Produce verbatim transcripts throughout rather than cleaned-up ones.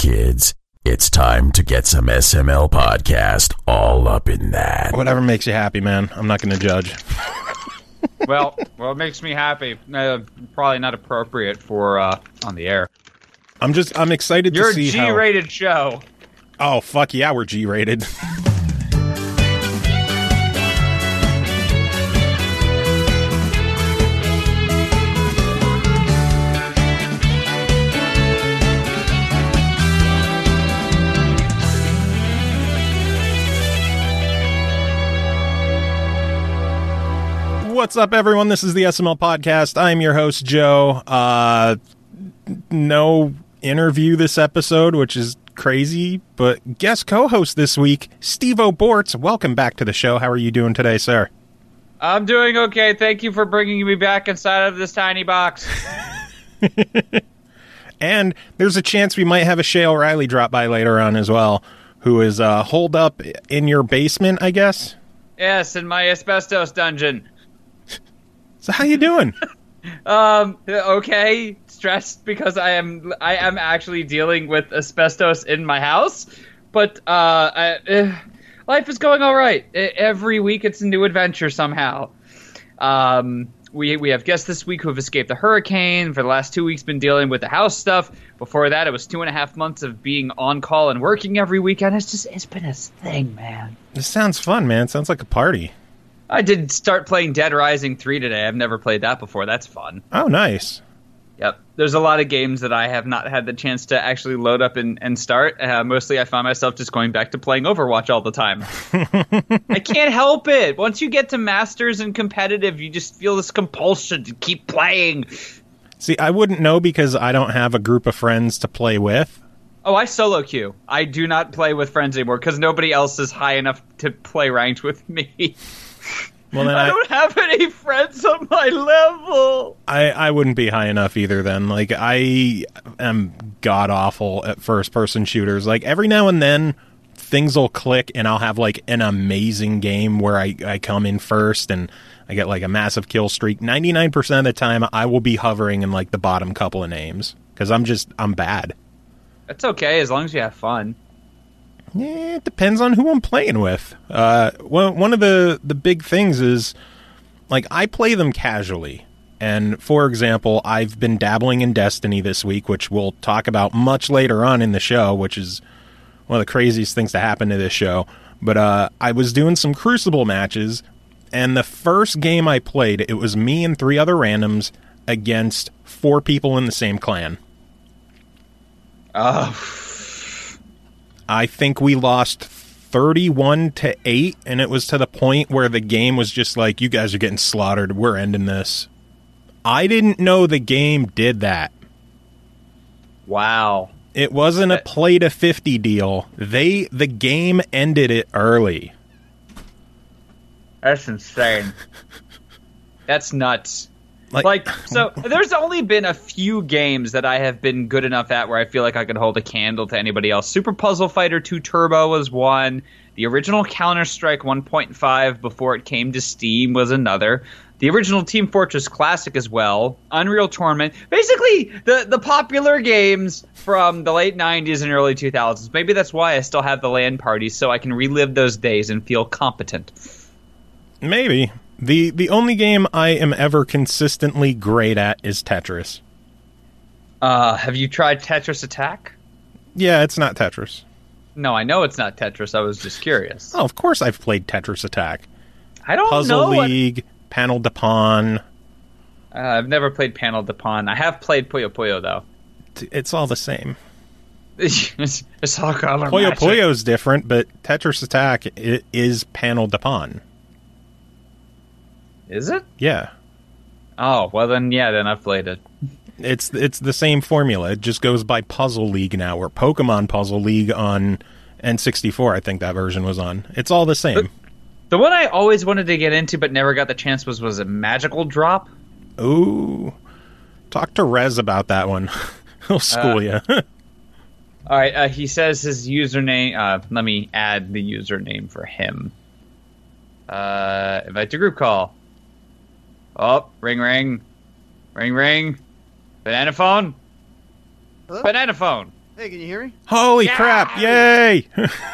kids. It's time to get some S M L podcast all up in that. Whatever makes you happy, man. I'm not going to judge. well, well, it makes me happy. Uh, probably not appropriate for uh, on the air. I'm just, I'm excited You're to see how... You're a G-rated how... show. Oh, fuck yeah, we're G-rated. What's up, everyone? This is the S M L Podcast. I'm your host, Joe. Uh, no interview this episode, which is crazy, but guest co-host this week, Steve O'Bortz. Welcome back to the show. How are you doing today, sir? I'm doing okay. Thank you for bringing me back inside of this tiny box. And there's a chance we might have a Shay O'Reilly drop by later on as well, who is uh, holed up in your basement, I guess? Yes, in my asbestos dungeon. So how you doing? um, okay. Stressed because I am I am actually dealing with asbestos in my house, but uh, I, uh life is going all right. Every week it's a new adventure somehow. Um, we we have guests this week who have escaped the hurricane. For the last two weeks, been dealing with the house stuff. Before that, it was two and a half months of being on call and working every weekend. It's just it's been a thing, man. This sounds fun, man. It sounds like a party. I did start playing Dead Rising three today. I've never played that before. That's fun. Oh, nice. Yep. There's a lot of games that I have not had the chance to actually load up and, and start. Uh, mostly I find myself just going back to playing Overwatch all the time. I can't help it. Once you get to Masters and competitive, you just feel this compulsion to keep playing. See, I wouldn't know because I don't have a group of friends to play with. Oh, I solo queue. I do not play with friends anymore because nobody else is high enough to play ranked with me. Well, then I, I don't have any friends on my level. I, I wouldn't be high enough either then. Like, I am god-awful at first-person shooters. Like, every now and then, things will click, and I'll have, like, an amazing game where I, I come in first, and I get, like, a massive kill streak. ninety-nine percent of the time, I will be hovering in, like, the bottom couple of names. Because I'm just, I'm bad. That's okay, as long as you have fun. Yeah, it depends on who I'm playing with. Uh, one one of the, the big things is, like, I play them casually. And, for example, I've been dabbling in Destiny this week, which we'll talk about much later on in the show, which is one of the craziest things to happen to this show. But uh, I was doing some Crucible matches, and the first game I played, it was me and three other randoms against four people in the same clan. Oh, I think we lost thirty-one to eight, and it was to the point where the game was just like, you guys are getting slaughtered, we're ending this. I didn't know the game did that. Wow. It wasn't a play to fifty deal. They the game ended it early. That's insane. That's nuts. Like, like, so there's only been a few games that I have been good enough at where I feel like I could hold a candle to anybody else. Super Puzzle Fighter two Turbo was one. The original Counter-Strike one point five before it came to Steam was another. The original Team Fortress Classic as well. Unreal Tournament. Basically, the, the popular games from the late nineties and early two thousands. Maybe that's why I still have the LAN parties, so I can relive those days and feel competent. Maybe. The the only game I am ever consistently great at is Tetris. Uh, have you tried Tetris Attack? Yeah, it's not Tetris. No, I know it's not Tetris. I was just curious. Oh, of course I've played Tetris Attack. I don't Puzzle know. League, what... Panel de Pon. Uh, I've never played Panel de Pon. I have played Puyo Puyo, though. It's all the same. it's, it's all color Puyo magic. Puyo's different, but Tetris Attack it is Panel de Pon. Is it? Yeah. Oh, well then, yeah, then I've played it. It's it's the same formula. It just goes by Puzzle League now, or Pokemon Puzzle League on N sixty-four, I think that version was on. It's all the same. The, the one I always wanted to get into but never got the chance was, was a Magical Drop. Ooh. Talk to Rez about that one. He'll school uh, you. All right, uh, he says his username... Uh, let me add the username for him. Uh, invite to group call. Oh, ring, ring. Ring, ring. Banana phone? Hello? Banana phone. Hey, can you hear me? Holy Yeah. crap! Yay!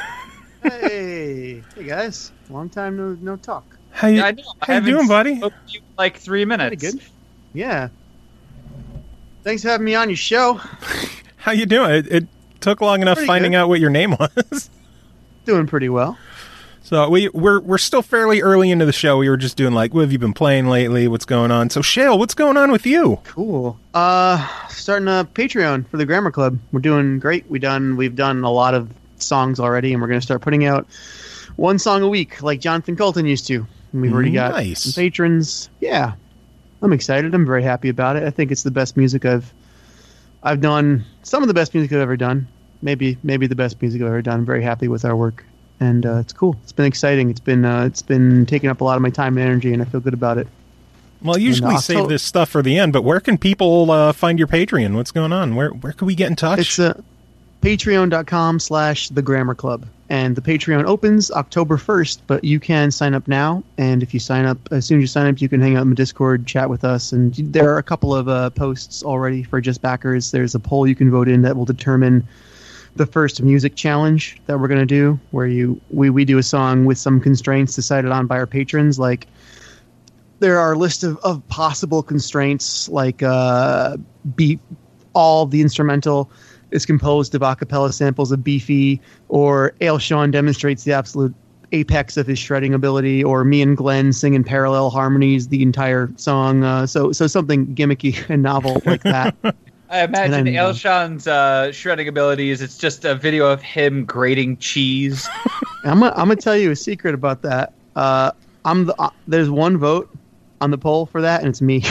Hey, hey guys, long time no no talk. How you, Yeah, I know. I how you haven't doing, buddy? spoken to you in like three minutes. Pretty good. Yeah. Thanks for having me on your show. How you doing? It, it took long enough Pretty finding good. out what your name was. Doing pretty well. So we we're we're still fairly early into the show. We were just doing like, what have you been playing lately? What's going on? So Shale, what's going on with you? Cool. Uh, starting a Patreon for the Grammar Club. We're doing great. We done we've done a lot of songs already, and we're going to start putting out one song a week, like Jonathan Colton used to. And we've already got Nice. some patrons. Yeah, I'm excited. I'm very happy about it. I think it's the best music I've I've done. Some of the best music I've ever done. Maybe maybe the best music I've ever done. I'm very happy with our work, and uh, it's cool. It's been exciting. It's been uh, it's been taking up a lot of my time and energy, and I feel good about it. Well, usually uh, save so- this stuff for the end, but where can people uh, find your Patreon? What's going on? Where where can we get in touch? It's uh, patreon.com slash the grammar club. And the Patreon opens October first, but you can sign up now. And if you sign up, as soon as you sign up, you can hang out in the Discord, chat with us. And there are a couple of uh, posts already for just backers. There's a poll you can vote in that will determine the first music challenge that we're going to do, where you we, we do a song with some constraints decided on by our patrons. Like, there are a list of, of possible constraints, like uh, beat all the instrumental is composed of a cappella samples of Beefy, or Ale Sean demonstrates the absolute apex of his shredding ability, or me and Glenn sing in parallel harmonies the entire song. Uh, so so something gimmicky and novel like that. I imagine And then, uh, Elshan's uh, shredding abilities. It's just a video of him grating cheese. I'm gonna, I'm gonna tell you a secret about that. Uh, I'm the, uh, there's one vote on the poll for that, and it's me.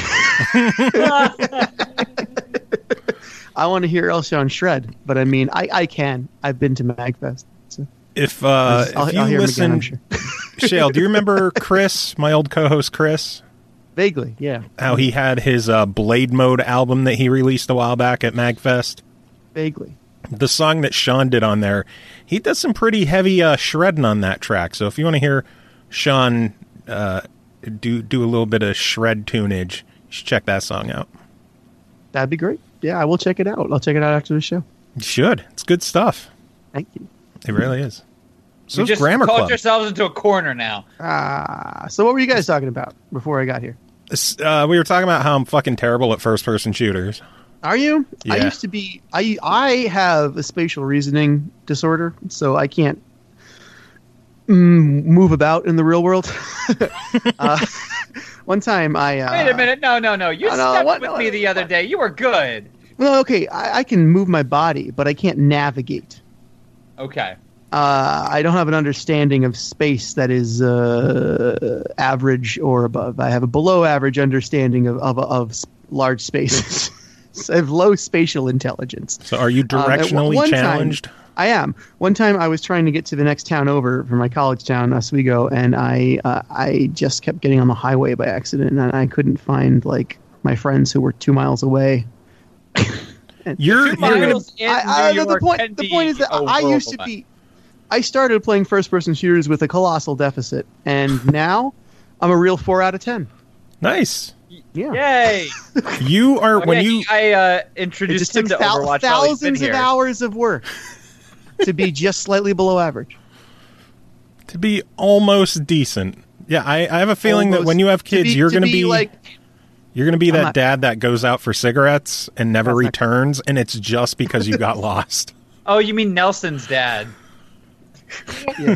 I want to hear Elshawn shred, but I mean, I, I can. I've been to MagFest. So if uh, I'll, if I'll you hear him listen, again, I'm sure. Shale, do you remember Chris, my old co-host Chris? Vaguely, yeah. How he had his uh, Blade Mode album that he released a while back at MagFest? Vaguely. The song that Sean did on there, he does some pretty heavy uh, shredding on that track. So if you want to hear Sean uh, do do a little bit of shred tunage, you should check that song out. That'd be great. Yeah, I will check it out. I'll check it out after the show. You should. It's good stuff. Thank you. It really is. So You it's just Grammar called Club. yourselves into a corner now. Ah, so what were you guys talking about before I got here? This, Uh, we were talking about how I'm fucking terrible at first-person shooters. Are you? I Yeah. used to be. I I have a spatial reasoning disorder, so I can't mm, move about in the real world. uh, one time, I uh, Wait a minute. No, no, no. You no, no, stepped what- with no, me the other day. You were good. Well, okay, I, I can move my body, but I can't navigate. Okay. Uh, I don't have an understanding of space that is uh, average or above. I have a below average understanding of of, of s- large spaces. So I have low spatial intelligence. So are you Um, at directionally one time- challenged? I am. One time I was trying to get to the next town over from my college town, Oswego, and I uh, I just kept getting on the highway by accident, and I couldn't find like my friends who were two miles away. You're, Two you're gonna, miles in I, I, New the York point can the be point is that a I world used to event. be. I started playing first-person shooters with a colossal deficit, and now I'm a real four out of ten. nice. Yeah. Yay! You are Oh, when yeah, you I uh, It introduced just him took to thou- Overwatch while he's been thousands of here. hours of work to be just slightly below average. to be almost decent. Yeah, I, I have a feeling that Almost- when you have to kids, be- you're to going to be be like you're going to be I'm that not- dad that goes out for cigarettes and never That's not- returns, and it's just because you got lost. Oh, you mean Nelson's dad? yeah,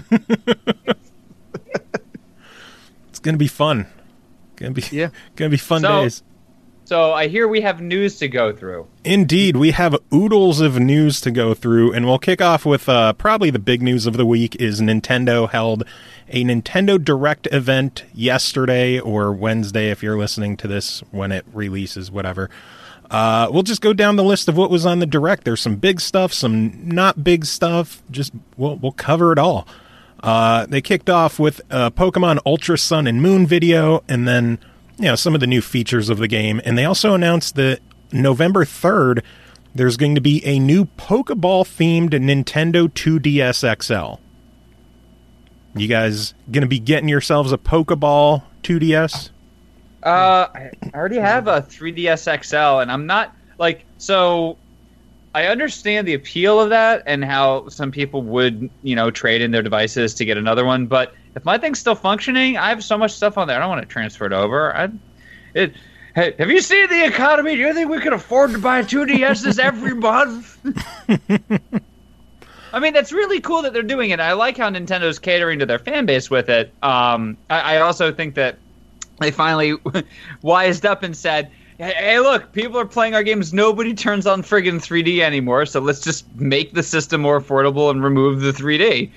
It's going to be fun. Going to be yeah. going to be fun So- days. So I hear we have news to go through. Indeed, we have oodles of news to go through, and we'll kick off with uh, probably the big news of the week is Nintendo held a Nintendo Direct event yesterday or Wednesday if you're listening to this when it releases, whatever. Uh, we'll just go down the list of what was on the Direct. There's some big stuff, some not big stuff. Just we'll, we'll cover it all. Uh, they kicked off with a Pokemon Ultra Sun and Moon video, and then you know, some of the new features of the game. And they also announced that November third, there's going to be a new Pokeball-themed Nintendo two D S X L. You guys going to be getting yourselves a Pokeball two D S? Uh, I already have a three D S X L, and I'm not like so. I understand the appeal of that and how some people would, you know, trade in their devices to get another one. But if my thing's still functioning, I have so much stuff on there. I don't want to transfer it over. I, it. Hey, have you seen the economy? Do you think we could afford to buy two D S's every month? I mean, that's really cool that they're doing it. I like how Nintendo's catering to their fan base with it. Um, I, I also think that they finally wised up and said, hey, look, people are playing our games. Nobody turns on friggin' three D anymore, so let's just make the system more affordable and remove the three D.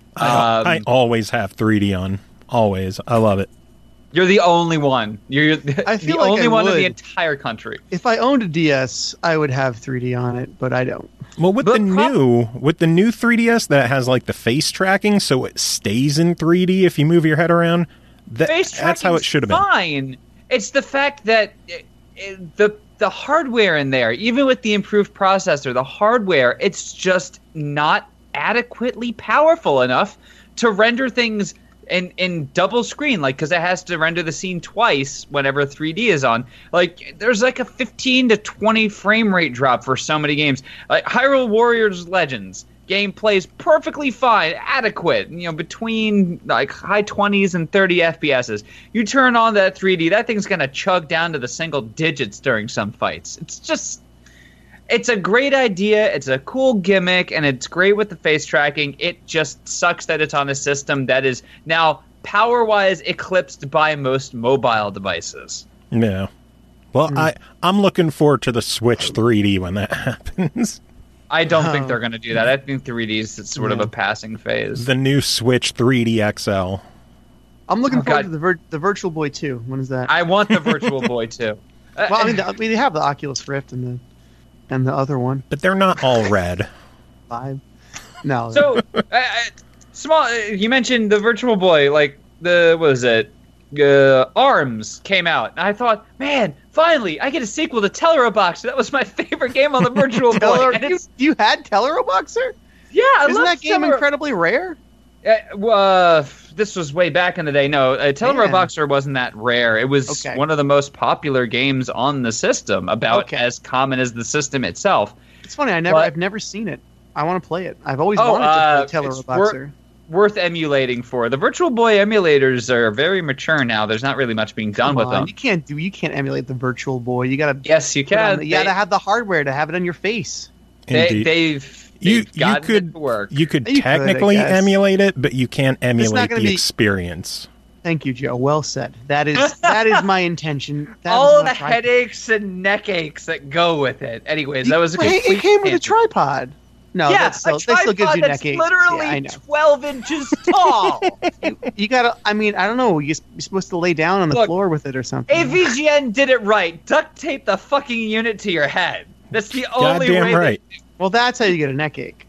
I, Um, I always have three D on. Always. I love it. You're the only one. You're I the feel like only I one in would. the entire country. If I owned a D S, I would have three D on it, but I don't. Well, with But the prob- new with the new three D S that has like the face tracking, so it stays in three D if you move your head around. That, Face that's how it tracking's should have been. Fine. It's the fact that it, it, the the hardware in there, even with the improved processor, the hardware, it's just not adequately powerful enough to render things in in double screen, like, because it has to render the scene twice whenever three D is on. Like, there's like a fifteen to twenty frame rate drop for so many games. Like Hyrule Warriors Legends game plays perfectly fine, adequate, you know, between like high twenties and thirty F P S's. You turn on that three D, that thing's gonna chug down to the single digits during some fights. It's just, it's a great idea, it's a cool gimmick, and it's great with the face tracking. It just sucks that it's on a system that is now power-wise eclipsed by most mobile devices. Yeah. Well, Hmm. I I'm looking forward to the Switch three D when that happens. I don't think Oh. they're going to do that. I think three D is sort of Yeah. a passing phase. The new Switch three D X L. I'm looking Oh, forward God. to the Vir- the Virtual Boy two. When is that? I want the Virtual Boy too. Uh, well, I mean, the, I mean, they have the Oculus Rift and the and the other one But they're not all red. five. No, So, uh, uh, small. Uh, you mentioned the Virtual Boy, like the what was it? Uh, Arms came out, and I thought, man, finally, I get a sequel to Teleroboxer. That was my favorite game on the Virtual Boy. Teller, And you, it's- you had Teleroboxer? yeah, I Isn't love that game Teler- incredibly rare? Uh, uh, this was way back in the day. No, uh, Teleroboxer wasn't that rare. It was Okay. one of the most popular games on the system, about Okay. as common as the system itself. It's funny. I never, But- I've never seen it. I want to play it. I've always Oh, wanted uh, to play it's Teleroboxer. Worth emulating for. The Virtual Boy emulators are very mature now. There's not really much being done Come with on, them. you can't do. You can't emulate the Virtual Boy. You gotta. Yes, you put on can. the- you gotta They- have the hardware to have it on your face. They, Indeed. they've you they've you gotten could it to work. you could You could, I technically guess. emulate it, but you can't emulate gonna the be- experience. Thank you, Joe. Well said. That is that is my intention. That All was the my- headaches and neck aches that go with it. Anyways, You- that was a Hey, complete it came with a tangent. tripod. No, yeah, that's still, a that still gives tripod you that's neck aches. literally Yeah, I know. twelve inches tall. you, you gotta. I mean, I don't know. You're, you're supposed to lay down on the Look, floor with it or something. A V G N did it right. Duct tape the fucking unit to your head. That's the only Goddamn way. right. Well, that's how you get a neck ache.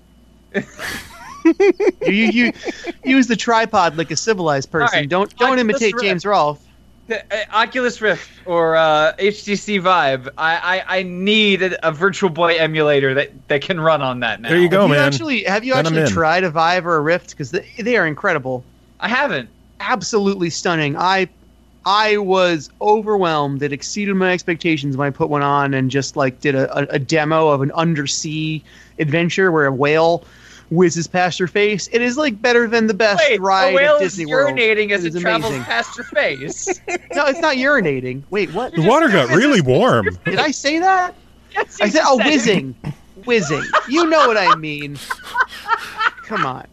you, you, you use the tripod like a civilized person. right, Don't don't Oculus imitate Rift. James Rolfe. The, uh, Oculus Rift or uh, H T C Vive. I, I, I need a, a Virtual Boy emulator that, that can run on that now. There you go, have you man. actually have you Then I'm actually in. tried a Vive or a Rift? Because they, they are incredible, I haven't. absolutely stunning. I I was overwhelmed. It exceeded my expectations when I put one on and just like did a, a, a demo of an undersea adventure where a whale whizzes past your face. It is like better than the best Wait, ride a whale at is Disney World. urinating as It it, is travels amazing. past your face. No, it's not urinating. Wait, what? The water got really warm. Did I say that? Yes, I you said, just oh, said it. whizzing. Whizzing. You know what I mean. Come on.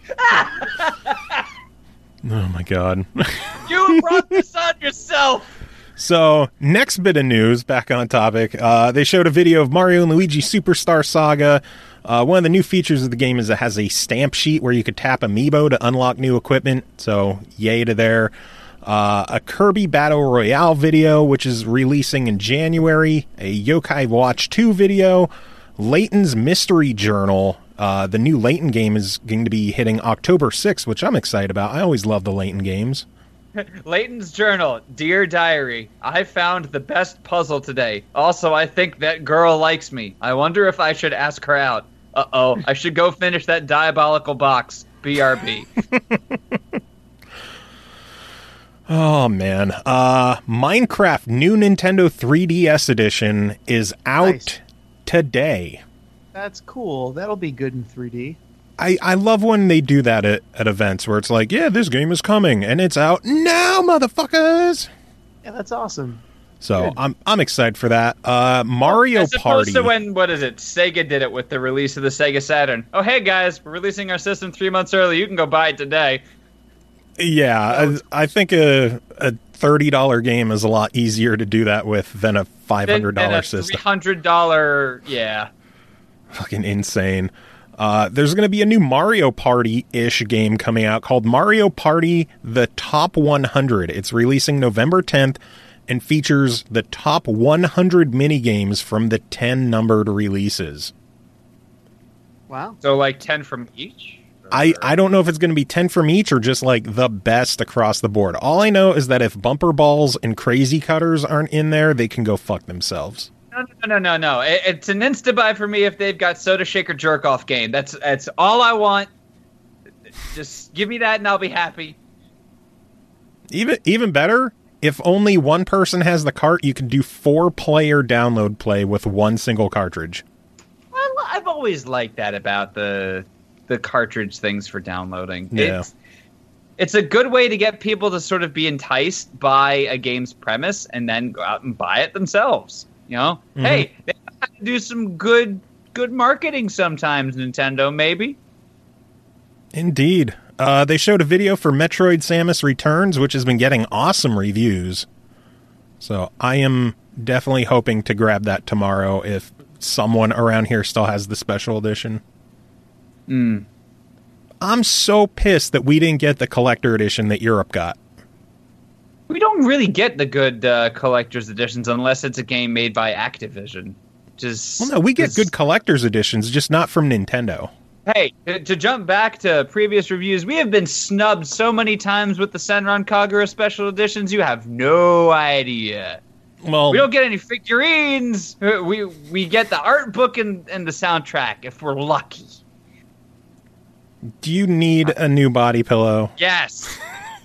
Oh my god. You brought this on yourself. So, next bit of news, back on topic. Uh, they showed a video of Mario and Luigi Superstar Saga. Uh, one of the new features of the game is it has a stamp sheet where you could tap Amiibo to unlock new equipment. So, yay to there. Uh, a Kirby Battle Royale video, which is releasing in January. A Yokai Watch two video. Layton's Mystery Journal. Uh, the new Layton game is going to be hitting October sixth, which I'm excited about. I always love the Layton games. Layton's Journal, Dear Diary, I found the best puzzle today. Also, I think that girl likes me. I wonder if I should ask her out. Uh-oh, I should go finish that diabolical box. B R B. Oh, man. Uh, Minecraft new Nintendo three D S edition is out Nice. today. That's cool. That'll be good in three D. I, I love when they do that at, at events where it's like, yeah, this game is coming and it's out now, motherfuckers. Yeah, that's awesome. So Good. I'm I'm excited for that. Uh, Mario As opposed Party. to when, what is it, Sega did it with the release of the Sega Saturn. Oh, hey guys, we're releasing our system three months early. You can go buy it today. Yeah, I, I think a a thirty dollar game is a lot easier to do that with than a five hundred dollar system. three hundred dollars, yeah. Fucking insane. Uh, there's going to be a new Mario Party-ish game coming out called Mario Party The Top one hundred. It's releasing November tenth and features the top one hundred minigames from the ten numbered releases. Wow. So like ten from each? I, I don't know if it's going to be ten from each or just like the best across the board. All I know is that if Bumper Balls and Crazy Cutters aren't in there, they can go fuck themselves. No, no, no, no, no. It, it's an insta-buy for me if they've got Soda Shaker Jerk-Off game. That's that's all I want. Just give me that and I'll be happy. Even even better, if only one person has the cart, you can do four-player download play with one single cartridge. Well, I've always liked that about the the cartridge things for downloading. Yeah. It's, it's a good way to get people to sort of be enticed by a game's premise and then go out and buy it themselves. You know, Mm-hmm. hey, they have to do some good good marketing sometimes, Nintendo, maybe. Indeed. Uh, they showed a video for Metroid Samus Returns, which has been getting awesome reviews. So I am definitely hoping to grab that tomorrow if someone around here still has the special edition. Mm. I'm so pissed that we didn't get the collector edition that Europe got. We don't really get the good uh, collector's editions unless it's a game made by Activision. Just, Well, no, we get just- good collector's editions, just not from Nintendo. Hey, to, to jump back to previous reviews, we have been snubbed so many times with the Senran Kagura special editions, you have no idea. Well, We don't get any figurines. We we get the art book and, and the soundtrack if we're lucky. do you need a new body pillow? Yes.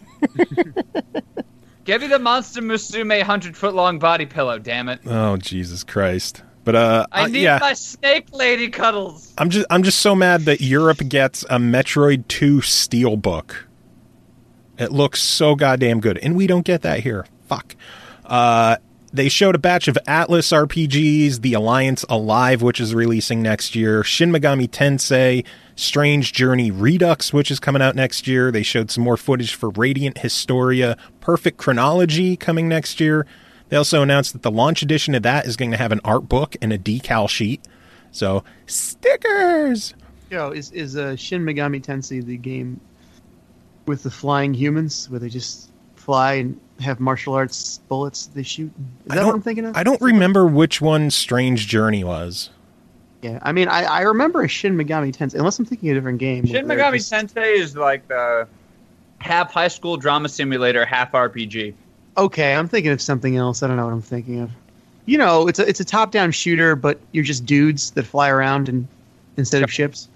Give me the Monster Musume hundred-foot-long body pillow, damn it. Oh, Jesus Christ. But uh, I uh, need yeah. my snake lady cuddles. I'm just I'm just so mad that Europe gets a Metroid two Steelbook. It looks so goddamn good, and we don't get that here. Fuck. Uh, they showed a batch of Atlas R P Gs, The Alliance Alive, which is releasing next year, Shin Megami Tensei, Strange Journey Redux, which is coming out next year. They showed some more footage for Radiant Historia, Perfect Chronology coming next year. They also announced that the launch edition of that is going to have an art book and a decal sheet. So, stickers! Yo, is is uh, Shin Megami Tensei the game with the flying humans where they just fly and have martial arts bullets they shoot? Is I that don't, what I'm thinking of? I don't remember which one Strange Journey was. Yeah, I mean, I, I remember a Shin Megami Tensei, unless I'm thinking of a different game. Shin where Megami just- Tensei is like the half high school drama simulator, half R P G. Okay, I'm thinking of something else. I don't know what I'm thinking of. You know, it's a it's a top-down shooter, but you're just dudes that fly around and instead of ships.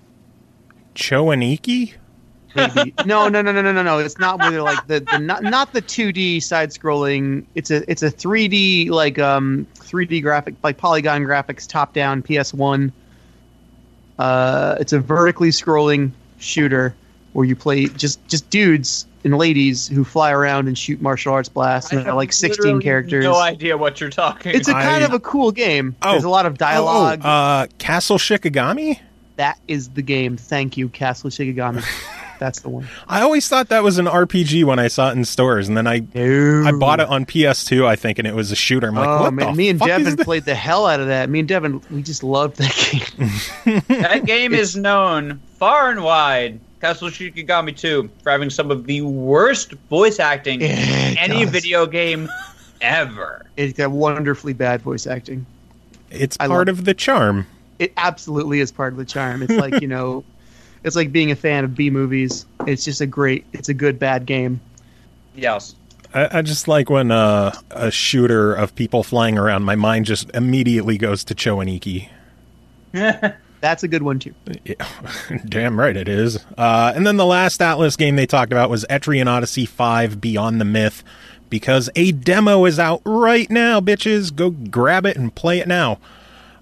Choaniki? Maybe. no, no, no, no, no, no, no. It's not where they're like the, the not not the two D side-scrolling. It's a it's a three D like um three D graphic like polygon graphics top-down P S one. Uh, it's a vertically scrolling shooter where you play just just dudes and ladies who fly around and shoot martial arts blasts, and I there are have like sixteen literally characters. No idea what you're talking. It's a about. kind I- of a cool game. Oh. There's a lot of dialogue. Oh, uh, Castle Shikigami? That is the game. Thank you, Castle Shikigami. That's the one. I always thought that was an R P G when I saw it in stores, and then I No. I bought it on P S two, I think, and it was a shooter. I'm like, oh what man, the me and fuck is Devin this? played the hell out of that. Me and Devin, we just loved that game. That game is known far and wide, Castle Shikigami two, for having some of the worst voice acting in It any does. video game ever. It's got wonderfully bad voice acting. It's I part love- of the charm. It absolutely is part of the charm. It's like, you know, it's like being a fan of B movies. It's just a great, it's a good bad game. Yes. I, I just like when uh, a shooter of people flying around, my mind just immediately goes to Choaniki. That's a good one too. Yeah, damn right it is. Uh, and then the last Atlas game they talked about was Etrian Odyssey five Beyond the Myth, because a demo is out right now, bitches. Go grab it and play it now.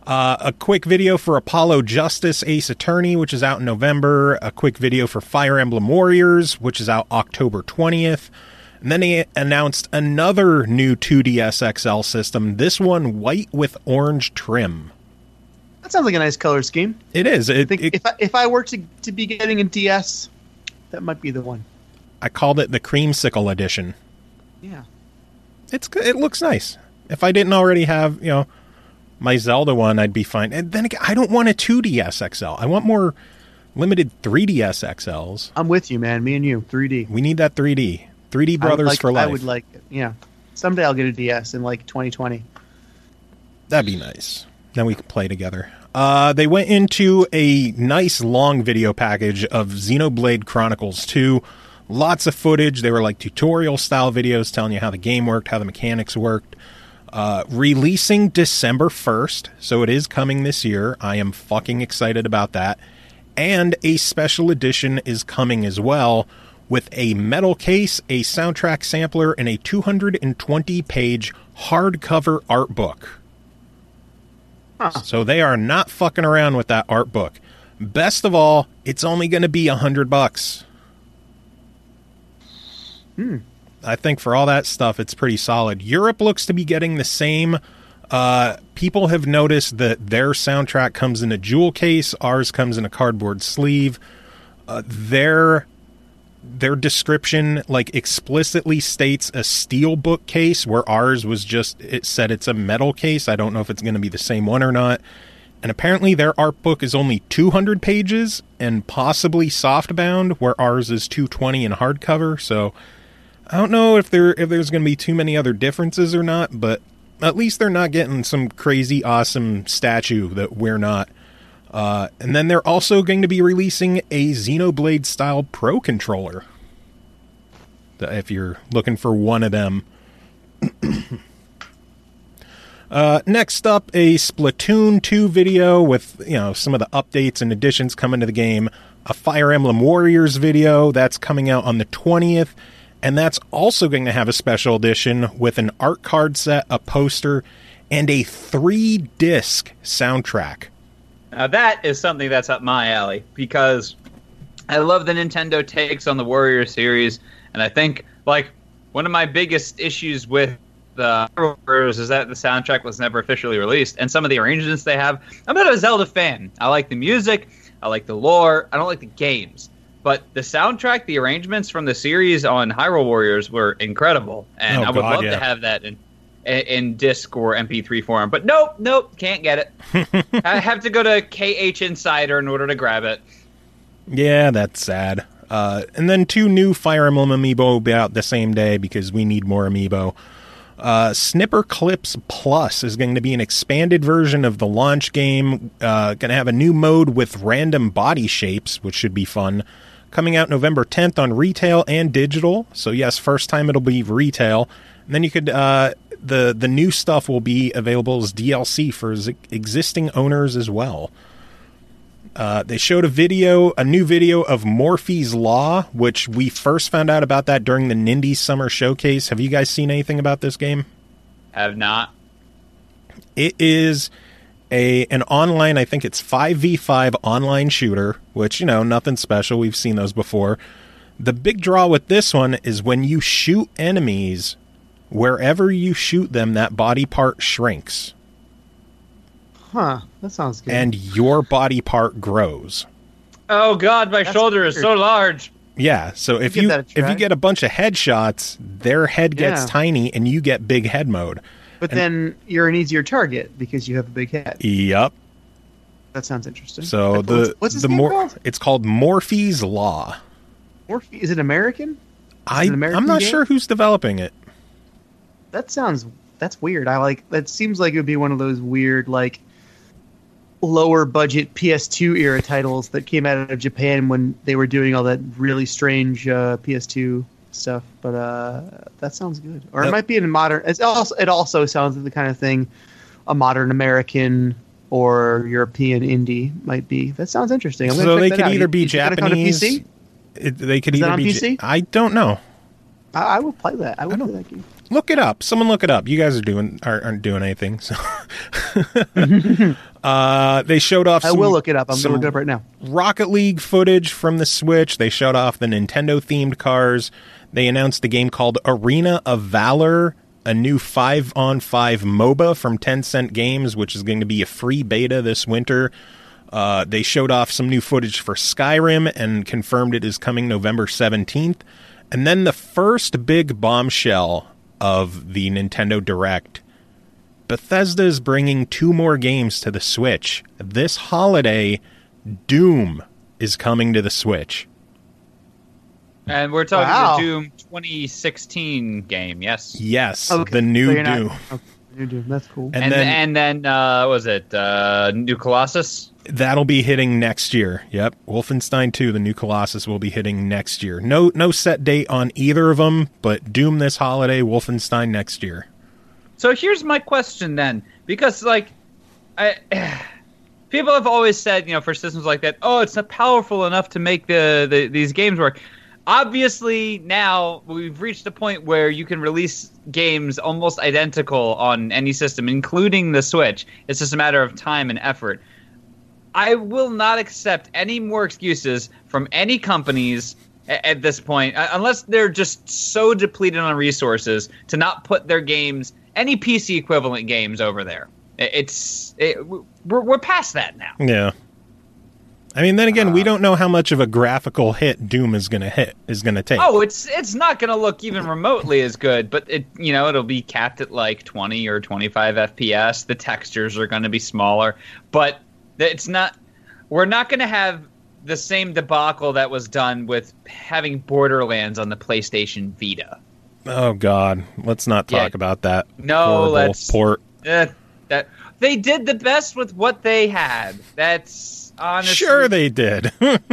Uh, a quick video for Apollo Justice Ace Attorney, which is out in November. A quick video for Fire Emblem Warriors, which is out October twentieth. And then they announced another new two D S X L system, this one white with orange trim. That sounds like a nice color scheme. It is. It, I think it, if, I, if I were to, to be getting a D S, that might be the one. I called it the Creamsicle Edition. Yeah. It's good. It looks nice. If I didn't already have, you know, my Zelda one, I'd be fine. And then again, I don't want a two D S X L. I want more limited three D S X Ls. I'm with you, man. Me and you. three D. We need that three D. three D Brothers like, for life. I would like it. Yeah. Someday I'll get a D S in like twenty twenty. That'd be nice. Then we can play together. Uh, they went into a nice long video package of Xenoblade Chronicles two. Lots of footage. They were like tutorial style videos telling you how the game worked, how the mechanics worked. Uh, releasing December first, so it is coming this year. I am fucking excited about that. And a special edition is coming as well, with a metal case, a soundtrack sampler, and a two hundred twenty page hardcover art book. Huh. So they are not fucking around with that art book. Best of all, it's only going to be a hundred bucks. Hmm. I think for all that stuff, it's pretty solid. Europe looks to be getting the same. Uh, people have noticed that their soundtrack comes in a jewel case. Ours comes in a cardboard sleeve. Uh, their their description like explicitly states a steel book case, where ours was just, it said it's a metal case. I don't know if it's going to be the same one or not. And apparently their art book is only two hundred pages and possibly softbound, where ours is two twenty in hardcover. So I don't know if there if there's going to be too many other differences or not, but at least they're not getting some crazy awesome statue that we're not. Uh, and then they're also going to be releasing a Xenoblade style Pro controller, if you're looking for one of them. uh, next up, a Splatoon two video with, you know, some of the updates and additions coming to the game. A Fire Emblem Warriors video that's coming out on the twentieth. And that's also going to have a special edition with an art card set, a poster, and a three-disc soundtrack. Now that is something that's up my alley, because I love the Nintendo takes on the Warrior series, and I think, like, one of my biggest issues with the Warriors is that the soundtrack was never officially released, and some of the arrangements they have. I'm not a Zelda fan. I like the music, I like the lore, I don't like the games. But the soundtrack, the arrangements from the series on Hyrule Warriors were incredible, and oh, I would God, love yeah. to have that in, in in disc or M P three form. But nope, nope, can't get it. I have to go to K H Insider in order to grab it. Yeah, that's sad. Uh, and then two new Fire Emblem amiibo will be out the same day because we need more amiibo. Uh, Snipper Clips Plus is going to be an expanded version of the launch game. Uh, going to have a new mode with random body shapes, which should be fun. Coming out November tenth on retail and digital. So yes, first time it'll be retail. And then you could, uh, the, the new stuff will be available as D L C for z- existing owners as well. Uh, they showed a video, a new video of Morphe's Law, which we first found out about that during the Nindy Summer Showcase. Have you guys seen anything about this game? Have not. It is a an online, I think it's five v five online shooter, which, you know, nothing special. We've seen those before. The big draw with this one is when you shoot enemies, wherever you shoot them, that body part shrinks. Huh, that sounds good. And your body part grows. Oh God, my That's shoulder weird. is so large. Yeah, so if Give you that a if you try. get a bunch of headshots, their head gets Yeah. tiny and you get big head mode. But and- then you're an easier target because you have a big head. Yep. That sounds interesting. So What's- the what's his the name more called? it's called Morphe's Law. Morphe, is it American? I an American I'm not game? sure who's developing it. That sounds that's weird. I like that. Seems like it would be one of those weird like lower budget P S two era titles that came out of Japan when they were doing all that really strange uh, P S two stuff. But uh, that sounds good. Or it Yep. might be in a modern. It's also it also sounds like the kind of thing a modern American or European indie might be. That sounds interesting. I'm gonna So check they that could out. either You- be you think that'll come to Japanese. P C? It, they could Is that either on be. P C? Ja- I don't know. I, I will play that. I will I don't- play that game. Look it up. Someone look it up. You guys are doing aren't, aren't doing anything. So, uh, they showed off. I Some, will look it up. I'm some going to look it up right now. Rocket League footage from the Switch. They showed off the Nintendo themed cars. They announced a game called Arena of Valor, a new five on five MOBA from Tencent Games, which is going to be a free beta this winter. Uh, they showed off some new footage for Skyrim and confirmed it is coming November seventeenth. And then the first big bombshell of the Nintendo Direct. Bethesda is bringing two more games to the Switch. This holiday, Doom is coming to the Switch. And we're talking Wow. the Doom twenty sixteen game, yes. Yes, Okay, the so new you're not- Doom. okay, new Doom. That's cool. And And then- then, and then uh, what was it uh, New Colossus? That'll be hitting next year. Yep, Wolfenstein two, the new Colossus, will be hitting next year. No, no set date on either of them, but Doom this holiday, Wolfenstein next year. So here's my question then, because like, I, people have always said, you know, for systems like that, oh, it's not powerful enough to make the, the these games work. Obviously, now we've reached a point where you can release games almost identical on any system, including the Switch. It's just a matter of time and effort. I will not accept any more excuses from any companies a- at this point, uh, unless they're just so depleted on resources to not put their games, any P C equivalent games, over there. I- It's it, we're we're past that now. Yeah. I mean, then again, we don't know how much of a graphical hit Doom is going to hit is going to take. Oh, it's it's not going to look even remotely as good, but it you know it'll be capped at like twenty or twenty-five F P S. The textures are going to be smaller, but it's not. We're not going to have the same debacle that was done with having Borderlands on the PlayStation Vita. Oh God, let's not talk Yeah. about that. No, horrible let's- port. Eh, that they did the best with what they had. That's honestly Sure, they did.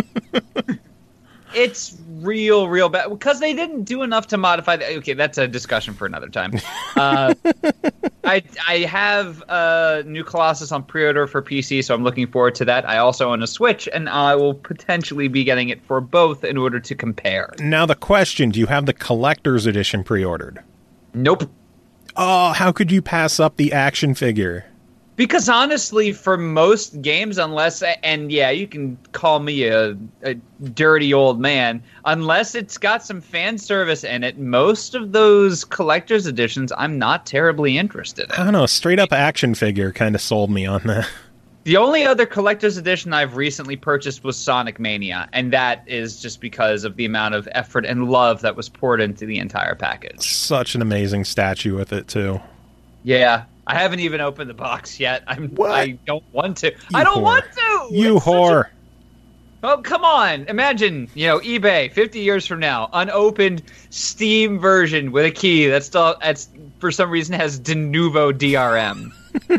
It's real, real bad because they didn't do enough to modify. The, okay, that's a discussion for another time. Uh, I I have a new Colossus on pre-order for P C, so I'm looking forward to that. I also own a Switch, and I will potentially be getting it for both in order to compare. Now the question: do you have the collector's edition pre-ordered? Nope. Oh, how could you pass up the action figure? Because honestly, for most games, unless, and yeah, you can call me a, a dirty old man, unless it's got some fan service in it, most of those collector's editions, I'm not terribly interested I in. don't know. Straight up action figure kind of sold me on that. The only other collector's edition I've recently purchased was Sonic Mania, and that is just because of the amount of effort and love that was poured into the entire package. Such an amazing statue with it too. Yeah. I haven't even opened the box yet. I'm, What? I don't want to. I don't whore. want to! You It's such a- whore. Oh, come on. Imagine, you know, eBay fifty years from now, unopened Steam version with a key that still, that's, for some reason, has de novo D R M.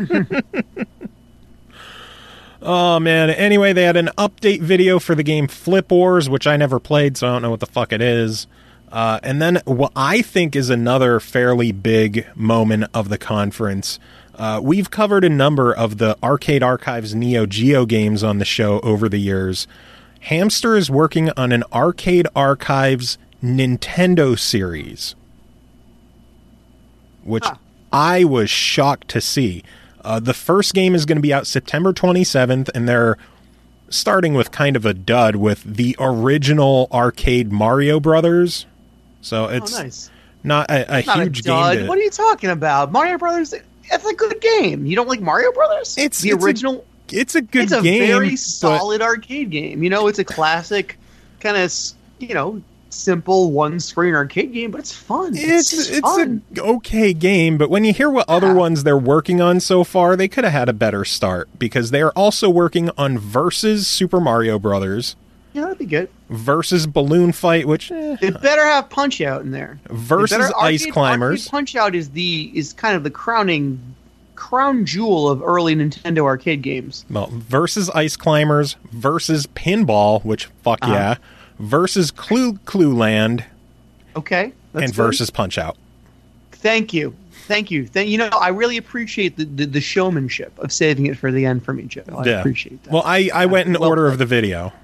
Oh man. Anyway, they had an update video for the game Flip Wars, which I never played, so I don't know what the fuck it is. Uh, and then what I think is another fairly big moment of the conference. Uh, we've covered a number of the Arcade Archives Neo Geo games on the show over the years. Hamster is working on an Arcade Archives Nintendo series, which Huh. I was shocked to see. Uh, the first game is going to be out September twenty-seventh, and they're starting with kind of a dud with the original arcade Mario Brothers. So it's oh, nice. not a, a Not huge a dud. game. To, What are you talking about? Mario Brothers. That's a good game. You don't like Mario Brothers? It's- the it's a original. it's a good It's a game. very but solid arcade game. You know, it's a classic, kind of you know, simple one-screen arcade game, but it's fun. It's, It's just it's fun. a okay game, but when you hear what other Yeah. ones they're working on so far, they could have had a better start because they are also working on Versus Super Mario Brothers, Yeah, that'd be good. Versus Balloon Fight, which eh, It better have Punch Out in there. Versus It better- Ice arcade- Climbers. Arcade Punch Out is the is kind of the crowning crown jewel of early Nintendo arcade games. Well, versus Ice Climbers, versus Pinball, which fuck Uh-huh. yeah, versus Clue Clue Land, Okay, that's and good. versus Punch Out. Thank you, thank you. Thank you know I really appreciate the, the, the showmanship of saving it for the end for me, Joe. I Yeah. appreciate that. Well, I, I went in Well order played. of the video.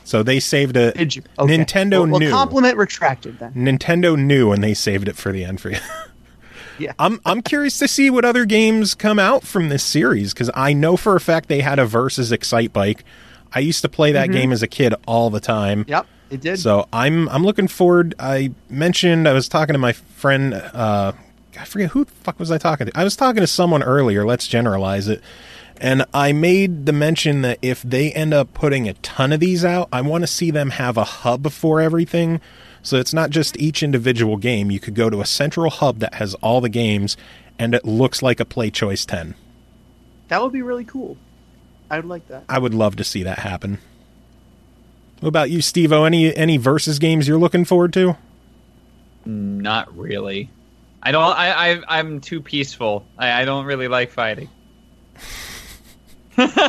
So they saved it. Did you? Okay. Nintendo well, well, knew. compliment retracted then. Nintendo knew when they saved it for the end for you. Yeah. I'm I'm curious to see what other games come out from this series, because I know for a fact they had a Versus Excite Bike. I used to play that Mm-hmm. game as a kid all the time. Yep, it did. So I'm I'm looking forward. I mentioned I was talking to my friend. Uh, I forget who the fuck was I talking to. I was talking to someone earlier. Let's generalize it. And I made the mention that if they end up putting a ton of these out, I want to see them have a hub for everything. So it's not just each individual game. You could go to a central hub that has all the games, and it looks like a Play Choice ten. That would be really cool. I would like that. I would love to see that happen. What about you, Steve-O? Any, any Versus games you're looking forward to? Not really. I don't. I. I I'm too peaceful. I, I don't really like fighting. That's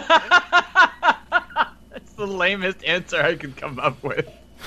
the lamest answer I could come up with.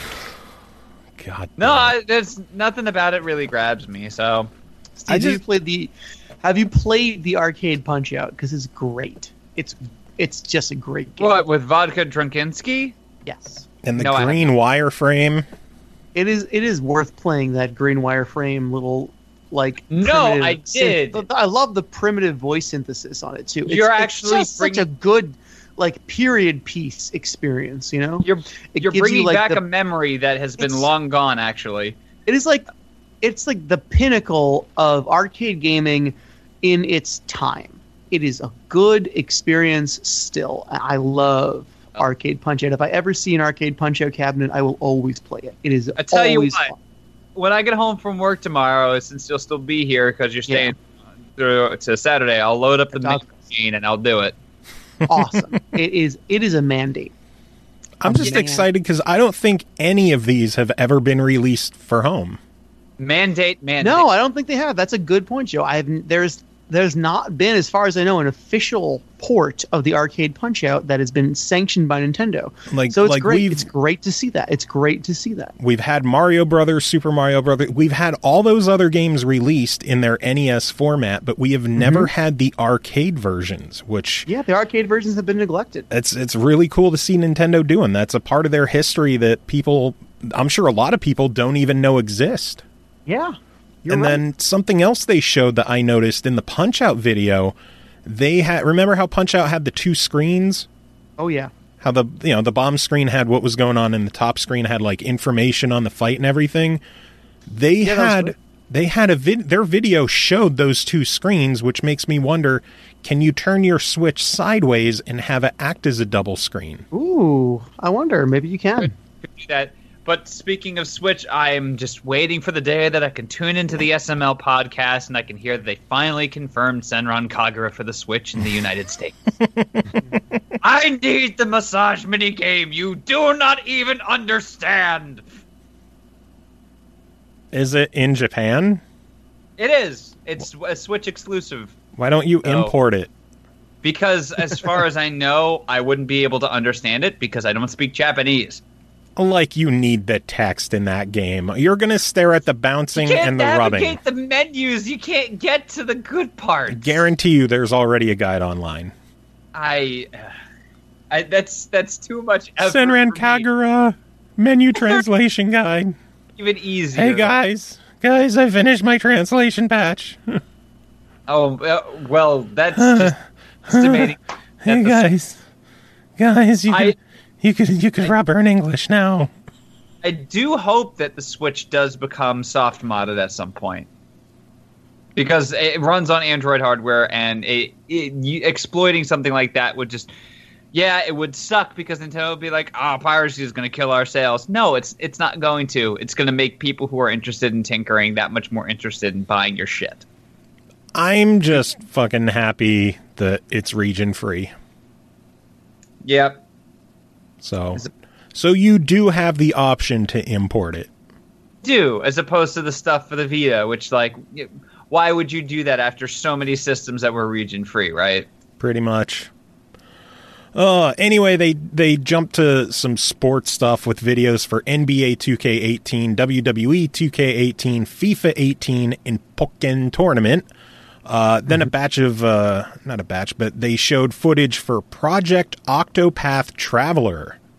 God. No, damn it. I, there's nothing about it really grabs me. So, Steve, I have you just- played the have you played the arcade Punch Out? Because it's great. It's it's just a great game. what with Vodka Drunkinsky? Yes. And the No, I green wireframe. It is it is worth playing that green wireframe little like No, primitive I did. synth- I love the primitive voice synthesis on it too. It's, You're it's actually just such bringing- a good like period piece experience, you know? You're It you're gives bringing you, like, back the- a memory that has been It's- long gone. Actually, It is like it's like the pinnacle of arcade gaming in its time. It is a good experience still. I love Oh. Arcade Punch Out. If I ever see an Arcade Punch Out cabinet, I will always play it. It is I tell you always what. fun. when I get home from work tomorrow, since you'll still be here because you're staying through to Saturday, I'll load up the Dog- mini machine and I'll do it. Awesome. It is it is a mandate. I'm just Yeah. excited because I don't think any of these have ever been released for home. Mandate, mandate. No, I don't think they have. That's a good point, Joe. I've there's there's not been, as far as I know, an official port of the Arcade Punch Out that has been sanctioned by Nintendo. Like, so it's like great. we've It's great to see that. It's great to see that. we've had Mario Brothers, Super Mario Brothers. We've had all those other games released in their N E S format, but we have never had the arcade versions, which Yeah, the arcade versions have been neglected. it's it's really cool to see Nintendo doing. That's a part of their history that people, I'm sure a lot of people don't even know exist. Yeah. You're and right. then something else they showed that I noticed in the Punch-Out video, they had, remember how Punch-Out had the two screens? Oh yeah. How the, you know, the bomb screen had what was going on, and the top screen had like information on the fight and everything. They Yeah, that was had good. they had a vid- their video showed those two screens, which makes me wonder, can you turn your Switch sideways and have it act as a double screen? Ooh, I wonder. Maybe you can. Could do that. But speaking of Switch, I'm just waiting for the day that I can tune into the S M L podcast and I can hear that they finally confirmed Senran Kagura for the Switch in the United States. I need the massage minigame. You do not even understand. Is it in Japan? It is. It's a Switch exclusive. Why don't you No. import it? Because as far as I know, I wouldn't be able to understand it because I don't speak Japanese. Like you need the text in that game. You're going to stare at the bouncing You can't and the rubbing. navigate the menus. You can't get to the good parts. Guarantee you there's already a guide online. I, I that's that's too much effort. Senran for me. Kagura menu translation guide. Even easier. Hey guys, guys, I finished my translation patch. Oh uh, well, that's just estimating. Hey that the- guys, guys, you I- could you could you could rub her in English now. I do hope that the Switch does become soft modded at some point. Because it runs on Android hardware, and it, it, you, exploiting something like that would just, yeah, it would suck because Nintendo would be like, "Oh, piracy is going to kill our sales." No, it's it's not going to. It's going to make people who are interested in tinkering that much more interested in buying your shit. I'm just fucking happy that it's region free. Yep. So, Is it- so you do have the option to import it. Do as opposed to the stuff for the Vita, which like, why would you do that after so many systems that were region free, right? Pretty much. Uh, anyway, they, they jumped to some sports stuff with videos for N B A two K eighteen, W W E two K eighteen, FIFA eighteen, and Pokken Tournament. Uh, then a batch of, uh, not a batch, but they showed footage for Project Octopath Traveler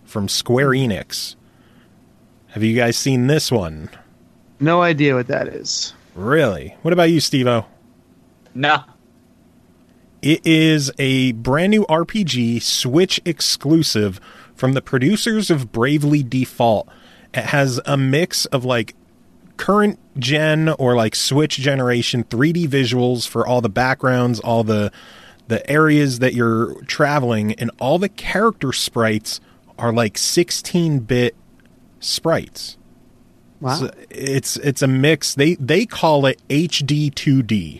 from Square Enix. Have you guys seen this one? No idea what that is. Really? What about you, Steve-O? No. It is a brand new R P G, Switch exclusive, from the producers of Bravely Default. It has a mix of like current gen or like Switch generation three D visuals for all the backgrounds, all the the areas that you're traveling, and all the character sprites are like sixteen-bit sprites. Wow. So it's it's a mix. They they call it H D two D,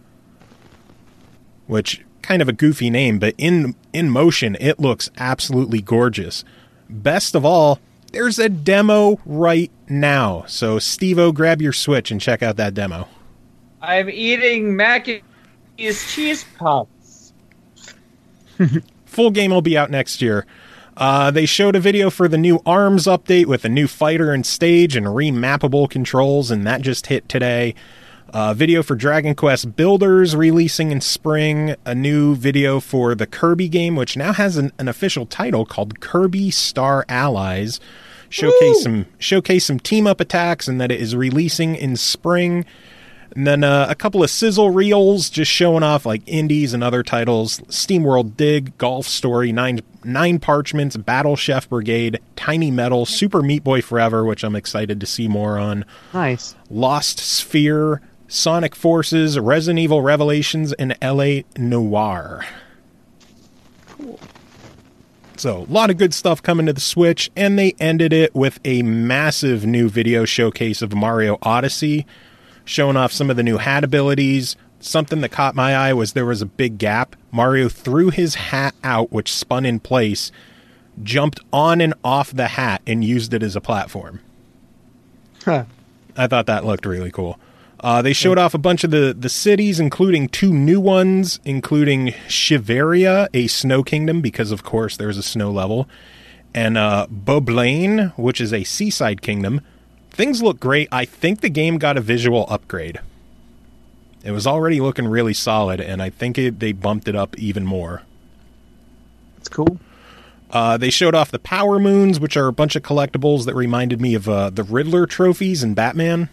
which kind of a goofy name, but in in motion it looks absolutely gorgeous. Best of all, there's a demo right now. So Steve-O, grab your Switch and check out that demo. I'm eating mac and cheese cheese puffs. Full game will be out next year. Uh, they showed a video for the new ARMS update with a new fighter and stage and remappable controls, and that just hit today. Uh, video for Dragon Quest Builders releasing in spring. A new video for the Kirby game, which now has an, an official title called Kirby Star Allies. Showcase Woo! some showcase some team up attacks, and that it is releasing in spring. And then uh, a couple of sizzle reels just showing off like indies and other titles. SteamWorld Dig, Golf Story, Nine Nine Parchments, Battle Chef Brigade, Tiny Metal, Super Meat Boy Forever, which I'm excited to see more on. Nice. Lost Sphere, Sonic Forces, Resident Evil Revelations, and L A Noire. Cool. So, a lot of good stuff coming to the Switch, and they ended it with a massive new video showcase of Mario Odyssey, showing off some of the new hat abilities. Something that caught my eye was there was a big gap. Mario threw his hat out, which spun in place, jumped on and off the hat, and used it as a platform. Huh. I thought that looked really cool. Uh, they showed off a bunch of the, the cities, including two new ones, including Shiveria, a snow kingdom, because of course there's a snow level, and uh, Boblaine, which is a seaside kingdom. Things look great. I think the game got a visual upgrade. It was already looking really solid, and I think it, they bumped it up even more. That's cool. Uh, they showed off the Power Moons, which are a bunch of collectibles that reminded me of uh, the Riddler trophies in Batman.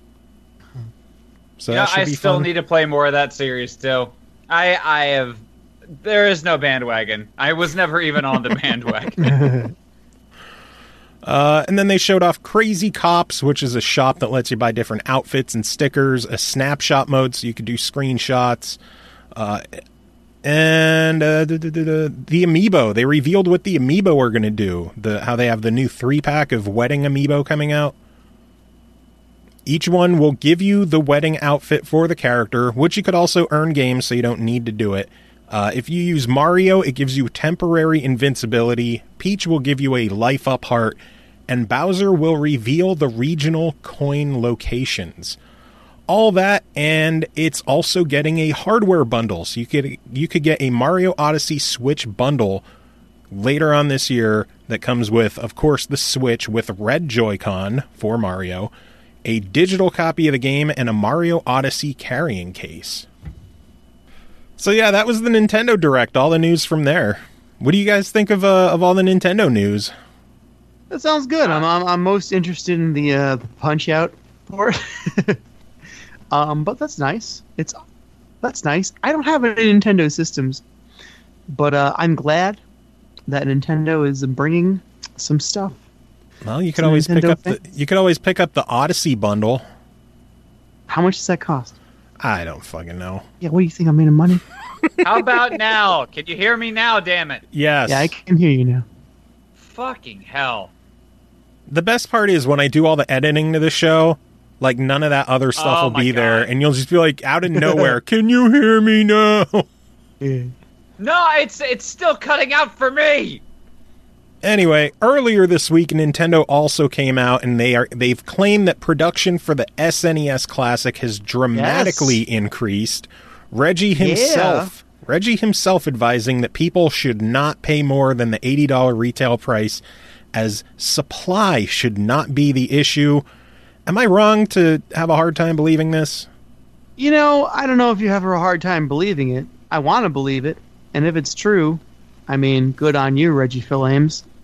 So yeah, that should I be still fun. need to play more of that series still. I I have. There is no bandwagon. I was never even on the bandwagon. Uh, and then they showed off Crazy Cops, which is a shop that lets you buy different outfits and stickers, a snapshot mode so you could do screenshots, uh, and uh, the, the, the, the Amiibo. They revealed what the Amiibo are going to do, the how they have the new three-pack of Wedding Amiibo coming out. Each one will give you the wedding outfit for the character, which you could also earn games so you don't need to do it. Uh, if you use Mario, it gives you temporary invincibility. Peach will give you a life-up heart. And Bowser will reveal the regional coin locations. All that, and it's also getting a hardware bundle. So you could, you could get a Mario Odyssey Switch bundle later on this year that comes with, of course, the Switch with Red Joy-Con for Mario, a digital copy of the game, and a Mario Odyssey carrying case. So yeah, that was the Nintendo Direct. All the news from there. What do you guys think of uh, of all the Nintendo news? That sounds good. I'm I'm, I'm most interested in the uh, the Punch Out port. um, but that's nice. It's that's nice. I don't have any Nintendo systems, but uh, I'm glad that Nintendo is bringing some stuff. Well, you could Some always pick Nintendo up the you could always pick up the Odyssey bundle. How much does that cost? I don't fucking know. Yeah, what do you think? I'm making money? How about now? Can you hear me now, damn it? Yes. Yeah, I can hear you now. Fucking hell. The best part is when I do all the editing to the show, like none of that other stuff Oh will my be God. there, and you'll just be like out of nowhere, can you hear me now? Yeah. No, it's it's still cutting out for me. Anyway, earlier this week, Nintendo also came out, and they are they've claimed that production for the S N E S Classic has dramatically Yes. increased. Reggie himself, Reggie himself, advising that people should not pay more than the eighty dollars retail price, as supply should not be the issue. Am I wrong to have a hard time believing this? You know, I don't know if you have a hard time believing it. I want to believe it, and if it's true, I mean, good on you, Reggie Phil-Ames.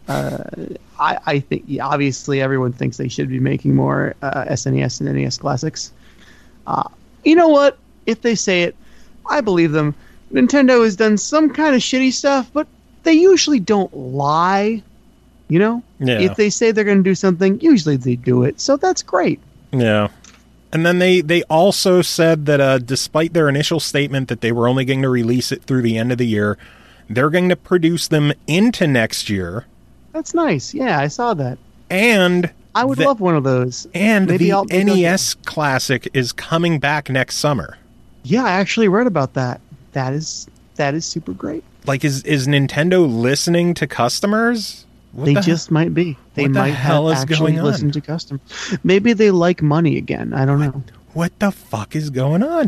Uh, I, I think yeah, obviously everyone thinks they should be making more uh, S N E S and N E S classics. Uh, you know what? If they say it, I believe them. Nintendo has done some kind of shitty stuff, but they usually don't lie. You know? Yeah. If they say they're going to do something, usually they do it. So that's great. Yeah. And then they, they also said that uh, despite their initial statement that they were only going to release it through the end of the year, they're going to produce them into next year. That's nice. Yeah, I saw that. And I would the, love one of those. And Maybe the I'll, N E S Classic is coming back next summer. Yeah, I actually read about that. That is that is super great. Like, is is Nintendo listening to customers? What they the just might be. They what the might hell have is actually going on? listened to customers. Maybe they like money again. I don't know. What the fuck is going on?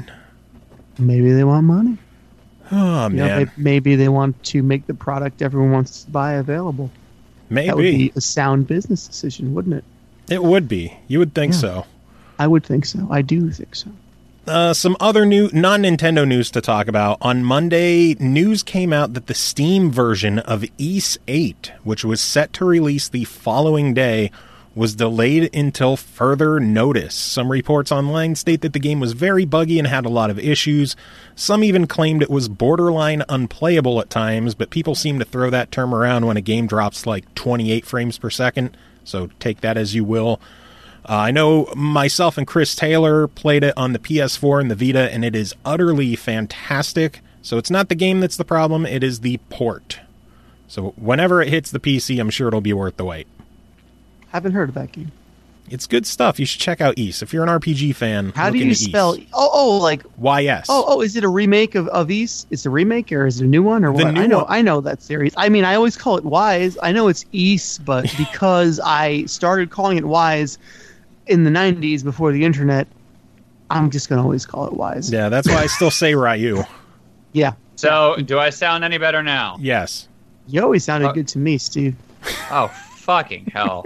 Maybe they want money. Oh, You man. know, they, maybe they want to make the product everyone wants to buy available. Maybe. That would be a sound business decision, wouldn't it? It would be. You would think Yeah. so. I would think so. I do think so. Uh, some other new non-Nintendo news to talk about. On Monday, news came out that the Steam version of Ys eight, which was set to release the following day, was delayed until further notice. Some reports online state that the game was very buggy and had a lot of issues. Some even claimed it was borderline unplayable at times, but people seem to throw that term around when a game drops like twenty-eight frames per second, so take that as you will. Uh, I know myself and Chris Taylor played it on the P S four and the Vita, and it is utterly fantastic. So it's not the game that's the problem, it is the port. So whenever it hits the P C, I'm sure it'll be worth the wait. Haven't heard of that game. It's good stuff. You should check out Ys. If you're an R P G fan, How look do you into spell? Ys. Oh, oh, like Y S. oh, oh, is it a remake of of Ys? It's a remake, or is it a new one, or The what? new I know, one. I know that series. I mean, I always call it Wise. I know it's Ys, but because I started calling it Wise in the nineties before the internet, I'm just gonna always call it Wise. Yeah, that's why I still say Ryu. Yeah. So, do I sound any better now? Yes. You always sounded Uh, good to me, Steve. Oh, fucking hell.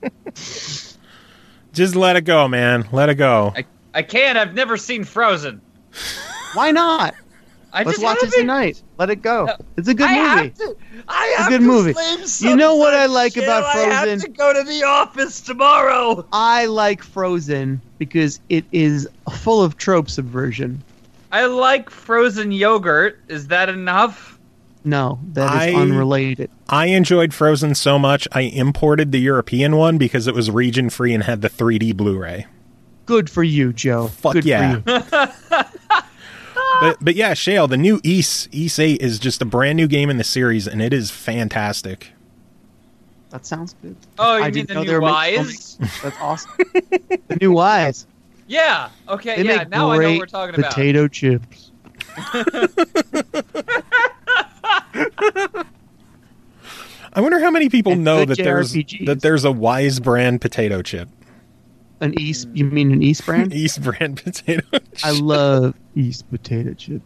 Just let it go, man. Let it go. I, I can't. I've never seen Frozen. Why not? I Let's just watch it haven't. tonight. Let it go. It's a good I movie. Have to, I It's a have good to movie. sleep some You know what I such like shit. about I have Frozen? to go to the office tomorrow. I like Frozen because it is full of trope subversion. I like frozen yogurt. Is that enough? No, that is I- unrelated. I enjoyed Frozen so much, I imported the European one because it was region-free and had the three D Blu-ray. Good for you, Joe. Fuck Good yeah. for you. But but yeah, Shale, the new Ys, Ys eight is just a brand new game in the series, and it is fantastic. That sounds good. Oh, you I mean didn't the know new they were making- Wise? That's awesome. The new Wise. Yeah. Okay. They yeah. make Now I know great what we're talking about. potato chips. I wonder how many people And know good that there's J R P Gs. that there's a Wise brand potato chip. An East, you mean an East brand? East brand potato chip. I love East potato chips.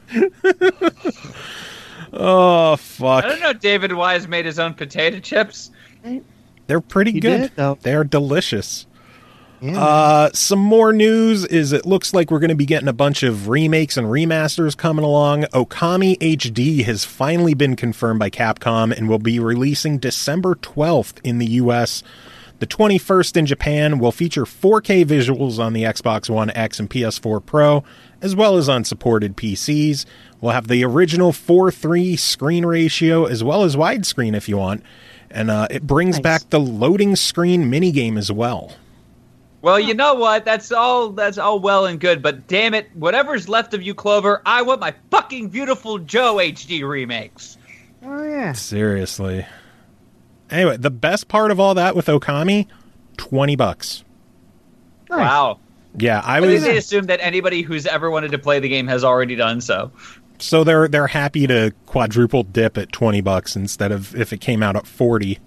Oh fuck. I don't know. David Wise made his own potato chips. They're pretty He good. did, though. They are delicious. Yeah. Uh, some more news is it looks like we're going to be getting a bunch of remakes and remasters coming along. Okami H D has finally been confirmed by Capcom and will be releasing December twelfth in the U S. The twenty-first in Japan will feature four K visuals on the Xbox One X and P S four Pro, as well as on supported P Cs. We'll have the original four three screen ratio, as well as widescreen if you want. And uh, it brings Nice. back the loading screen minigame as well. Well, you know what? That's all. That's all well and good, but damn it, whatever's left of you, Clover, I want my fucking beautiful Joe H D remakes. oh, yeah. Seriously. Anyway, the best part of all that with Okami, twenty bucks. Nice. Wow. Yeah, I I think was they assume that anybody who's ever wanted to play the game has already done so. so they're they're happy to quadruple dip at twenty bucks instead of if it came out at forty.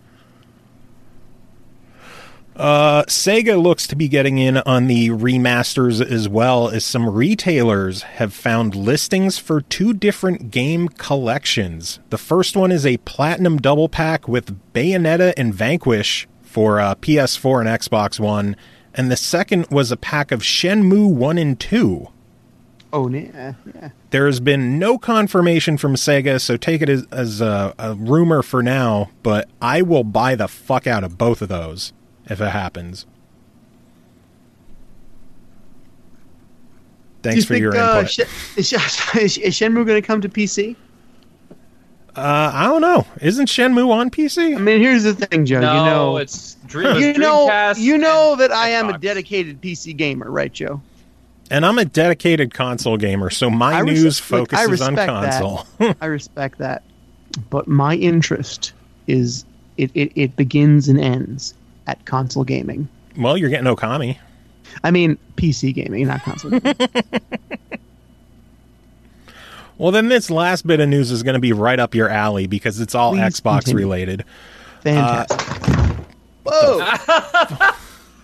Uh, Sega looks to be getting in on the remasters as well, as some retailers have found listings for two different game collections. The first one is a platinum double pack with Bayonetta and Vanquish for uh, P S four and Xbox One, and the second was a pack of Shenmue one and two. Oh, yeah, yeah. There has been no confirmation from Sega, so take it as, as a, a rumor for now, but I will buy the fuck out of both of those if it happens. Thanks for think, your uh, input. Sh- is, is, is Shenmue going to come to P C? Uh, I don't know. Isn't Shenmue on P C? I mean, here's the thing, Joe. No, you know, it's Dream, you know, Dreamcast you know and that I am a Xbox. dedicated P C gamer, right, Joe? And I'm a dedicated console gamer, so my I res- news look, I focuses on respect console. that. I respect that, but my interest is it, it, it begins and ends at console gaming. Well, you're getting Okami. I mean, P C gaming, not console gaming. Well, then this last bit of news is going to be right up your alley because it's all Please Xbox continue. related. Fantastic. Whoa!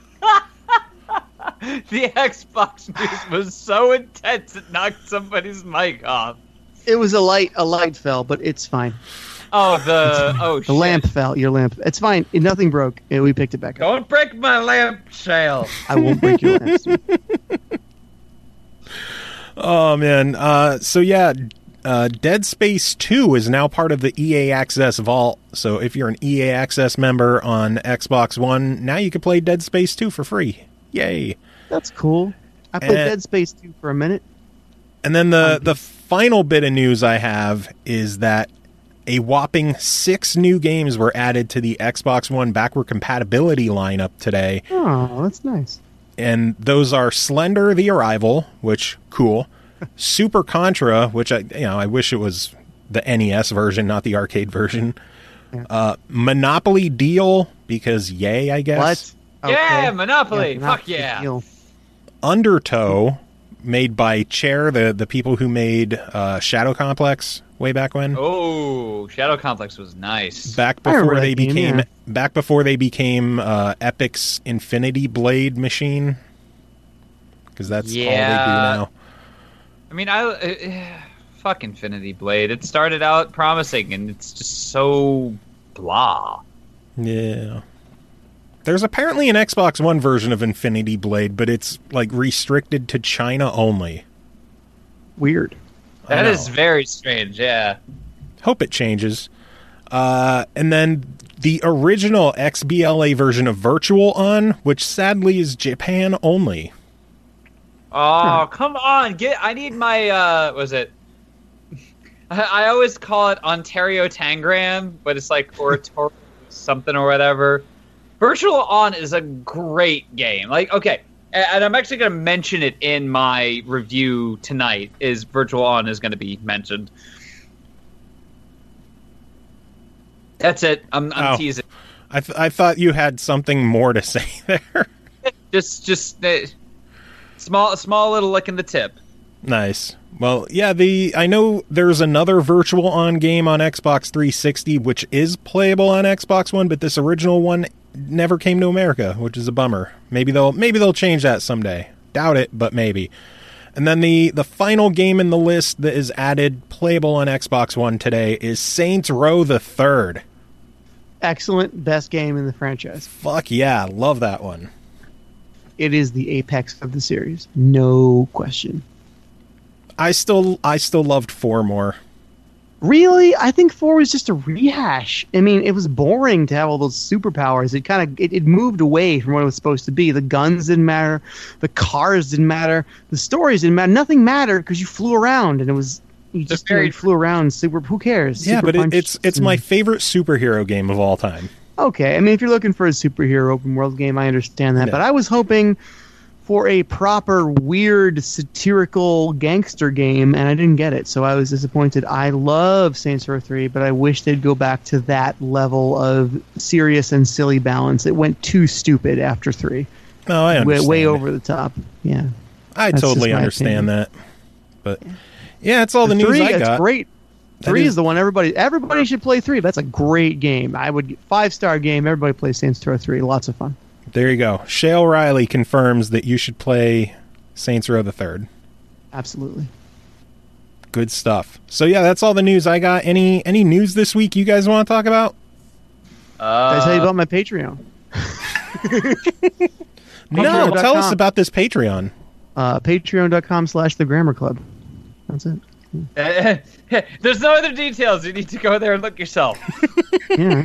The Xbox news was so intense it knocked somebody's mic off. It was a light. A light fell, but it's fine. Oh, the oh The shit. lamp fell. Your lamp. It's fine. It, nothing broke. Yeah, we picked it back up. Don't break my lamp shell. I won't break your lamp. Steve. Oh, man. Uh, so, yeah, uh, Dead Space two is now part of the E A Access Vault. So if you're an E A Access member on Xbox One, now you can play Dead Space two for free. Yay. That's cool. I played Eh. Dead Space two for a minute. And then the, the final bit of news I have is that a whopping six new games were added to the Xbox One backward compatibility lineup today. Oh, that's nice. And those are Slender the Arrival, which, cool. Super Contra, which I you know I wish it was the N E S version, not the arcade version. Yeah. Uh, Monopoly Deal, because yay, I guess. What? Yeah, Monopoly. Yeah, Fuck Monopoly yeah. deal. Undertow, made by Chair, the, the people who made uh, Shadow Complex way back when. Oh, Shadow Complex was nice. Back I remember before that they game, became yeah. back before they became uh, Epic's Infinity Blade machine. Because that's all they do Yeah. now. I mean, I uh, fuck Infinity Blade. It started out promising, and it's just so blah. Yeah. There's apparently an Xbox One version of Infinity Blade, but it's like restricted to China only. Weird. I That know. is very strange. Yeah. Hope it changes. Uh, and then the original X B L A version of Virtual On, which sadly is Japan only. Oh, come on. Get I need my uh was it I, I always call it Ontario Tangram, but it's like Orator something or whatever. Virtual On is a great game. Like, okay, and, and I'm actually going to mention it in my review tonight. Is Virtual On is going to be mentioned. That's it. I'm, I'm Oh. teasing. I, th- I thought you had something more to say there. Just, just uh, small, small little lick in the tip. Nice. Well, yeah, the I know there's another Virtual On game on Xbox three sixty, which is playable on Xbox One, but this original one never came to America, which is a bummer. Maybe they'll maybe they'll change that someday. Doubt it, but maybe. And then the, the final game in the list that is added playable on Xbox One today is Saints Row the Third. Excellent. Best game in the franchise. Fuck yeah, love that one. It is the apex of the series. No question. I still I still loved four more. Really? I think four was just a rehash. I mean, it was boring to have all those superpowers. It kind of it, it moved away from what it was supposed to be. The guns didn't matter. The cars didn't matter. The stories didn't matter. Nothing mattered because you flew around and it was you It's just very- you know, flew around. Super. Who cares? Yeah, Super but it, punch it's it's and- my favorite superhero game of all time. Okay, I mean, if you're looking for a superhero open world game, I understand that. Yeah. But I was hoping for a proper, weird, satirical gangster game, and I didn't get it, so I was disappointed. I love Saints Row three, but I wish they'd go back to that level of serious and silly balance. It went too stupid after three. No, I Way, understand. way over the top. Yeah. I That's totally just my understand opinion. that. But yeah, it's all the, news three, I that's got. great. That Three is- is the one everybody everybody should play. Three. That's a great game. I would five star game. Everybody plays Saints Row three. Lots of fun. There you go. Shale Riley confirms that you should play Saints Row the Third. Absolutely. Good stuff. So yeah, that's all the news I got. Any any news this week you guys want to talk about? Uh, Did I tell you about my Patreon? No, Patreon dot tell us com. about this Patreon. Uh, Patreon.com slash the Grammar Club. That's it. There's no other details. You need to go there and look yourself. Yeah.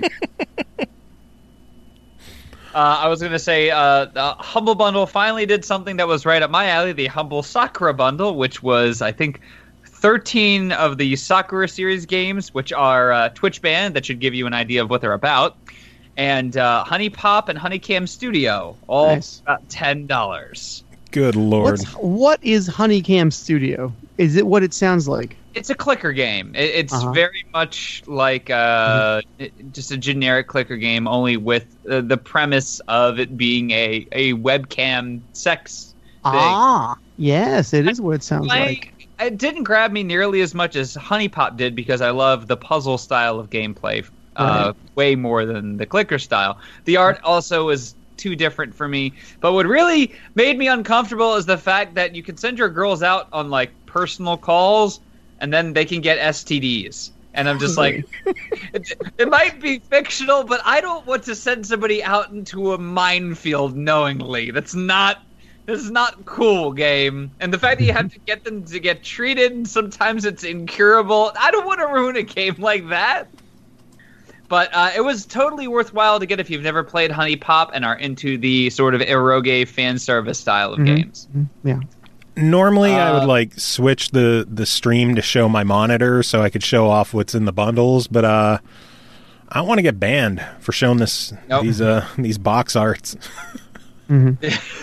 Uh, I was going to say, uh, the Humble Bundle finally did something that was right up my alley, the Humble Sakura Bundle, which was, I think, thirteen of the Sakura series games, which are uh, Twitch banned. That should give you an idea of what they're about. And uh, Honey Pop and Honeycam Studio, all Nice. about ten dollars. Good lord. What's, what is Honeycam Studio? Is it what it sounds like? It's a clicker game. It, it's Uh-huh. very much like uh, it- just a generic clicker game, only with uh, the premise of it being a, a webcam sex thing. Ah, yes, it is what it sounds like. Like, it didn't grab me nearly as much as Honey Pop did because I love the puzzle style of gameplay uh, way more than the clicker style. The art also is too different for me. But what really made me uncomfortable is the fact that you can send your girls out on like personal calls and then they can get S T Ds. And I'm just like, it, it might be fictional, but I don't want to send somebody out into a minefield knowingly. That's not, this is not cool, game. And the fact that you have to get them to get treated, and sometimes it's incurable. I don't want to ruin a game like that. But uh, it was totally worthwhile to get if you've never played Honey Pop and are into the sort of eroge fan service style of Mhm. games. Yeah. Normally, I would Uh, like switch the the stream to show my monitor so I could show off what's in the bundles, but uh, I don't want to get banned for showing this Nope. these uh these box arts. hmm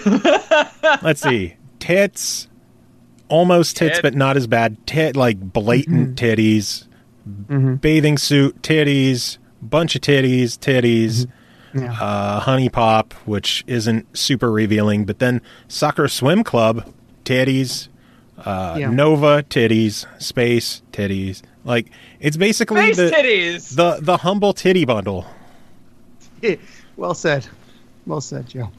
Let's see, tits, almost tits, Tit. but not as bad. Tit like blatant titties, hmm bathing suit titties, bunch of titties, titties. Yeah. Uh, Honey Pop, which isn't super revealing, but then Sakura Swim Club, titties, uh, Yeah. Nova, titties, Space, titties. Like, it's basically Face the, titties! the the humble titty bundle. Well said. Well said, Joe.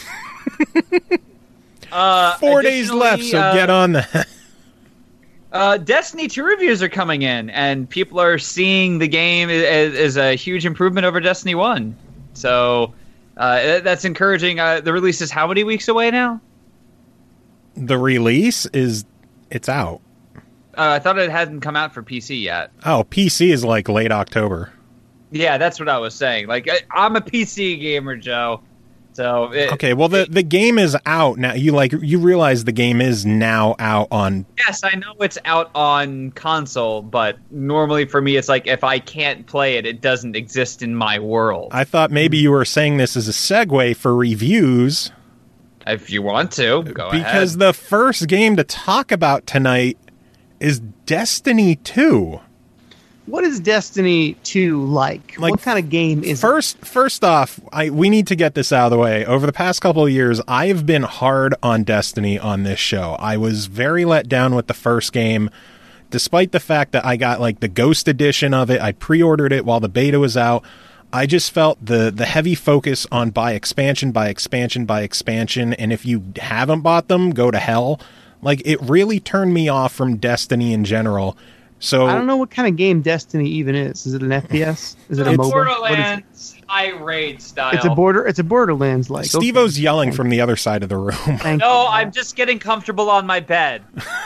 Uh, Four days left, so uh, get on that. Uh, Destiny two reviews are coming in, and people are seeing the game as, as a huge improvement over Destiny one. So uh, that's encouraging. Uh, the release is how many weeks away now? The release is, it's out. Uh, I thought it hadn't come out for P C yet. Oh, P C is like late October. Yeah, that's what I was saying. Like, I, I'm a P C gamer, Joe. So it, Okay, well, the, the game is out now. You like you realize the game is now out on. yes, I know it's out on console, but normally for me, it's like if I can't play it, it doesn't exist in my world. I thought maybe you were saying this as a segue for reviews. If you want to, go Because ahead. the first game to talk about tonight is Destiny two. What is Destiny two like? Like, what kind of game is First, first off, I we need to get this out of the way. Over the past couple of years, I have been hard on Destiny on this show. I was very let down with the first game, despite the fact that I got like the Ghost edition of it. I pre-ordered it while the beta was out. I just felt the the heavy focus on buy expansion, buy expansion, buy expansion, and if you haven't bought them, go to hell. Like, it really turned me off from Destiny in general. So I don't know what kind of game Destiny even is. Is it an F P S? Is it a It's MOBA? What is it? Borderlands high raid style. It's a border. It's a Borderlands like. Steve-O's yelling from the other side of the room. Thank No, you. I'm just getting comfortable on my bed.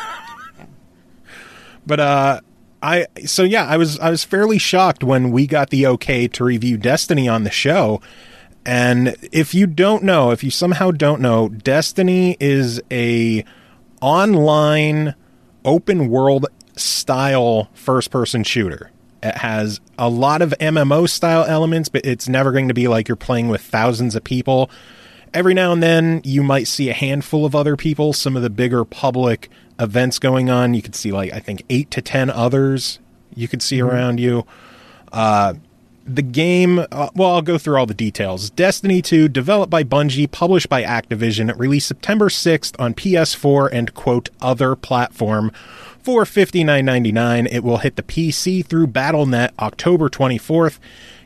But uh I so yeah, I was I was fairly shocked when we got the okay to review Destiny on the show. And if you don't know, if you somehow don't know, Destiny is a online open world style first person shooter. It has a lot of M M O style elements, but it's never going to be like you're playing with thousands of people. Every now and then you might see a handful of other people, some of the bigger public events going on. You could see like, I think eight to ten others you could see around you. Uh, the game, uh, well, I'll go through all the details. Destiny two, developed by Bungie, published by Activision. It released September sixth on P S four and, quote, other platform for fifty-nine ninety-nine. It will hit the P C through Battle dot net October twenty-fourth.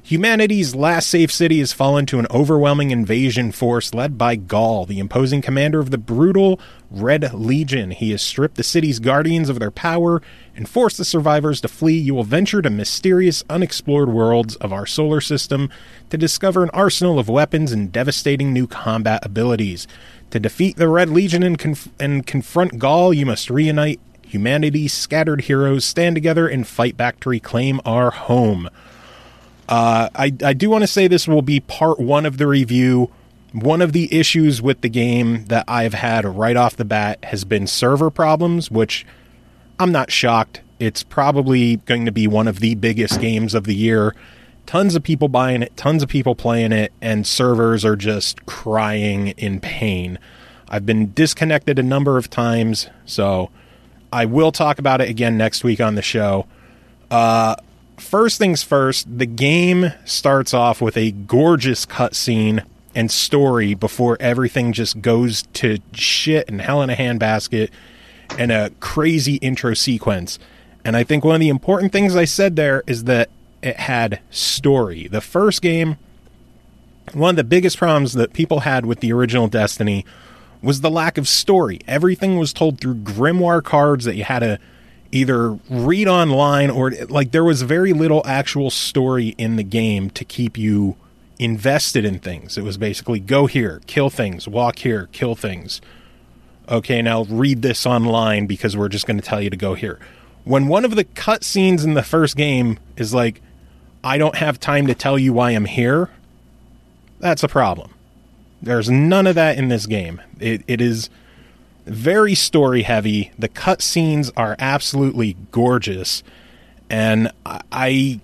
Humanity's last safe city has fallen to an overwhelming invasion force led by Gaul, the imposing commander of the brutal Red Legion. He has stripped the city's guardians of their power and forced the survivors to flee. You will venture to mysterious, unexplored worlds of our solar system to discover an arsenal of weapons and devastating new combat abilities. To defeat the Red Legion and, conf- and confront Gaul, you must reunite humanity's scattered heroes, stand together, and fight back to reclaim our home. Uh, I, I do want to say this will be part one of the review. One of the issues with the game that I've had right off the bat has been server problems, which I'm not shocked. It's probably going to be one of the biggest games of the year. Tons of people buying it, tons of people playing it, and servers are just crying in pain. I've been disconnected a number of times, so I will talk about it again next week on the show. Uh... First things first, the game starts off with a gorgeous cutscene and story before everything just goes to shit and hell in a handbasket, and a crazy intro sequence. And I think one of the important things I said there is that it had story. The first game, one of the biggest problems that people had with the original Destiny was the lack of story. Everything was told through grimoire cards that you had to either read online, or like there was very little actual story in the game to keep you invested in things. It was basically go here, kill things, walk here, kill things. Okay, now read this online because we're just going to tell you to go here. When one of the cutscenes in the first game is like, I don't have time to tell you why I'm here, that's a problem. There's none of that in this game. It, it is very story heavy. The cutscenes are absolutely gorgeous, and I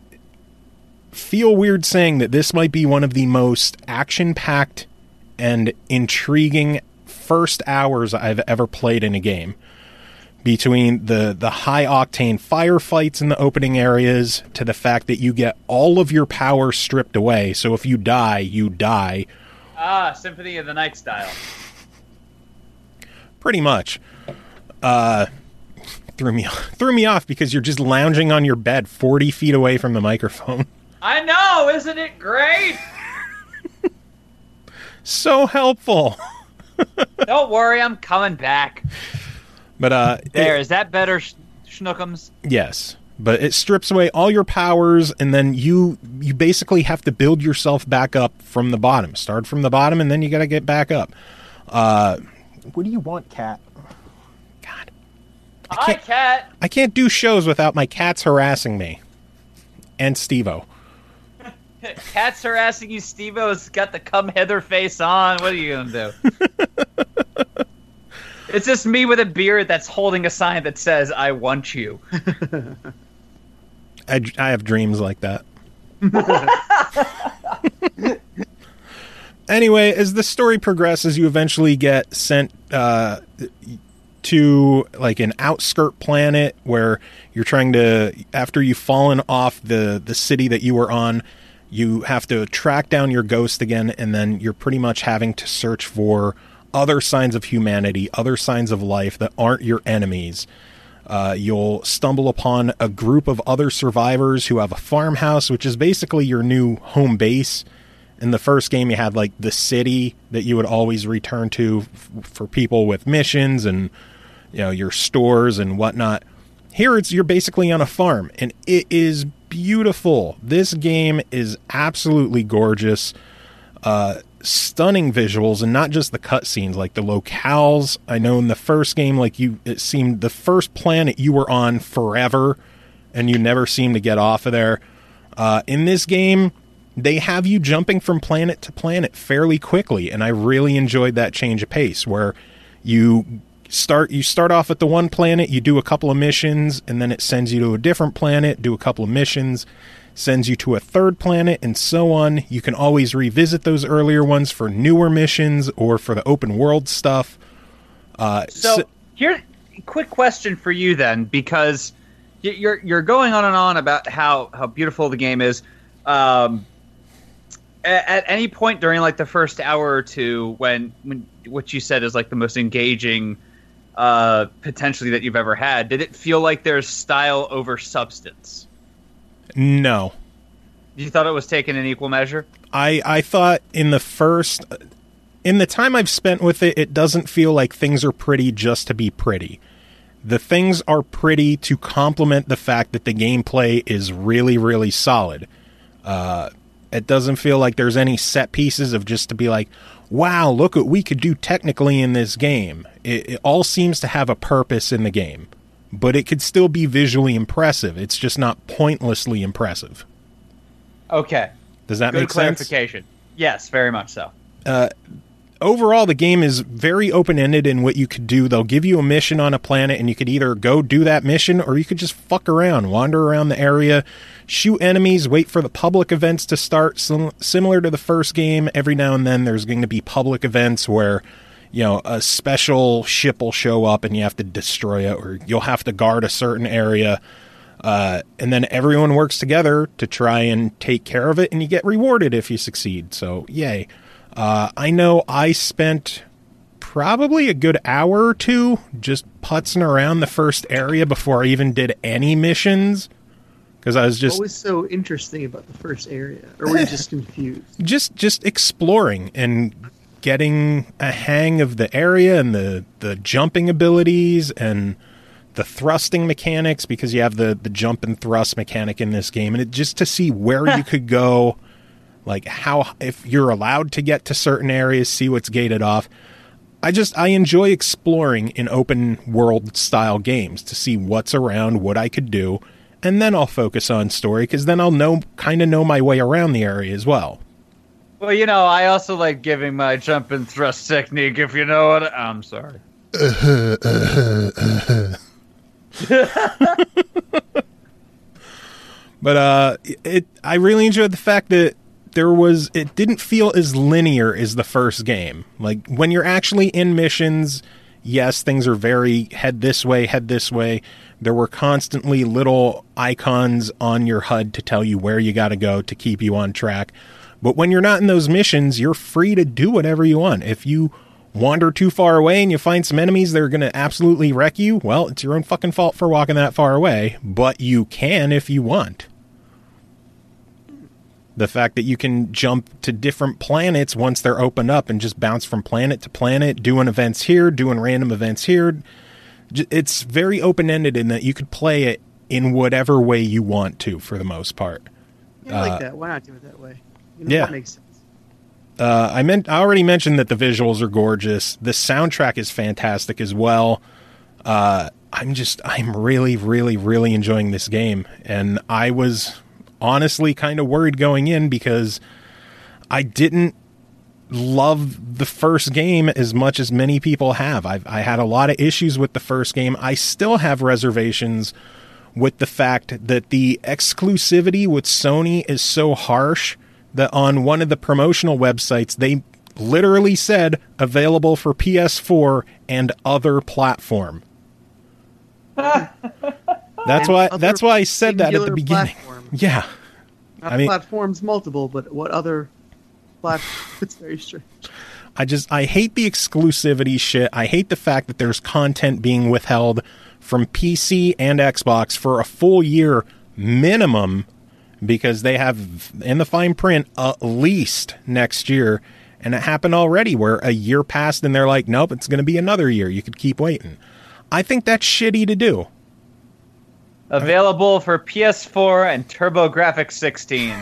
feel weird saying that this might be one of the most action-packed and intriguing first hours I've ever played in a game. Between the, the high-octane firefights in the opening areas to the fact that you get all of your power stripped away, so if you die, you die. Ah, Symphony of the Night style. Pretty much. Uh, threw me threw me off because you're just lounging on your bed forty feet away from the microphone. I know, isn't it great? So helpful. Don't worry, I'm coming back. But uh, there it, is that better, sh- Schnookums? Yes, but it strips away all your powers, and then you you basically have to build yourself back up from the bottom. Start from the bottom, and then you got to get back up. Uh. What do you want, cat? God. I Hi, can't, cat. I can't do shows without my cats harassing me. And Steve-O. Cat's harassing you, Steve-O's got the come hither face on. What are you going to do? It's just me with a beard that's holding a sign that says, I want you. I, I have dreams like that. Anyway, as the story progresses, you eventually get sent uh, to like an outskirt planet where you're trying to, after you've fallen off the, the city that you were on, you have to track down your ghost again, and then you're pretty much having to search for other signs of humanity, other signs of life that aren't your enemies. Uh, you'll stumble upon a group of other survivors who have a farmhouse, which is basically your new home base. In the first game, you had like the city that you would always return to f- for people with missions and, you know, your stores and whatnot. Here, it's you're basically on a farm, and it is beautiful. This game is absolutely gorgeous. Uh, stunning visuals, and not just the cutscenes, like the locales. I know in the first game, like you, it seemed the first planet you were on forever, and you never seemed to get off of there. Uh, in this game, they have you jumping from planet to planet fairly quickly, and I really enjoyed that change of pace where you start you start off at the one planet, you do a couple of missions, and then it sends you to a different planet, do a couple of missions, sends you to a third planet, and so on. You can always revisit those earlier ones for newer missions or for the open world stuff. Uh, so, so here, quick question for you then, because you're you're going on and on about how, how beautiful the game is. Um, at, at any point during like the first hour or two, when when what you said is like the most engaging, uh, potentially that you've ever had, did it feel like there's style over substance? No. You thought it was taken in equal measure? I, I thought in the first... In the time I've spent with it, it doesn't feel like things are pretty just to be pretty. The things are pretty to complement the fact that the gameplay is really, really solid. Uh, it doesn't feel like there's any set pieces of just to be like, wow, look what we could do technically in this game. It, it all seems to have a purpose in the game, but it could still be visually impressive. It's just not pointlessly impressive. Okay. Does that Good make sense? clarification. Yes, very much so. Uh, overall, the game is very open-ended in what you could do. They'll give you a mission on a planet, and you could either go do that mission, or you could just fuck around, wander around the area, shoot enemies, wait for the public events to start. Sim- similar to the first game, every now and then there's going to be public events where, you know, a special ship will show up and you have to destroy it, or you'll have to guard a certain area. Uh, and then everyone works together to try and take care of it, and you get rewarded if you succeed. So, yay. Uh, I know I spent probably a good hour or two just putzing around the first area before I even did any missions. Because I was just... What was so interesting about the first area? Or were you just confused? Just, just exploring and getting a hang of the area and the, the jumping abilities and the thrusting mechanics, because you have the, the jump and thrust mechanic in this game, and it just to see where you could go, like how, if you're allowed to get to certain areas, see what's gated off. I just, I enjoy exploring in open world style games to see what's around, what I could do, and then I'll focus on story, because then I'll know, kind of know my way around the area as well. Well, you know, I also like giving my jump and thrust technique, if you know what I- I'm sorry. But uh, it I really enjoyed the fact that there was it didn't feel as linear as the first game. Like when you're actually in missions, yes, things are very head this way, head this way. There were constantly little icons on your H U D to tell you where you got to go to keep you on track. But when you're not in those missions, you're free to do whatever you want. If you wander too far away and you find some enemies that are going to absolutely wreck you, well, it's your own fucking fault for walking that far away, but you can if you want. The fact that you can jump to different planets once they're opened up and just bounce from planet to planet, doing events here, doing random events here. It's very open-ended in that you could play it in whatever way you want to, for the most part. Yeah, I like Uh, that. Why not do it that way? You know, yeah. That makes sense. Uh, I meant I already mentioned that the visuals are gorgeous. The soundtrack is fantastic as well. Uh, I'm just I'm really, really, really enjoying this game, and I was honestly kind of worried going in because I didn't love the first game as much as many people have. I've I had a lot of issues with the first game. I still have reservations with the fact that the exclusivity with Sony is so harsh that on one of the promotional websites, they literally said available for P S four and other platform. That's And why. other That's why I said that at the singular beginning. platform. Yeah, Not I mean- platforms multiple, but what other platform? It's very strange. I just I hate the exclusivity shit. I hate the fact that there's content being withheld from P C and Xbox for a full year minimum, because they have in the fine print at least next year, and it happened already where a year passed and they're like, nope, it's going to be another year. You could keep waiting. I think that's shitty to do. Available for P S four and TurboGrafx sixteen.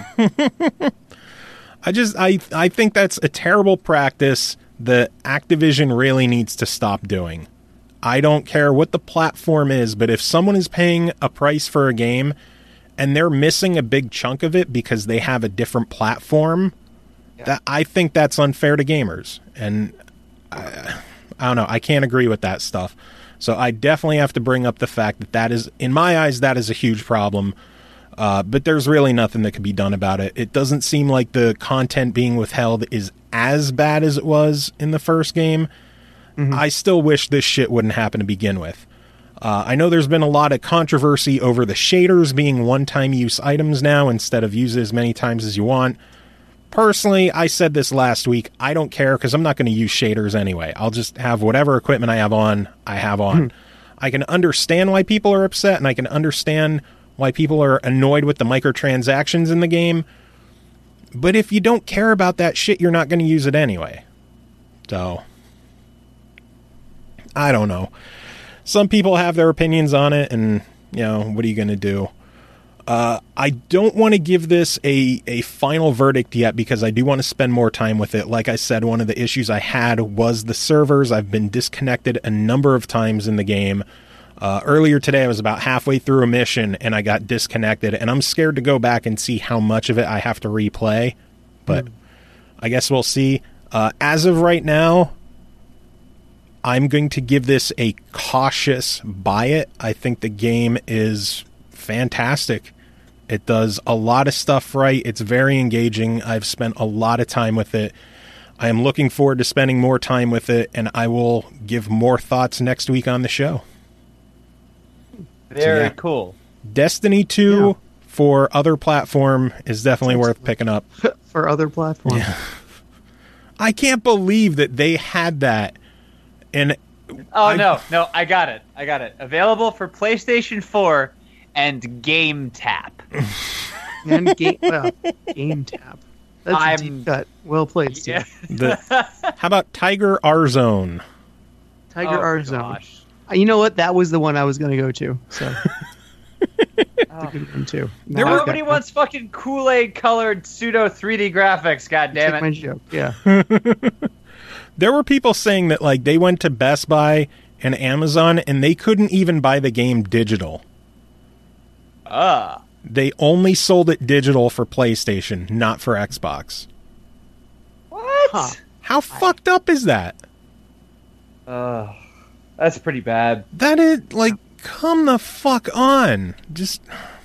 I just I I think that's a terrible practice that Activision really needs to stop doing. I don't care what the platform is, but if someone is paying a price for a game and they're missing a big chunk of it because they have a different platform, Yeah. that I think that's unfair to gamers. And I, I don't know, I can't agree with that stuff. So I definitely have to bring up the fact that that is, in my eyes, that is a huge problem. Uh, but there's really nothing that can be done about it. It doesn't seem like the content being withheld is as bad as it was in the first game. Mm-hmm. I still wish this shit wouldn't happen to begin with. Uh, I know there's been a lot of controversy over the shaders being one-time use items now instead of use it as many times as you want. Personally, I said this last week, I don't care because I'm not going to use shaders anyway. I'll just have whatever equipment I have on, I have on. Mm-hmm. I can understand why people are upset, and I can understand why people are annoyed with the microtransactions in the game, But if you don't care about that shit, you're not going to use it anyway. So, I don't know. Some people have their opinions on it, and, you know, what are you going to do? Uh, I don't want to give this a, a final verdict yet because I do want to spend more time with it. Like I said, one of the issues I had was the servers. I've been disconnected a number of times in the game. Uh, earlier today, I was about halfway through a mission and I got disconnected, and I'm scared to go back and see how much of it I have to replay, but mm. I guess we'll see. Uh, as of right now, I'm going to give this a cautious buy it. I think the game is fantastic. It does a lot of stuff right. It's very engaging. I've spent a lot of time with it. I am looking forward to spending more time with it, and I will give more thoughts next week on the show. Very so, yeah. cool. Destiny two yeah. for other platform is definitely That's worth picking up. For other platforms. Yeah. I can't believe that they had that. And Oh, I, no. No, I got it. I got it. Available for PlayStation four and Game Tap. and game, well, Game Tap. That's I'm, a deep cut. Well played, Steve. Yeah. the, how about Tiger R Zone? Tiger oh, R Zone. Gosh. You know what? That was the one I was going to go to. So that's a good one too. There Now Nobody wants fucking Kool-Aid colored pseudo three D graphics. God damn it! My joke. Yeah. There were people saying that like they went to Best Buy and Amazon and they couldn't even buy the game digital. Ah. Uh. They only sold it digital for PlayStation, not for Xbox. What? Huh. How I... fucked up is that? Uh. That's pretty bad. That is, like, come the fuck on. Just,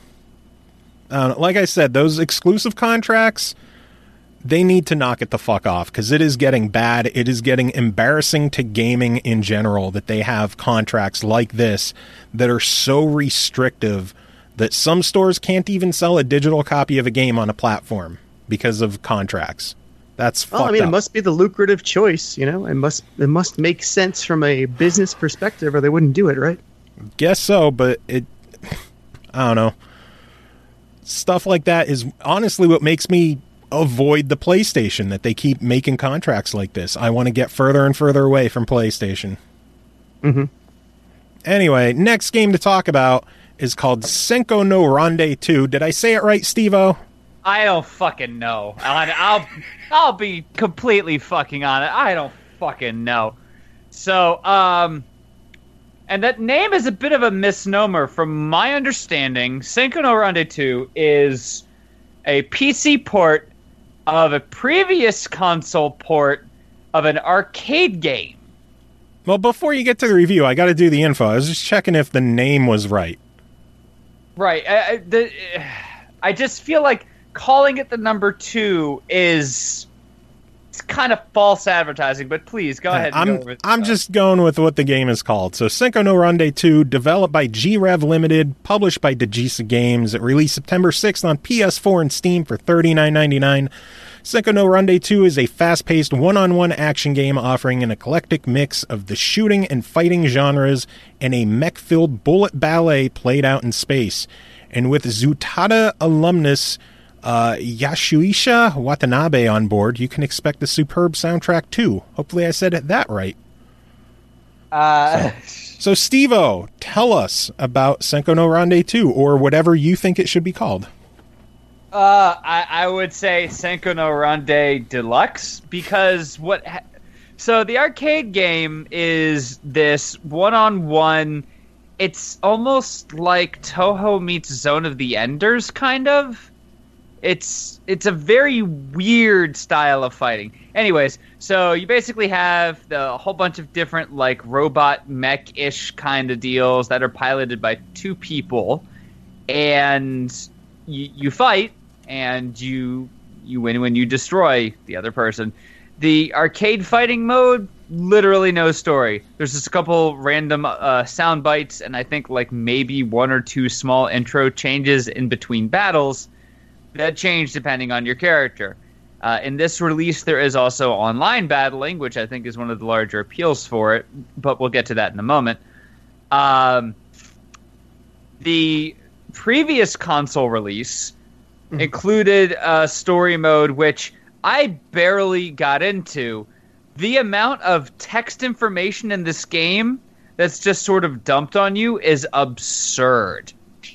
I don't know. Like I said, those exclusive contracts, they need to knock it the fuck off, because it is getting bad. It is getting embarrassing to gaming in general that they have contracts like this that are so restrictive that some stores can't even sell a digital copy of a game on a platform because of contracts. That's well, fucked I mean, up. It must be the lucrative choice, you know. It must it must make sense from a business perspective, or they wouldn't do it, right? Guess so, but it, I don't know. Stuff like that is honestly what makes me avoid the PlayStation. That they keep making contracts like this. I want to get further and further away from PlayStation. Mm-hmm. Anyway, next game to talk about is called Senko no Ronde two. Did I say it right, Steve-O? I don't fucking know. I'll, I'll I'll be completely fucking on it. I don't fucking know. So, um, and that name is a bit of a misnomer. From my understanding, Senko no Ronde two is a P C port of a previous console port of an arcade game. Well, before you get to the review, I got to do the info. I was just checking if the name was right. Right. I, I, the, I just feel like calling it the number two is it's kind of false advertising, but please go ahead and I'm, go over I'm just going with what the game is called. So Senko no Ronde two, developed by G-Rev Limited, published by Degisa Games. It released September sixth on P S four and Steam for thirty-nine ninety-nine. Senko no Ronde two is a fast-paced one-on-one action game offering an eclectic mix of the shooting and fighting genres and a mech-filled bullet ballet played out in space. And with Zutada alumnus Uh, Yashuisha Watanabe on board, you can expect a superb soundtrack too. Hopefully I said it that right. Uh, so, so Steve-O, tell us about Senko no Ronde two, or whatever you think it should be called. Uh, I, I would say Senko no Ronde Deluxe, because what... Ha- so the arcade game is this one-on-one... It's almost like Toho meets Zone of the Enders, kind of. It's it's a very weird style of fighting. Anyways, so you basically have the a whole bunch of different like robot mech-ish kind of deals that are piloted by two people, and you, you fight and you you win when you destroy the other person. The arcade fighting mode, literally no story. There's just a couple random uh, sound bites, and I think like maybe one or two small intro changes in between battles that change depending on your character. Uh, in this release, there is also online battling, which I think is one of the larger appeals for it, but we'll get to that in a moment. Um, the previous console release included a story mode, which I barely got into. The amount of text information in this game that's just sort of dumped on you is absurd.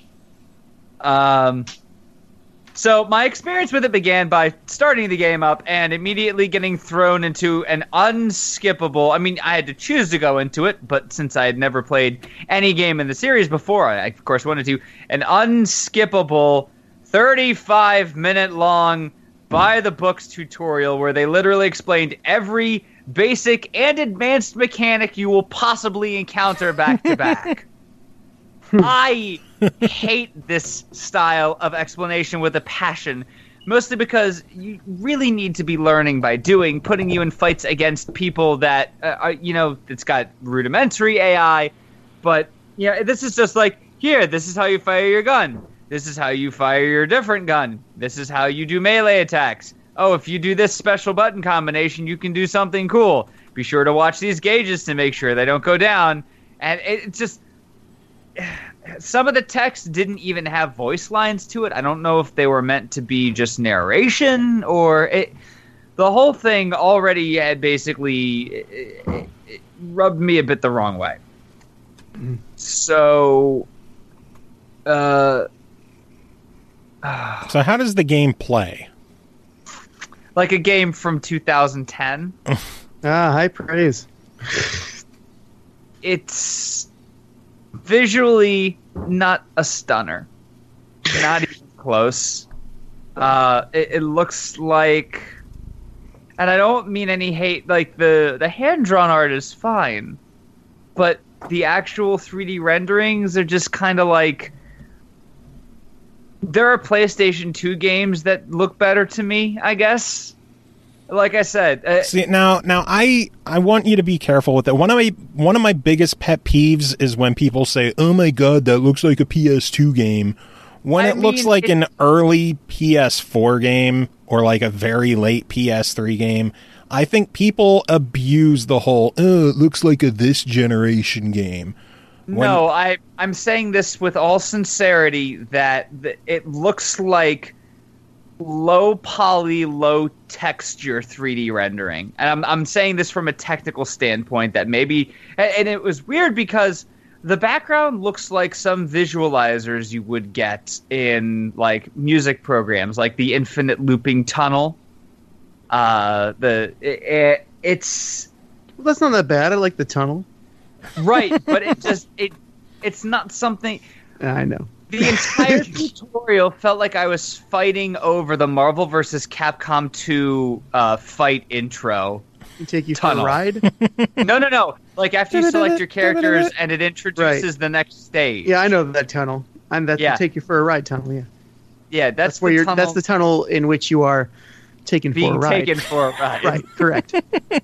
Um, so my experience with it began by starting the game up and immediately getting thrown into an unskippable... I mean, I had to choose to go into it, but since I had never played any game in the series before, I, of course, wanted to. An unskippable thirty-five minute long by-the-books tutorial where they literally explained every basic and advanced mechanic you will possibly encounter back-to-back. I hate this style of explanation with a passion, mostly because you really need to be learning by doing, putting you in fights against people that, uh, are, you know, it's got rudimentary A I, but, you know, this is just like, here, this is how you fire your gun. This is how you fire your different gun. This is how you do melee attacks. Oh, if you do this special button combination, you can do something cool. Be sure to watch these gauges to make sure they don't go down. And it just... Some of the text didn't even have voice lines to it. I don't know if they were meant to be just narration or... it. The whole thing already had basically it, it, it rubbed me a bit the wrong way. So... Uh... So how does the game play? Like a game from two thousand ten. Ah, high praise. It's visually not a stunner. Not even close. Uh, it, it looks like... And I don't mean any hate. Like, the, the hand-drawn art is fine. But the actual three D renderings are just kind of like... There are PlayStation two games that look better to me, I guess. Like I said, uh, see now, now I I want you to be careful with that. One of my one of my biggest pet peeves is when people say, "Oh my god, that looks like a P S two game," when I it looks mean, like it, an early P S four game or like a very late P S three game. I think people abuse the whole, "Oh, it looks like a this generation game." When, no, I I'm saying this with all sincerity that th- it looks like low poly, low texture three D rendering. And I'm I'm saying this from a technical standpoint that maybe... And, and it was weird because the background looks like some visualizers you would get in, like, music programs, like the Infinite Looping Tunnel. Uh, the it, it, It's... Well, that's not that bad. I like the tunnel. Right, but it just... it It's not something... I know. The entire tutorial felt like I was fighting over the Marvel versus. Capcom two uh, fight intro. Take you tunnel. for a ride? No, no, no. Like after you select your characters and it introduces right. the next stage. Yeah, I know that tunnel. And that's yeah. the take you for a ride tunnel. Yeah. Yeah, that's, that's where the you're. tunnel That's the tunnel in which you are taken being for a ride. taken for a ride. Right. Correct.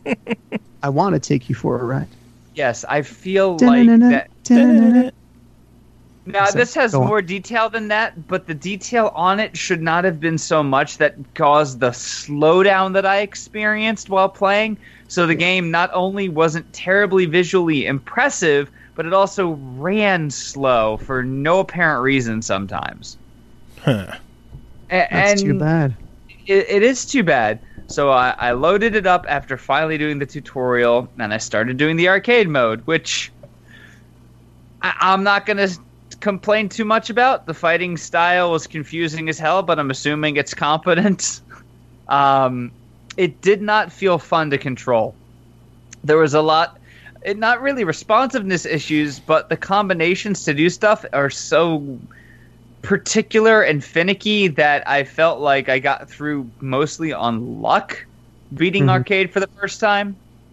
I want to take you for a ride. Yes, I feel like that. Now, So, this has go on. more detail than that, but the detail on it should not have been so much that caused the slowdown that I experienced while playing. So the game not only wasn't terribly visually impressive, but it also ran slow for no apparent reason sometimes. Huh. A- That's and too bad. It, it is too bad. So I, I loaded it up after finally doing the tutorial, and I started doing the arcade mode, which I, I'm not going to complain too much about. The fighting style was confusing as hell, but I'm assuming it's competent. um, it did not feel fun to control. There was a lot, it, not really responsiveness issues, but the combinations to do stuff are so particular and finicky that I felt like I got through mostly on luck beating Mm-hmm. arcade for the first time.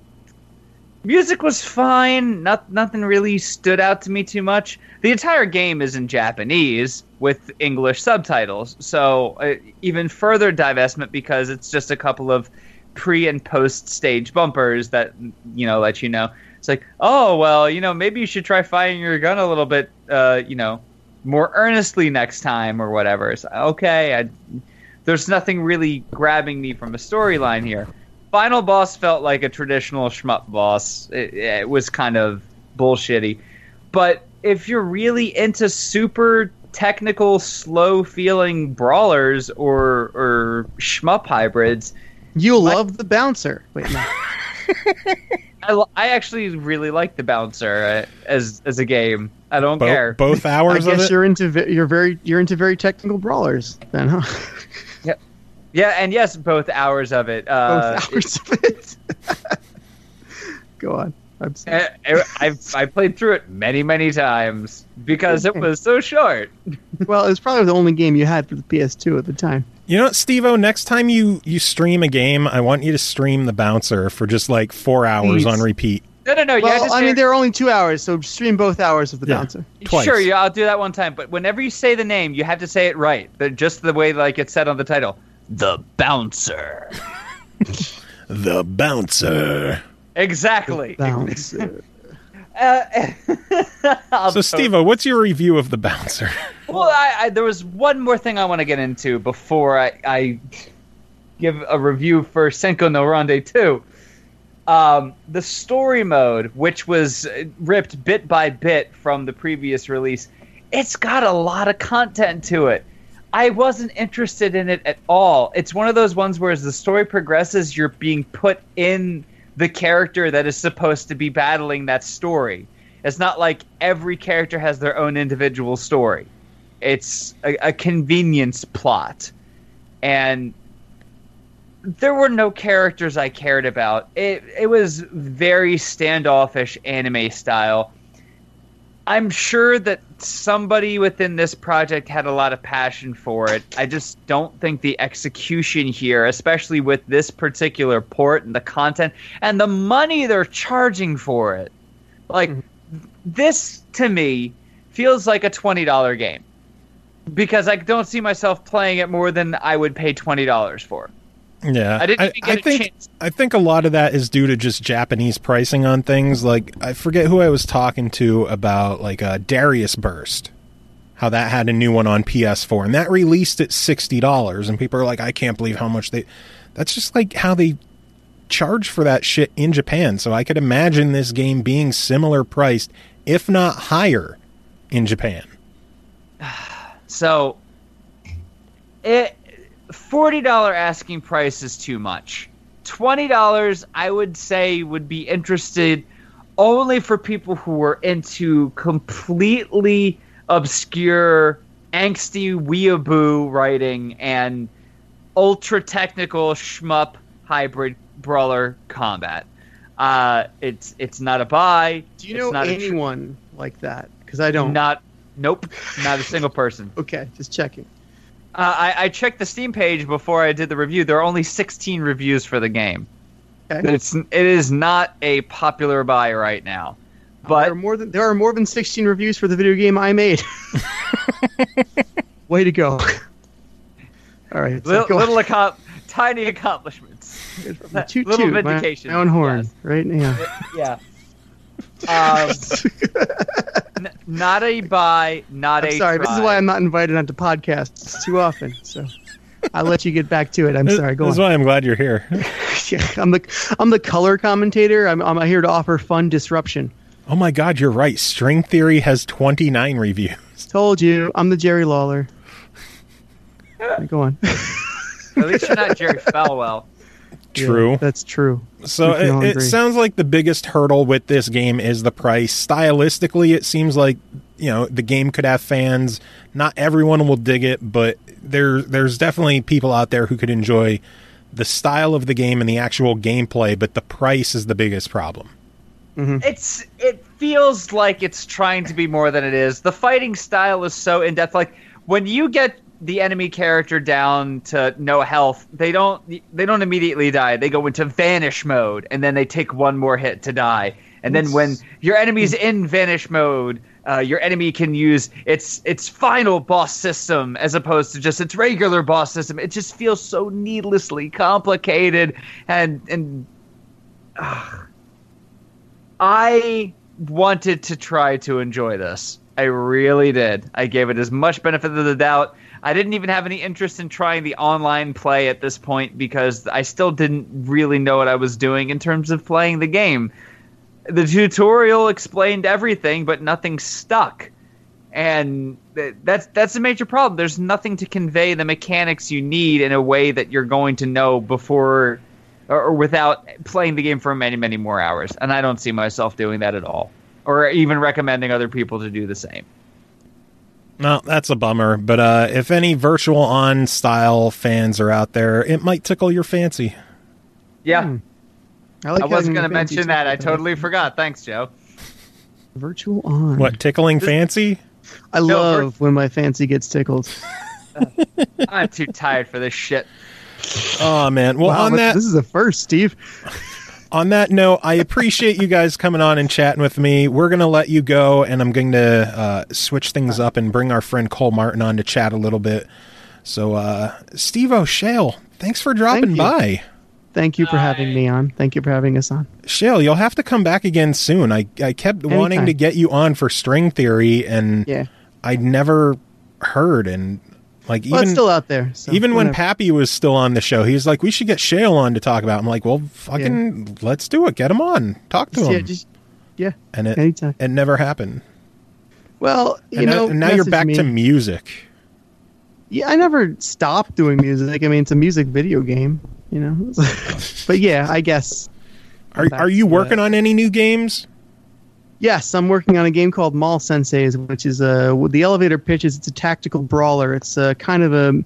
Music was fine. Not, nothing really stood out to me too much. The entire game is in Japanese with English subtitles, so uh, even further divestment because it's just a couple of pre- and post-stage bumpers that, you know, let you know. It's like, oh, well, you know, maybe you should try firing your gun a little bit, uh, you know, more earnestly next time or whatever. It's okay, I, there's nothing really grabbing me from a storyline here. Final boss felt like a traditional shmup boss. It, it was kind of bullshitty. But if you're really into super technical, slow-feeling brawlers or or shmup hybrids. You love the bouncer. Wait, no. I, I actually really like the bouncer uh, as as a game. I don't Bo- care. Both I hours of guess it. you're into vi- you're very you're into very technical brawlers then, huh? Yeah, yeah, and yes, both hours of it. Uh, Both hours of it. Go on. I'm sorry. I, I've I played through it many many times because it was so short. Well, it's probably the only game you had for the P S two at the time. You know what, Steve-O, next time you, you stream a game, I want you to stream the bouncer for just like four hours Please. on repeat. No, no, no. You have Well, to I say- mean, there are only two hours, so stream both hours of the Yeah. bouncer. Twice. Sure, yeah, I'll do that one time. But whenever you say the name, you have to say it right. The, just the way like it's said on the title. The Bouncer. The bouncer. Exactly. Bouncer. Uh, I'll So, post- Steve-O, what's your review of the bouncer? Well, I, I, there was one more thing I want to get into before I, I give a review for Senko no Ronde two. Um, the story mode, which was ripped bit by bit from the previous release, it's got a lot of content to it. I wasn't interested in it at all. It's one of those ones where as the story progresses, you're being put in the character that is supposed to be battling that story. It's not like every character has their own individual story. It's a, a convenience plot. And there were no characters I cared about. It it was very standoffish anime style. I'm sure that somebody within this project had a lot of passion for it. I just don't think the execution here, especially with this particular port and the content and the money they're charging for it. Like, mm-hmm. this, to me, feels like a twenty dollars game. Because I don't see myself playing it more than I would pay twenty dollars for. Yeah, I didn't even get I a think chance. I think a lot of that is due to just Japanese pricing on things. Like, I forget who I was talking to about like uh, Darius Burst, how that had a new one on P S four, and that released at sixty dollars, and people are like, I can't believe how much they. That's just like how they charge for that shit in Japan. So I could imagine this game being similar priced, if not higher, in Japan. So, it forty dollars asking price is too much. twenty dollars, I would say, would be interested only for people who were into completely obscure, angsty weeaboo writing and ultra technical shmup hybrid brawler combat. Uh, it's it's not a buy. Do you it's know not anyone like that? Because I A tr- don't. not nope, not a single person. Okay, just checking. Uh, I, I checked the Steam page before I did the review. There are only sixteen reviews for the game. Okay. It's it is not a popular buy right now. there But are more than there are more than sixteen reviews for the video game I made. Way to go! All right, so little, go little accom- tiny accomplishments. on. Toot, little toot, my- vindication. My own horn, Yes. right? Yeah. Yeah. Um, n- not a buy, not I'm a sorry. try. This is why I'm not invited onto podcasts too often. So I'll let you get back to it. I'm This- sorry. Go This is on. why I'm glad you're here. Yeah, I'm the I'm the color commentator. I'm I'm here to offer fun disruption. Oh my God, you're right. String Theory has twenty-nine reviews. Told you. I'm the Jerry Lawler. Go on. At least you're not Jerry Falwell. True. Yeah, that's true. So We can all it, it agree. sounds like the biggest hurdle with this game is the price. Stylistically, it seems like, you know, the game could have fans. Not everyone will dig it, but there there's definitely people out there who could enjoy the style of the game and the actual gameplay, but the price is the biggest problem. It's it feels like it's trying to be more than it is. The fighting style is so in depth. Like when you get the enemy character down to no health, they don't they don't immediately die. They go into vanish mode, and then they take one more hit to die. And then when your enemy's in vanish mode, uh, your enemy can use its its final boss system as opposed to just its regular boss system. It just feels so needlessly complicated, and and uh, I wanted to try to enjoy this. I really did. I gave it as much benefit of the doubt. I didn't even have any interest in trying the online play at this point because I still didn't really know what I was doing in terms of playing the game. The tutorial explained everything, but nothing stuck. And th- that's that's a major problem. There's nothing to convey the mechanics you need in a way that you're going to know before or, or without playing the game for many, many more hours. And I don't see myself doing that at all, or even recommending other people to do the same. No, that's a bummer. But uh, if any Virtual On style fans are out there, it might tickle your fancy. Yeah. Hmm. I, like I wasn't going to fancy mention that. I stuff. totally forgot. Thanks, Joe. Virtual On. What, tickling fancy? I No, love vir- when my fancy gets tickled. I'm too tired for this shit. Oh, man. Well, Wow, on but that... this is a first, Steve. On that note, I appreciate you guys coming on and chatting with me. We're going to let you go, and I'm going to uh, switch things up and bring our friend Cole Martin on to chat a little bit. So, uh, Steve O'Shale, thanks for dropping you. by. Thank you for having me on. Thank you for having us on. Shale, you'll have to come back again soon. I, I kept wanting Anytime. to get you on for String Theory, and Yeah. I never heard. And like Well, even it's still out there. So even when whatever. Pappy was still on the show, he was like, "We should get Shale on to talk about." I'm like, "Well, fucking, let's do it. Get him on. Talk to Just- him." yeah, just yeah. and it anytime. it never happened. Well, you And, know, now- and now you're message back me. to music. Yeah, I never stopped doing music. I mean, it's a music video game, you know. But yeah, I guess. I'm Are back are you to working that. on any new games? Yes, I'm working on a game called Mall Senseis, which is uh the elevator pitch is it's a tactical brawler. It's uh, kind of a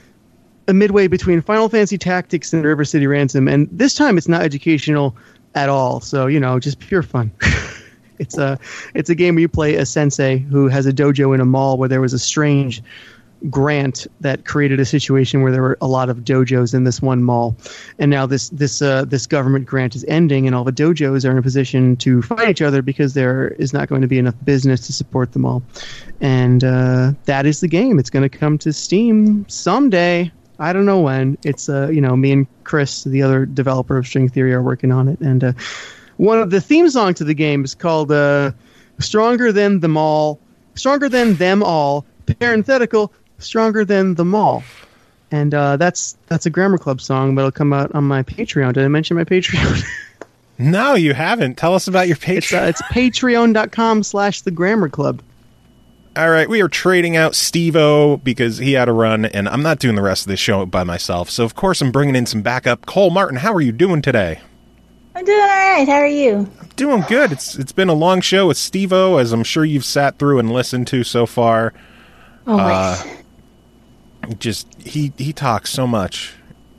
a midway between Final Fantasy Tactics and River City Ransom, and this time it's not educational at all. So you know, just pure fun. It's a it's a game where you play a sensei who has a dojo in a mall where there was a strange grant that created a situation where there were a lot of dojos in this one mall, and now this this uh, this government grant is ending, and all the dojos are in a position to fight each other because there is not going to be enough business to support them all, and uh, that is the game. It's going to come to Steam someday. I don't know when. It's uh, you know, me and Chris, the other developer of String Theory, are working on it, and uh, one of the theme songs to the game is called uh, "Stronger Than Them All," "Stronger Than Them All," parenthetical. Stronger Than the Mall, and uh, that's that's a Grammar Club song, but it'll come out on my Patreon. Did I mention my Patreon? No, you haven't. Tell us about your Patreon. it's uh, it's patreon.com slash the Grammar Club. All right, we are trading out Steve-O because he had a run, and I'm not doing the rest of this show by myself. So, of course, I'm bringing in some backup. Cole Martin, how are you doing today? I'm doing all right. How are you? Doing good. It's It's been a long show with Steve-O, as I'm sure you've sat through and listened to so far. Always. Uh, Just, he, he talks so much.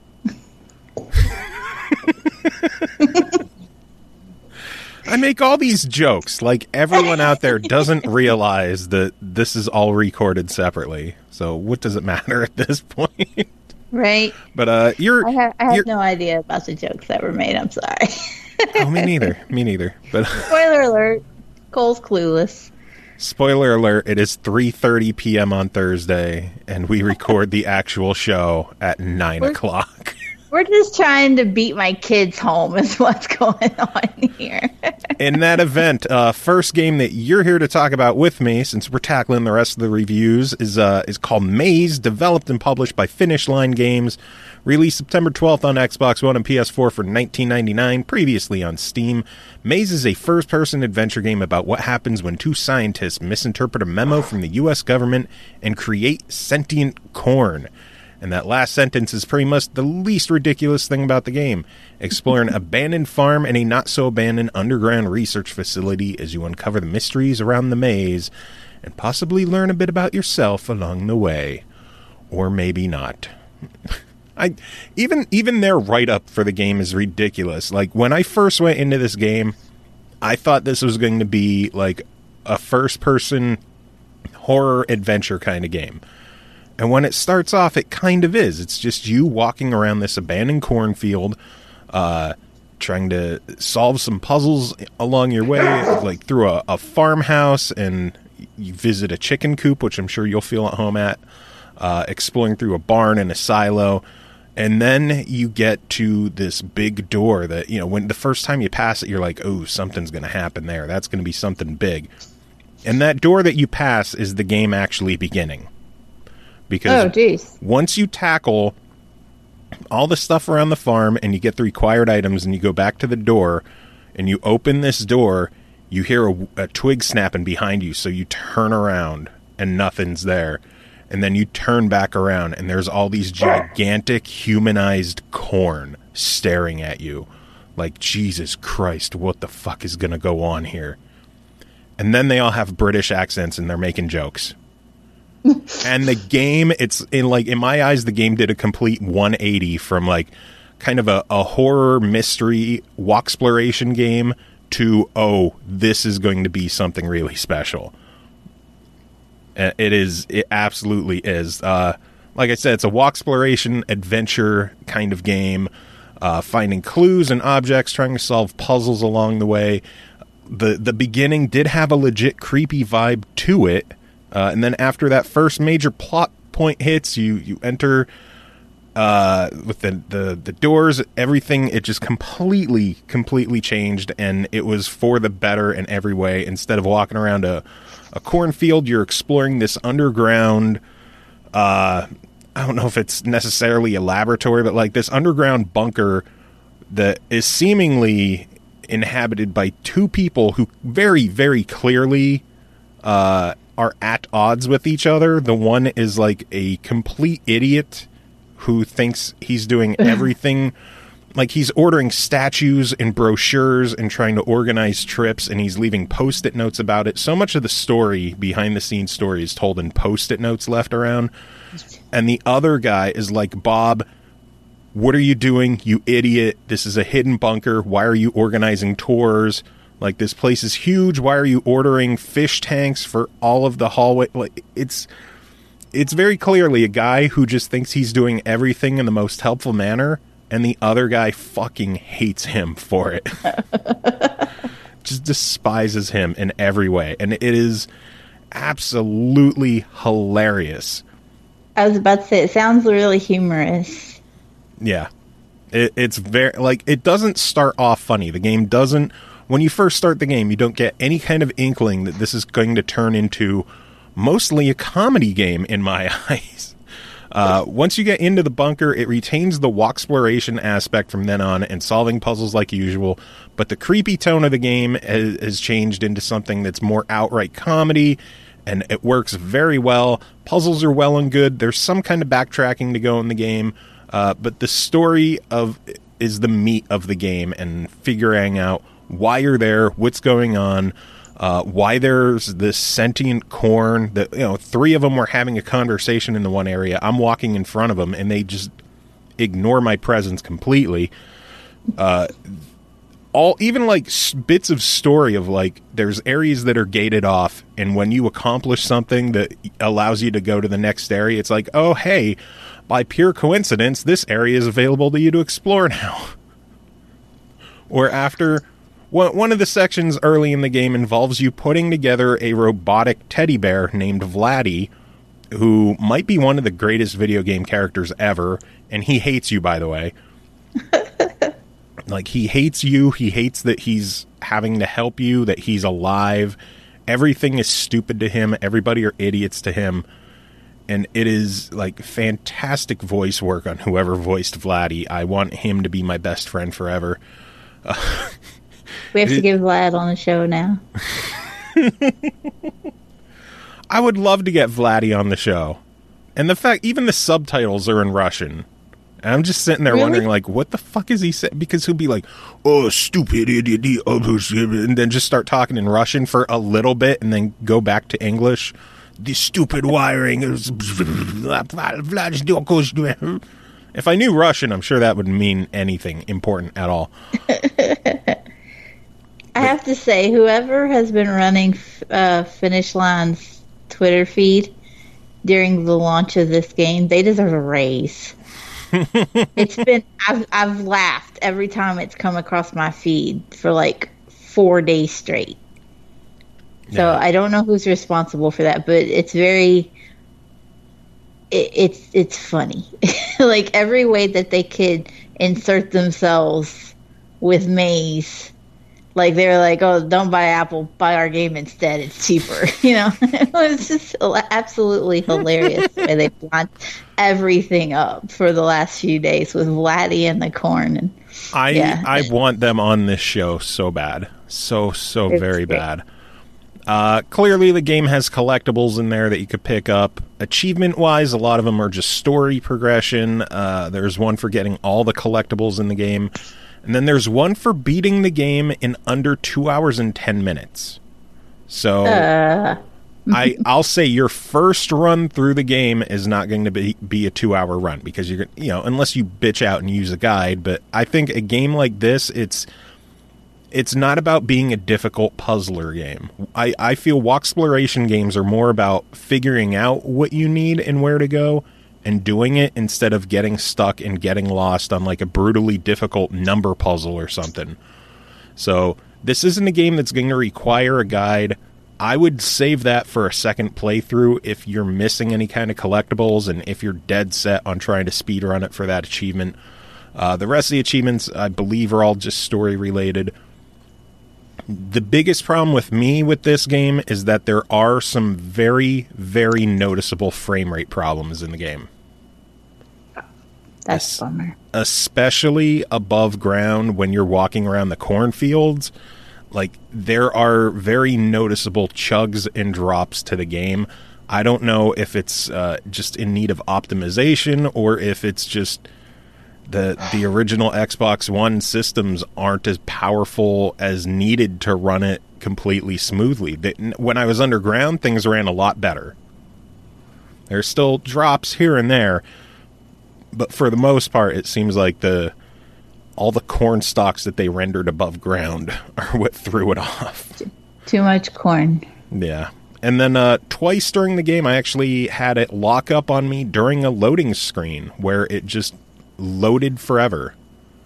I make all these jokes, like everyone out there doesn't realize that this is all recorded separately. So what does it matter at this point? right? But uh, you're, I have, I have you're no idea about the jokes that were made. I'm sorry. oh, me neither, me neither. But Spoiler alert. Cole's clueless. spoiler alert: it is three thirty p.m. on Thursday, and we record the actual show at nine We're- o'clock. We're just trying to beat my kids home is what's going on here. In that event, uh, first game that you're here to talk about with me, since we're tackling the rest of the reviews, is uh, is called Maze, developed and published by Finish Line Games, released September twelfth on Xbox One and P S four for nineteen ninety-nine, previously on Steam. Maze is a first-person adventure game about what happens when two scientists misinterpret a memo from the U S government and create sentient corn. And that last sentence is pretty much the least ridiculous thing about the game. Explore an abandoned farm and a not-so-abandoned underground research facility as you uncover the mysteries around the maze and possibly learn a bit about yourself along the way. Or maybe not. I even even their write-up for the game is ridiculous. Like, when I first went into this game, I thought this was going to be like a first-person horror adventure kind of game. And when it starts off, it kind of is. It's just you walking around this abandoned cornfield, uh, trying to solve some puzzles along your way, like through a, a farmhouse, and you visit a chicken coop, which I'm sure you'll feel at home at, uh, exploring through a barn and a silo. And then you get to this big door that, you know, when the first time you pass it, you're like, oh, something's going to happen there. That's going to be something big. And that door that you pass is the game actually beginning. Because Oh, jeez. once you tackle all the stuff around the farm and you get the required items and you go back to the door and you open this door, you hear a, a twig snapping behind you, so you turn around and nothing's there. And then you turn back around and there's all these gigantic humanized corn staring at you. Like, Jesus Christ, what the fuck is going to go on here? And then they all have British accents and they're making jokes. And the game, it's in like, in my eyes, the game did a complete one eighty from like kind of a, a horror mystery walk-exploration game to, oh, this is going to be something really special. It is, it absolutely is. Uh, like I said, it's a walk-exploration adventure kind of game, uh, finding clues and objects, trying to solve puzzles along the way. The the beginning did have a legit creepy vibe to it, uh, and then after that first major plot point hits, you you enter uh, with the, the the doors, everything, it just completely completely changed, and it was for the better in every way. Instead of walking around a a cornfield, you're exploring this underground. Uh, I don't know if it's necessarily a laboratory, but like this underground bunker that is seemingly inhabited by two people who very, very clearly uh, are at odds with each other. The one is like a complete idiot who thinks he's doing everything. Like, he's ordering statues and brochures and trying to organize trips, and he's leaving Post-it notes about it. So much of the story, behind-the-scenes story, is told in Post-it notes left around. And the other guy is like, Bob, what are you doing, you idiot? This is a hidden bunker. Why are you organizing tours? Like, this place is huge. Why are you ordering fish tanks for all of the hallway? Like, it's it's very clearly a guy who just thinks he's doing everything in the most helpful manner, and the other guy fucking hates him for it. Just despises him in every way. And it is absolutely hilarious. I was about to say, it sounds really humorous. Yeah. It, it's very, like, it doesn't start off funny. The game doesn't, when you first start the game, you don't get any kind of inkling that this is going to turn into mostly a comedy game in my eyes. Uh, once you get into the bunker, it retains the walk exploration aspect from then on and solving puzzles like usual, but the creepy tone of the game has, has changed into something that's more outright comedy, and it works very well. Puzzles are well and good. There's some kind of backtracking to go in the game, uh, but the story of is the meat of the game, and figuring out why you're there, what's going on, Uh, why there's this sentient corn that, you know, three of them were having a conversation in the one area. I'm walking in front of them and they just ignore my presence completely. Uh, all, even like bits of story of like, there's areas that are gated off, and when you accomplish something that allows you to go to the next area, it's like, oh, hey, by pure coincidence, this area is available to you to explore now. Or after, one of the sections early in the game involves you putting together a robotic teddy bear named Vladdy, who might be one of the greatest video game characters ever, and he hates you, by the way. Like, he hates you, he hates that he's having to help you, that he's alive. Everything is stupid to him, everybody are idiots to him, and it is, like, fantastic voice work on whoever voiced Vladdy. I want him to be my best friend forever. Uh, We have to get Vlad on the show now. I would love to get Vladdy on the show. And the fact, even the subtitles are in Russian. And I'm just sitting there Really? wondering, like, what the fuck is he saying? Because he'll be like, oh, stupid idiot, and then just start talking in Russian for a little bit and then go back to English. This stupid wiring is... If I knew Russian, I'm sure that would mean anything important at all. I have to say, whoever has been running uh, Finish Line's Twitter feed during the launch of this game, they deserve a raise. It's been, I've, I've laughed every time it's come across my feed for like four days straight. So Yeah. I don't know who's responsible for that, but it's very, it, it's it's funny. Like, every way that they could insert themselves with Maze. Like, they were like, oh, don't buy Apple, buy our game instead. It's cheaper. You know, it was just absolutely hilarious the way they blunt everything up for the last few days with Vladdy and the corn. And I yeah. I want them on this show so bad. So, so It's very great. bad. Uh, clearly, the game has collectibles in there that you could pick up. Achievement-wise, a lot of them are just story progression. Uh, there's one for getting all the collectibles in the game. And then there's one for beating the game in under two hours and ten minutes. So, Uh. I, I'll say your first run through the game is not going to be, be a two-hour run because you're, you know, unless you bitch out and use a guide. But I think a game like this, it's... It's not about being a difficult puzzler game. I, I feel walk-exploration games are more about figuring out what you need and where to go and doing it instead of getting stuck and getting lost on like a brutally difficult number puzzle or something. So this isn't a game that's going to require a guide. I would save that for a second playthrough if you're missing any kind of collectibles and if you're dead set on trying to speedrun it for that achievement. Uh, the rest of the achievements, I believe, are all just story-related. The biggest problem with me with this game is that there are some very, very noticeable frame rate problems in the game. That's a bummer. Especially above ground when you're walking around the cornfields. Like, there are very noticeable chugs and drops to the game. I don't know if it's uh, just in need of optimization or if it's just... The the original Xbox One systems aren't as powerful as needed to run it completely smoothly. When I was underground, things ran a lot better. There's still drops here and there, but for the most part, it seems like the all the corn stalks that they rendered above ground are what threw it off. Too much corn. Yeah. And then uh, twice during the game, I actually had it lock up on me during a loading screen where it just... loaded forever.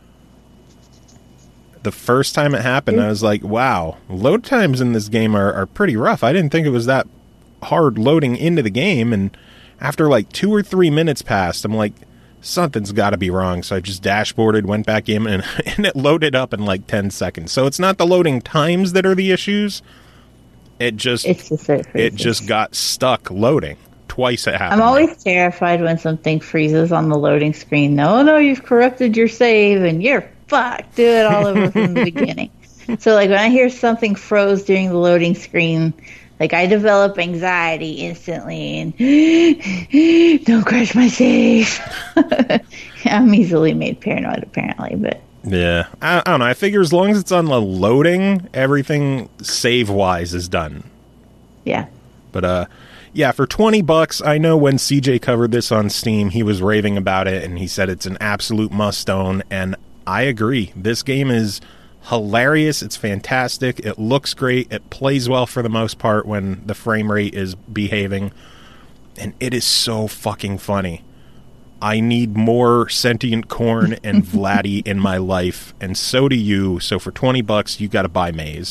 The first time it happened, I was like, wow, load times in this game are, are pretty rough. I didn't think it was that hard loading into the game, and after like two or three minutes passed, I'm like, something's got to be wrong. So I just dashboarded, went back in, and, and it loaded up in like ten seconds. So it's not the loading times that are the issues. It just, it's just it, it just got stuck loading. Twice it happened. I'm always terrified when something freezes on the loading screen. No, no, you've corrupted your save and you're fucked. Do it all over from the beginning. So, like, when I hear something froze during the loading screen, like, I develop anxiety instantly and don't crash my save. I'm easily made paranoid, apparently, but... Yeah, I, I don't know. I figure as long as it's on the loading, everything save-wise is done. Yeah. But, uh... yeah, for twenty bucks, I know when C J covered this on Steam, he was raving about it, and he said it's an absolute must-own, and I agree. This game is hilarious. It's fantastic. It looks great. It plays well for the most part when the frame rate is behaving, and it is so fucking funny. I need more sentient corn and Vladdy in my life, and so do you, so for twenty bucks, you gotta buy Maze.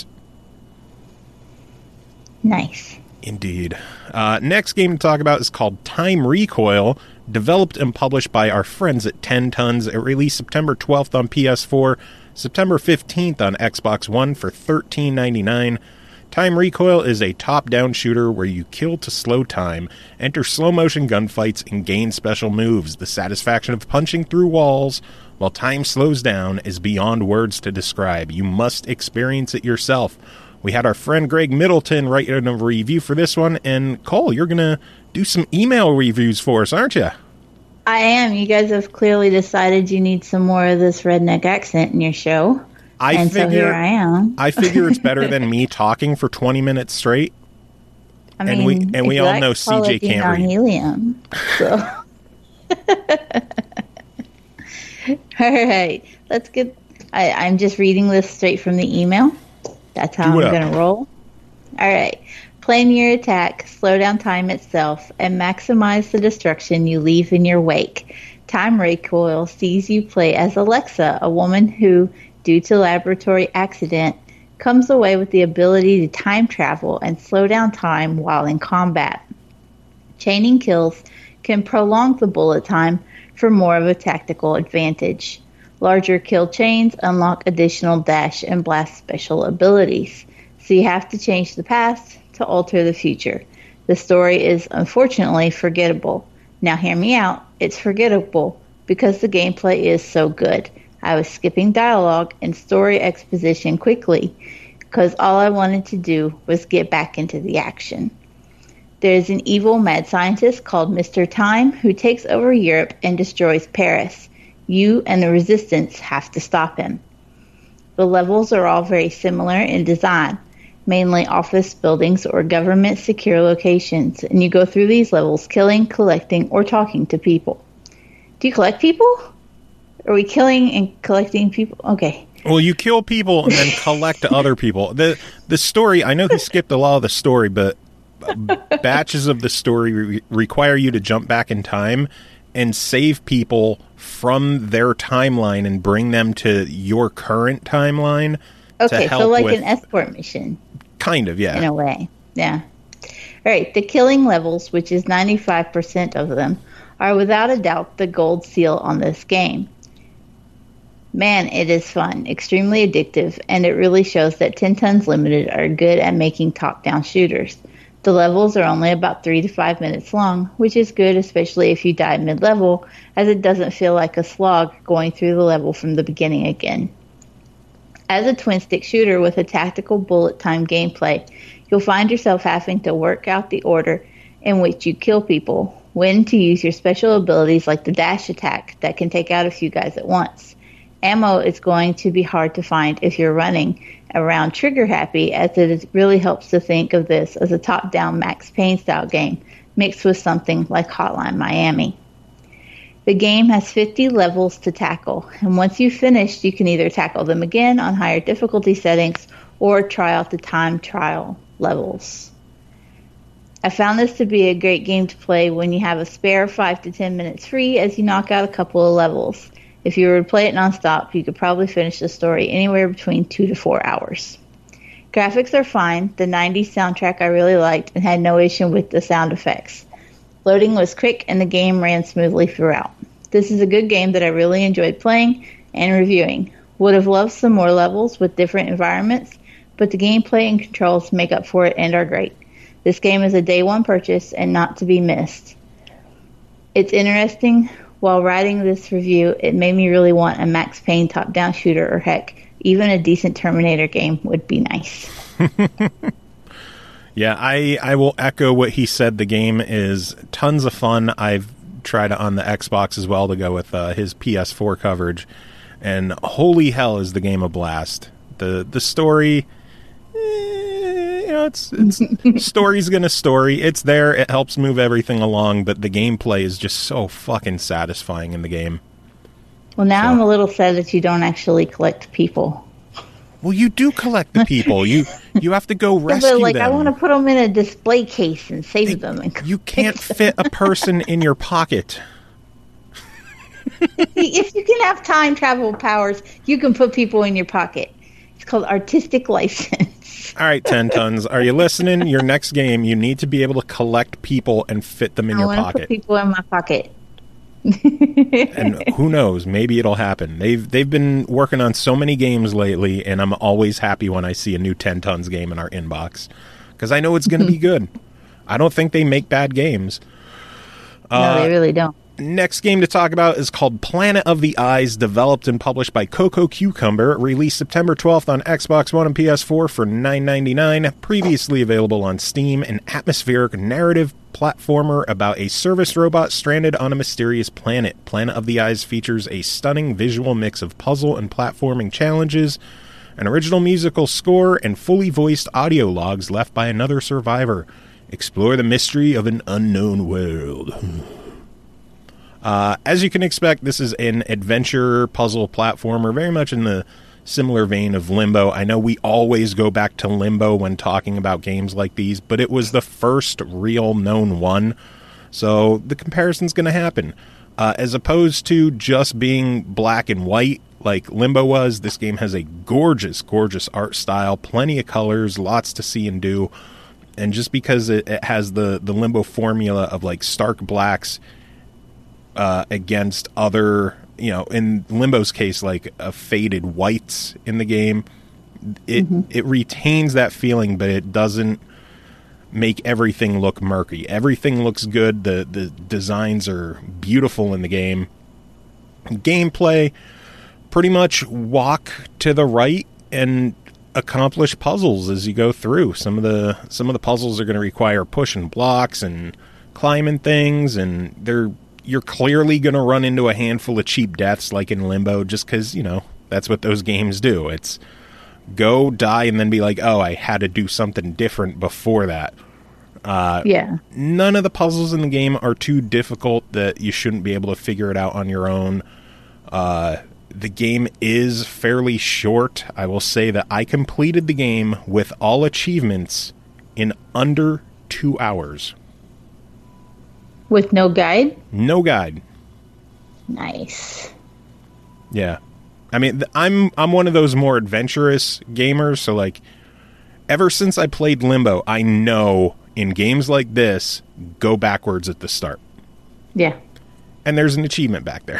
Nice. Indeed. Uh, next game to talk about is called Time Recoil, developed and published by our friends at ten tons. It released September twelfth on P S four, September fifteenth on Xbox One for thirteen ninety-nine. Time Recoil is a top-down shooter where you kill to slow time, enter slow-motion gunfights, and gain special moves. The satisfaction of punching through walls while time slows down is beyond words to describe. You must experience it yourself. We had our friend Greg Middleton write in a review for this one, and Cole, you're going to do some email reviews for us, aren't you? I am. You guys have clearly decided you need some more of this redneck accent in your show. I and figure, so here I am. I figure it's better than me talking for twenty minutes straight. I mean, and we and we all know C J can't read. Helium, so. All right, let's get. I, I'm just reading this straight from the email. That's how I'm going to roll. All right. Plan your attack, slow down time itself, and maximize the destruction you leave in your wake. Time Recoil sees you play as Alexa, a woman who, due to laboratory accident, comes away with the ability to time travel and slow down time while in combat. Chaining kills can prolong the bullet time for more of a tactical advantage. Larger kill chains unlock additional dash and blast special abilities, so you have to change the past to alter the future. The story is unfortunately forgettable. Now hear me out, it's forgettable because the gameplay is so good. I was skipping dialogue and story exposition quickly, because all I wanted to do was get back into the action. There is an evil mad scientist called Mister Time who takes over Europe and destroys Paris. You and the Resistance have to stop him. The levels are all very similar in design, mainly office buildings or government secure locations, and you go through these levels killing, collecting, or talking to people. Do you collect people? Are we killing and collecting people? Okay. Well, you kill people and then collect other people. The the story, I know he skipped a lot of the story, but batches of the story re- require you to jump back in time and save people from their timeline and bring them to your current timeline. Okay, to help so like with, an escort mission. Kind of, yeah. In a way, yeah. All right, the killing levels, which is ninety-five percent of them, are without a doubt the gold seal on this game. Man, it is fun, extremely addictive, and it really shows that ten Tons Limited are good at making top-down shooters. The levels are only about three to five minutes long, which is good, especially if you die mid-level, as it doesn't feel like a slog going through the level from the beginning again. As a twin-stick shooter with a tactical bullet-time gameplay, you'll find yourself having to work out the order in which you kill people, when to use your special abilities like the dash attack that can take out a few guys at once. Ammo is going to be hard to find if you're running around trigger-happy, as it really helps to think of this as a top-down Max Payne-style game mixed with something like Hotline Miami. The game has fifty levels to tackle, and once you've finished, you can either tackle them again on higher difficulty settings or try out the time trial levels. I found this to be a great game to play when you have a spare five to ten minutes free, as you knock out a couple of levels. If you were to play it nonstop, you could probably finish the story anywhere between two to four hours. Graphics are fine. The nineties soundtrack I really liked and had no issue with the sound effects. Loading was quick and the game ran smoothly throughout. This is a good game that I really enjoyed playing and reviewing. Would have loved some more levels with different environments, but the gameplay and controls make up for it and are great. This game is a day one purchase and not to be missed. It's interesting. While writing this review, it made me really want a Max Payne top-down shooter, or heck, even a decent Terminator game would be nice. Yeah, I, I will echo what he said. The game is tons of fun. I've tried it on the Xbox as well to go with uh, his P S four coverage, and holy hell is the game a blast. The the story, eh, you know, it's it's story's gonna story. It's there. It helps move everything along, but the gameplay is just so fucking satisfying in the game. Well, now So- I'm a little sad that you don't actually collect people. Well, you do collect the people. You you have to go Yeah, rescue but like, them. I want to put them in a display case and save them. And You can't fit a person in your pocket. If you can have time travel powers, you can put people in your pocket. It's called artistic license. All right, ten tons. Are you listening? Your next game, you need to be able to collect people and fit them in I your want to pocket. put people in my pocket. And who knows? Maybe it'll happen. They've they've been working on so many games lately, and I'm always happy when I see a new ten tons game in our inbox because I know it's going to be good. I don't think they make bad games. No, Uh, they really don't. Next game to talk about is called Planet of the Eyes, developed and published by Coco Cucumber, released September twelfth on Xbox One and P S four for nine ninety-nine, previously available on Steam, an atmospheric narrative platformer about a service robot stranded on a mysterious planet. Planet of the Eyes features a stunning visual mix of puzzle and platforming challenges, an original musical score, and fully voiced audio logs left by another survivor. Explore the mystery of an unknown world. Uh, as you can expect, this is an adventure puzzle platformer, very much in the similar vein of Limbo. I know we always go back to Limbo when talking about games like these, but it was the first real known one, so the comparison's going to happen. Uh, as opposed to just being black and white like Limbo was, this game has a gorgeous, gorgeous art style, plenty of colors, lots to see and do, and just because it, it has the, the Limbo formula of like stark blacks Uh, against other, you know, in Limbo's case, like a faded whites in the game, it mm-hmm. it retains that feeling, but it doesn't make everything look murky. Everything looks good. The the designs are beautiful in the game. Gameplay, pretty much walk to the right and accomplish puzzles as you go through. Some of the some of the puzzles are going to require pushing blocks and climbing things, and they're you're clearly going to run into a handful of cheap deaths like in Limbo, just because, you know, that's what those games do. It's go, die, and then be like, oh, I had to do something different before that. Uh, yeah. None of the puzzles in the game are too difficult that you shouldn't be able to figure it out on your own. Uh, the game is fairly short. I will say that I completed the game with all achievements in under two hours. With no guide? No guide. Nice. Yeah. I mean, th- I'm I'm one of those more adventurous gamers, so like ever since I played Limbo, I know in games like this, go backwards at the start. Yeah. And there's an achievement back there.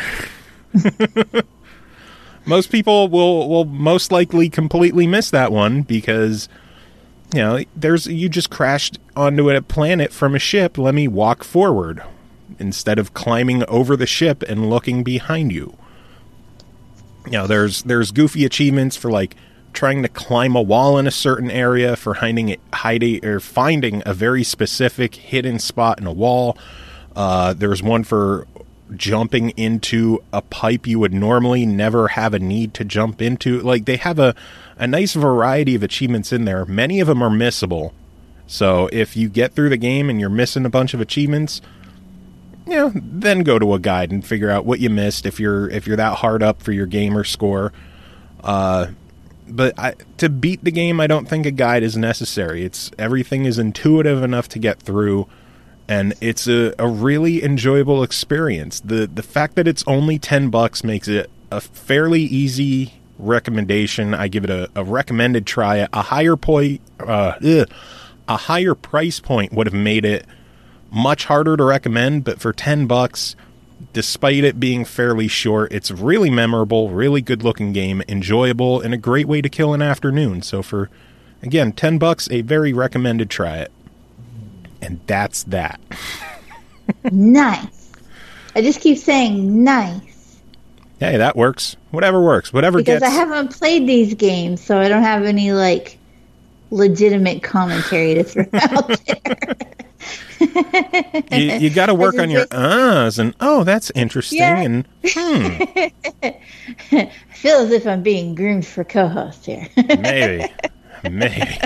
Most people will will most likely completely miss that one because, you know, there's you just crashed onto a planet from a ship. Let me walk forward instead of climbing over the ship and looking behind you. You know, there's there's goofy achievements for like trying to climb a wall in a certain area, for hiding it, hiding or finding a very specific hidden spot in a wall. Uh, there's one for jumping into a pipe you would normally never have a need to jump into. Like, they have a, a nice variety of achievements in there. Many of them are missable. So if you get through the game and you're missing a bunch of achievements, you know, then go to a guide and figure out what you missed if you're if you're that hard up for your gamer score. Uh, but I, to beat the game, I don't think a guide is necessary. It's everything is intuitive enough to get through. And it's a, a really enjoyable experience. The the fact that it's only ten bucks makes it a fairly easy recommendation. I give it a, a recommended try. A higher point, uh, ugh, a higher price point would have made it much harder to recommend. But for ten bucks, despite it being fairly short, it's really memorable, really good looking game, enjoyable, and a great way to kill an afternoon. So for, again, ten bucks, a very recommended try it. And that's that. Nice. I just keep saying nice. Hey, that works. Whatever works. Whatever because gets... I haven't played these games, so I don't have any, like, legitimate commentary to throw out there. you you got to work on your uhs and, oh, that's interesting. Yeah. And, hmm. I feel as if I'm being groomed for co-host here. Maybe. Maybe.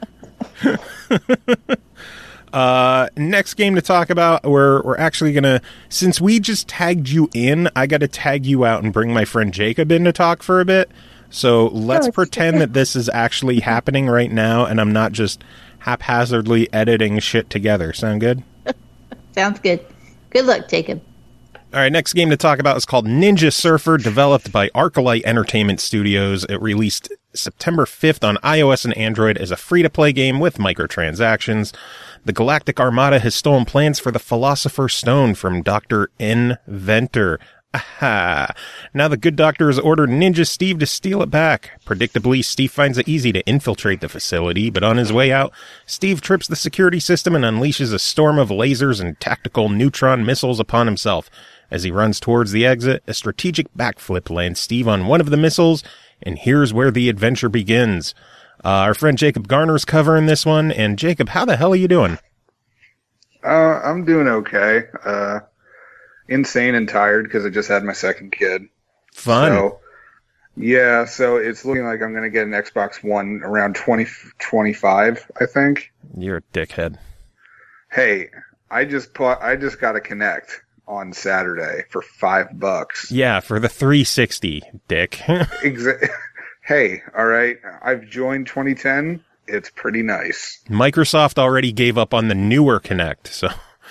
Uh, next game to talk about, we're we're actually gonna, since we just tagged you in, I gotta tag you out and bring my friend Jacob in to talk for a bit. So let's oh, pretend that this is actually happening right now, and I'm not just haphazardly editing shit together. Sound good? Sounds good. Good luck, Jacob. All right, next game to talk about is called Ninja Surfer, developed by Arclight Entertainment Studios. It released September fifth on iOS and Android as a free-to-play game with microtransactions. The Galactic Armada has stolen plans for the Philosopher's Stone from Doctor Inventor. Aha! Now the good doctor has ordered Ninja Steve to steal it back. Predictably, Steve finds it easy to infiltrate the facility, but on his way out, Steve trips the security system and unleashes a storm of lasers and tactical neutron missiles upon himself. As he runs towards the exit, a strategic backflip lands Steve on one of the missiles, and here's where the adventure begins. Uh, our friend Jacob Garner's covering this one, and Jacob, how the hell are you doing? Uh, I'm doing okay. Uh, insane and tired because I just had my second kid. Fun. So, yeah, so it's looking like I'm going to get an Xbox One around twenty twenty-five, I think. You're a dickhead. Hey, I just put, I just got a Kinect on Saturday for five bucks. Yeah, for the three sixty, dick. Exactly. Hey, all right, I've joined twenty ten. It's pretty nice. Microsoft already gave up on the newer Kinect, so.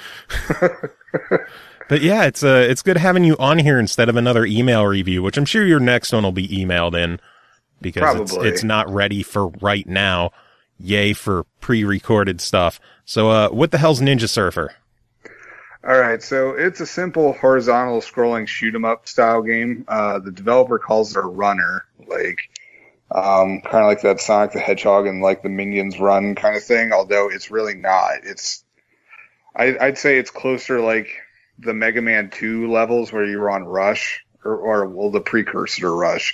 But yeah, it's uh, it's good having you on here instead of another email review, which I'm sure your next one will be emailed in because it's, it's not ready for right now. Yay for pre-recorded stuff. So, uh, what the hell's Ninja Surfer? All right, so it's a simple horizontal scrolling shoot 'em up style game. Uh, the developer calls it a runner, like um, kind of like that Sonic the Hedgehog and like the Minions Run kind of thing. Although it's really not. It's I, I'd say it's closer like the Mega Man two levels where you were on Rush, or, or well, the precursor to Rush.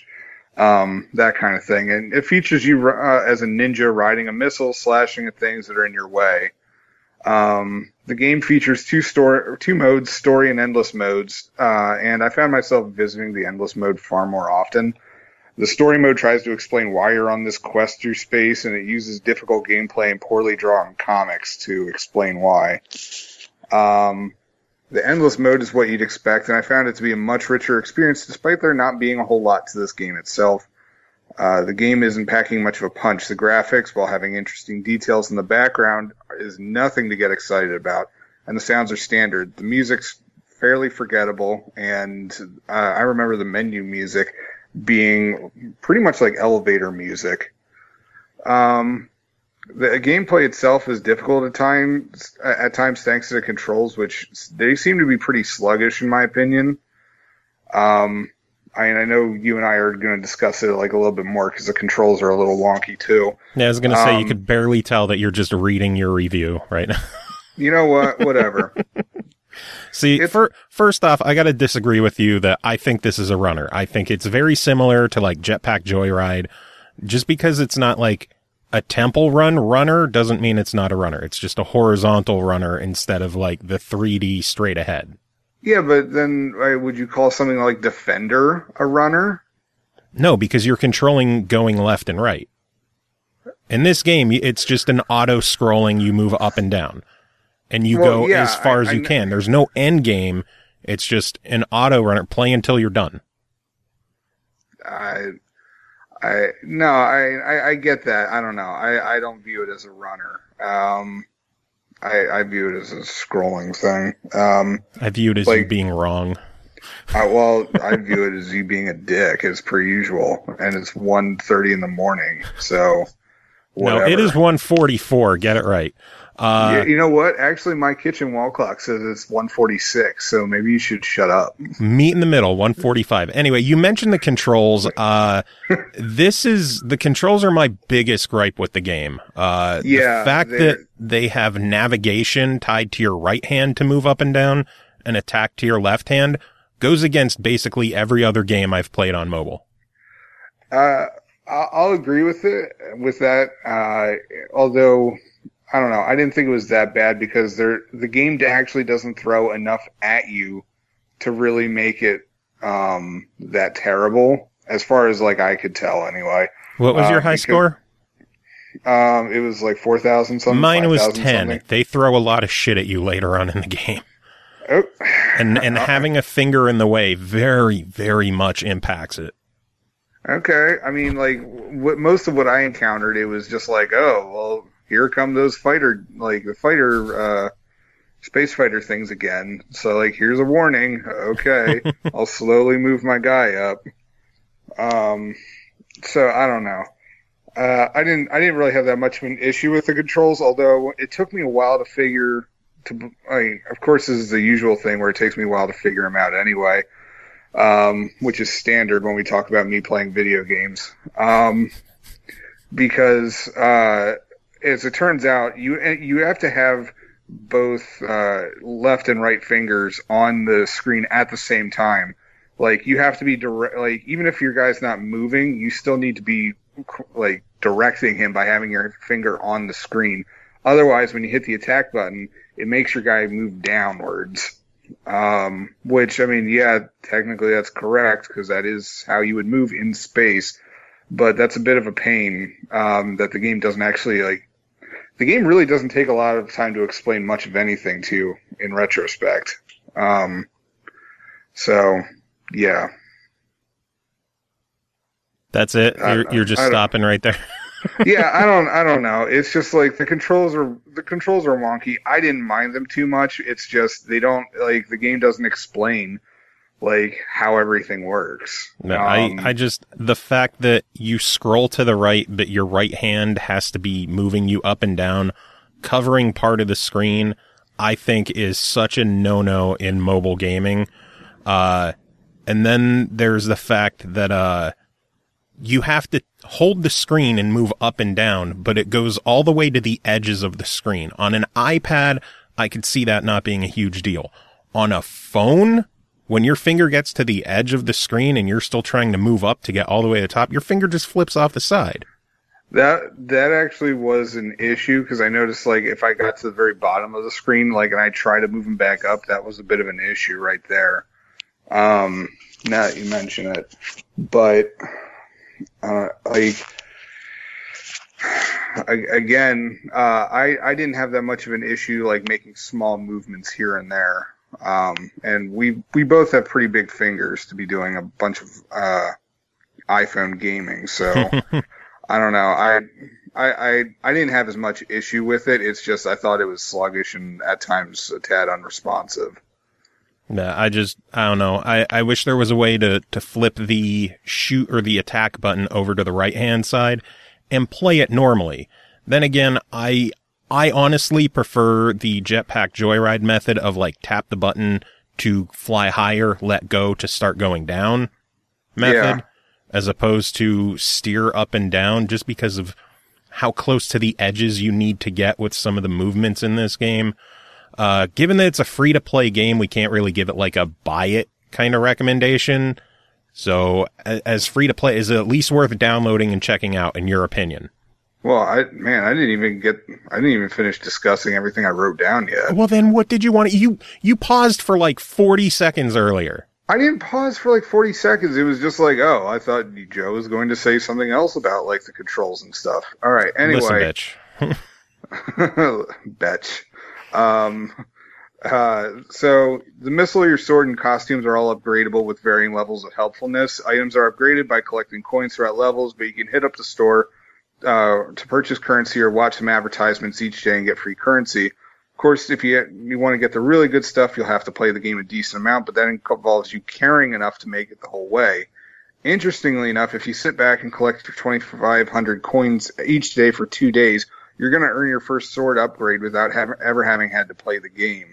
um, that kind of thing. And it features you uh, as a ninja riding a missile, slashing at things that are in your way. Um, the game features two story, two modes, story and endless modes, uh, and I found myself visiting the endless mode far more often. The story mode tries to explain why you're on this quest through space, and it uses difficult gameplay and poorly drawn comics to explain why. Um, the endless mode is what you'd expect, and I found it to be a much richer experience, despite there not being a whole lot to this game itself. Uh, the game isn't packing much of a punch. The graphics, while having interesting details in the background, is nothing to get excited about, and the sounds are standard. The music's fairly forgettable, and uh, I remember the menu music being pretty much like elevator music. Um, the gameplay itself is difficult at times, at times thanks to the controls, which they seem to be pretty sluggish in my opinion. Um, I mean, I know you and I are going to discuss it like a little bit more because the controls are a little wonky too. Yeah, I was going to say, um, you could barely tell that you're just reading your review right now. You know what? Whatever. See, for, first off, I got to disagree with you that I think this is a runner. I think it's very similar to like Jetpack Joyride. Just because it's not like a temple run runner doesn't mean it's not a runner. It's just a horizontal runner instead of like the three D straight ahead. Yeah, but then uh, would you call something like Defender a runner? No, because you're controlling going left and right. In this game, it's just an auto-scrolling, you move up and down. And you Well, go yeah, as far I- as I you kn- can. There's no end game. It's just an auto runner. Play until you're done. I, I no, I, I, I get that. I don't know. I, I don't view it as a runner. Um, I, I view it as a scrolling thing. Um, I view it as you Like- being wrong. I, well, I view it as you being a dick as per usual, and it's one thirty in the morning. So, whatever. No, it is one forty-four. Get it right. Uh, you, you know what? Actually, my kitchen wall clock says it's one forty-six. So maybe you should shut up. Meet in the middle, one forty-five. Anyway, you mentioned the controls. Uh, this is, the controls are my biggest gripe with the game. Uh, Yeah, the fact they're- that they have navigation tied to your right hand to move up and down and attack to your left hand goes against basically every other game I've played on mobile. Uh, I- I'll agree with it with that. Uh, although I don't know, I didn't think it was that bad because there the game actually doesn't throw enough at you to really make it um, that terrible, as far as like I could tell anyway. What was your Um, high because- score? Um, it was like four thousand something. Mine was five thousand ten. something. They throw a lot of shit at you later on in the game. Oh. And and having a finger in the way very, very much impacts it. Okay, I mean, like what most of what I encountered, it was just like, oh, well, here come those fighter, like the fighter, uh, space fighter things again. So, like, here's a warning. Okay, I'll slowly move my guy up. Um, so I don't know. Uh, I didn't, I didn't really have that much of an issue with the controls, although it took me a while to figure. To, I mean, of course, this is the usual thing where it takes me a while to figure them out anyway. Um, which is standard when we talk about me playing video games. Um, because, uh, as it turns out, you, you have to have both, uh, left and right fingers on the screen at the same time. Like, you have to be direct, like, even if your guy's not moving, you still need to be, like, directing him by having your finger on the screen. Otherwise, when you hit the attack button, it makes your guy move downwards. Um, which, I mean, yeah, technically that's correct, because that is how you would move in space, but that's a bit of a pain, um, that the game doesn't actually, like, the game really doesn't take a lot of time to explain much of anything to you in retrospect. Um, so, yeah. That's it? You're, you're just I don't- stopping right there? yeah, I don't, I don't know. It's just like the controls are, the controls are wonky. I didn't mind them too much. It's just they don't, like, the game doesn't explain, like, how everything works. No, Um, I, I just, the fact that you scroll to the right, but your right hand has to be moving you up and down, covering part of the screen, I think is such a no-no in mobile gaming. Uh, and then there's the fact that, uh, you have to hold the screen and move up and down, but it goes all the way to the edges of the screen. On an iPad, I could see that not being a huge deal. On a phone, when your finger gets to the edge of the screen and you're still trying to move up to get all the way to the top, your finger just flips off the side. That that actually was an issue because I noticed, like, if I got to the very bottom of the screen, like, and I tried to move them back up, that was a bit of an issue right there. Um, now that you mention it, but uh, like again, uh, I I didn't have that much of an issue like making small movements here and there. Um, and we we both have pretty big fingers to be doing a bunch of uh, iPhone gaming, so. I don't know. I, I, I, I didn't have as much issue with it. It's just I thought it was sluggish and at times a tad unresponsive. Yeah, I just, I don't know. I, I wish there was a way to, to flip the shoot or the attack button over to the right-hand side and play it normally. Then again, I, I honestly prefer the Jetpack Joyride method of, like, tap the button to fly higher, let go to start going down method. Yeah. As opposed to steer up and down, just because of how close to the edges you need to get with some of the movements in this game. Uh, given that it's a free-to-play game, we can't really give it like a buy-it kind of recommendation. So, as free-to-play, is it at least worth downloading and checking out, in your opinion? Well, I man, I didn't even get, I didn't even finish discussing everything I wrote down yet. Well, then what did you want to, you, you paused for like forty seconds earlier. I didn't pause for like forty seconds. It was just like, oh, I thought Joe was going to say something else about like the controls and stuff. All right. Anyway. Listen, bitch. Bitch. Um, uh, so the missile, your sword, and costumes are all upgradable with varying levels of helpfulness. Items are upgraded by collecting coins throughout levels, but you can hit up the store uh, to purchase currency or watch some advertisements each day and get free currency. Of course, if you you want to get the really good stuff, you'll have to play the game a decent amount, but that involves you caring enough to make it the whole way. Interestingly enough, if you sit back and collect your twenty-five hundred coins each day for two days, you're going to earn your first sword upgrade without have, ever having had to play the game.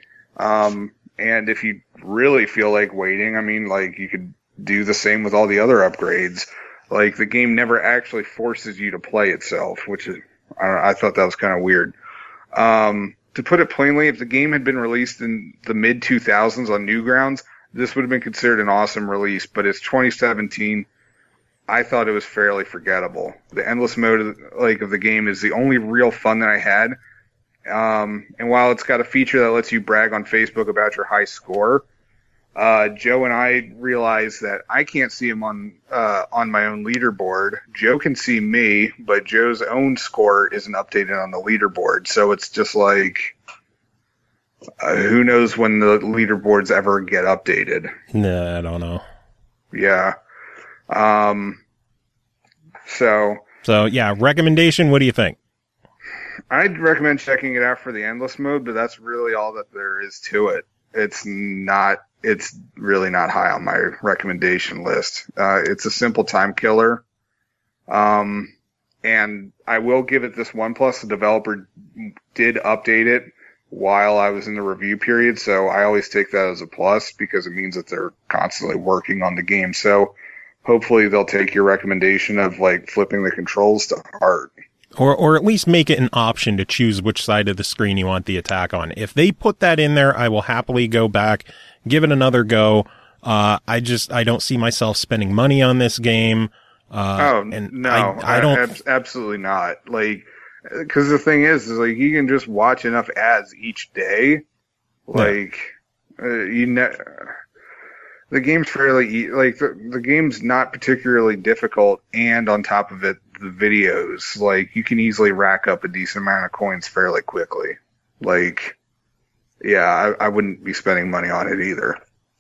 Um, and if you really feel like waiting, I mean, like, you could do the same with all the other upgrades. Like, the game never actually forces you to play itself, which is, I don't know, I thought that was kind of weird. Um, To put it plainly, if the game had been released in the mid two thousands on Newgrounds, this would have been considered an awesome release, but it's twenty seventeen. I thought it was fairly forgettable. The endless mode of, like, of the game is the only real fun that I had. Um, and while it's got a feature that lets you brag on Facebook about your high score, uh, Joe and I realized that I can't see him on uh, on my own leaderboard. Joe can see me, but Joe's own score isn't updated on the leaderboard. So it's just like, uh, who knows when the leaderboards ever get updated? Nah, I don't know. Yeah. Um. So. So yeah, recommendation. What do you think? I'd recommend checking it out for the endless mode, but that's really all that there is to it. It's not. It's really not high on my recommendation list. Uh, it's a simple time killer. Um, and I will give it this one plus. The developer did update it while I was in the review period, so I always take that as a plus because it means that they're constantly working on the game. So hopefully they'll take your recommendation of like flipping the controls to heart. Or or at least make it an option to choose which side of the screen you want the attack on. If they put that in there, I will happily go back, give it another go. Uh, I just, I don't see myself spending money on this game. Uh, oh, and no, I, I don't. Ab- absolutely not. Like, cause the thing is, is like, you can just watch enough ads each day. Like, yeah. uh, you know, the game's fairly, e- like, the, the game's not particularly difficult. And on top of it, the videos, like, you can easily rack up a decent amount of coins fairly quickly. Like, yeah, I, I wouldn't be spending money on it either.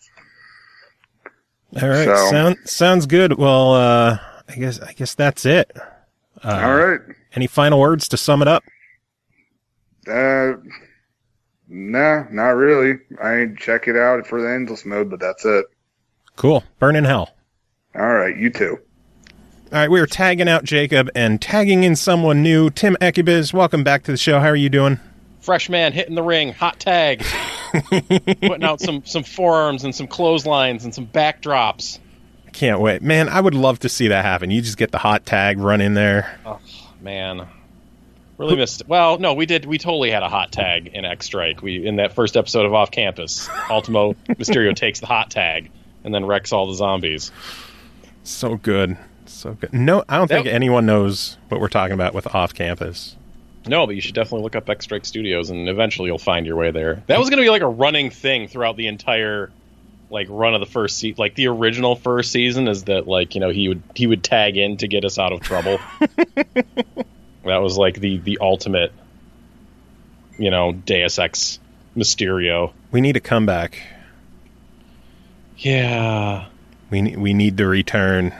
All right, so, sound, sounds good. Well, uh, I guess I guess that's it. Uh, all right. Any final words to sum it up? Uh, no, not really. I check it out for the endless mode, but that's it. Cool. Burn in hell. All right, you too. All right, we are tagging out Jacob and tagging in someone new. Tim Ekibiz, welcome back to the show. How are you doing? Fresh man hitting the ring, hot tag, putting out some, some forearms and some clotheslines and some backdrops. I can't wait. Man, I would love to see that happen. You just get the hot tag, run in there. Oh, man. Really missed it. Well, no, we did. We totally had a hot tag in X Strike. We in that first episode of Off Campus, Ultimo Mysterio takes the hot tag and then wrecks all the zombies. So good, so good. No, I don't That- think anyone knows what we're talking about with Off Campus. No, but you should definitely look up X Strike Studios, and eventually you'll find your way there. That was going to be like a running thing throughout the entire like run of the first season. Like the original first season is that like you know he would he would tag in to get us out of trouble. That was like the the ultimate, you know, Deus Ex Mysterio. We need a comeback. Yeah. We ne- we need to return.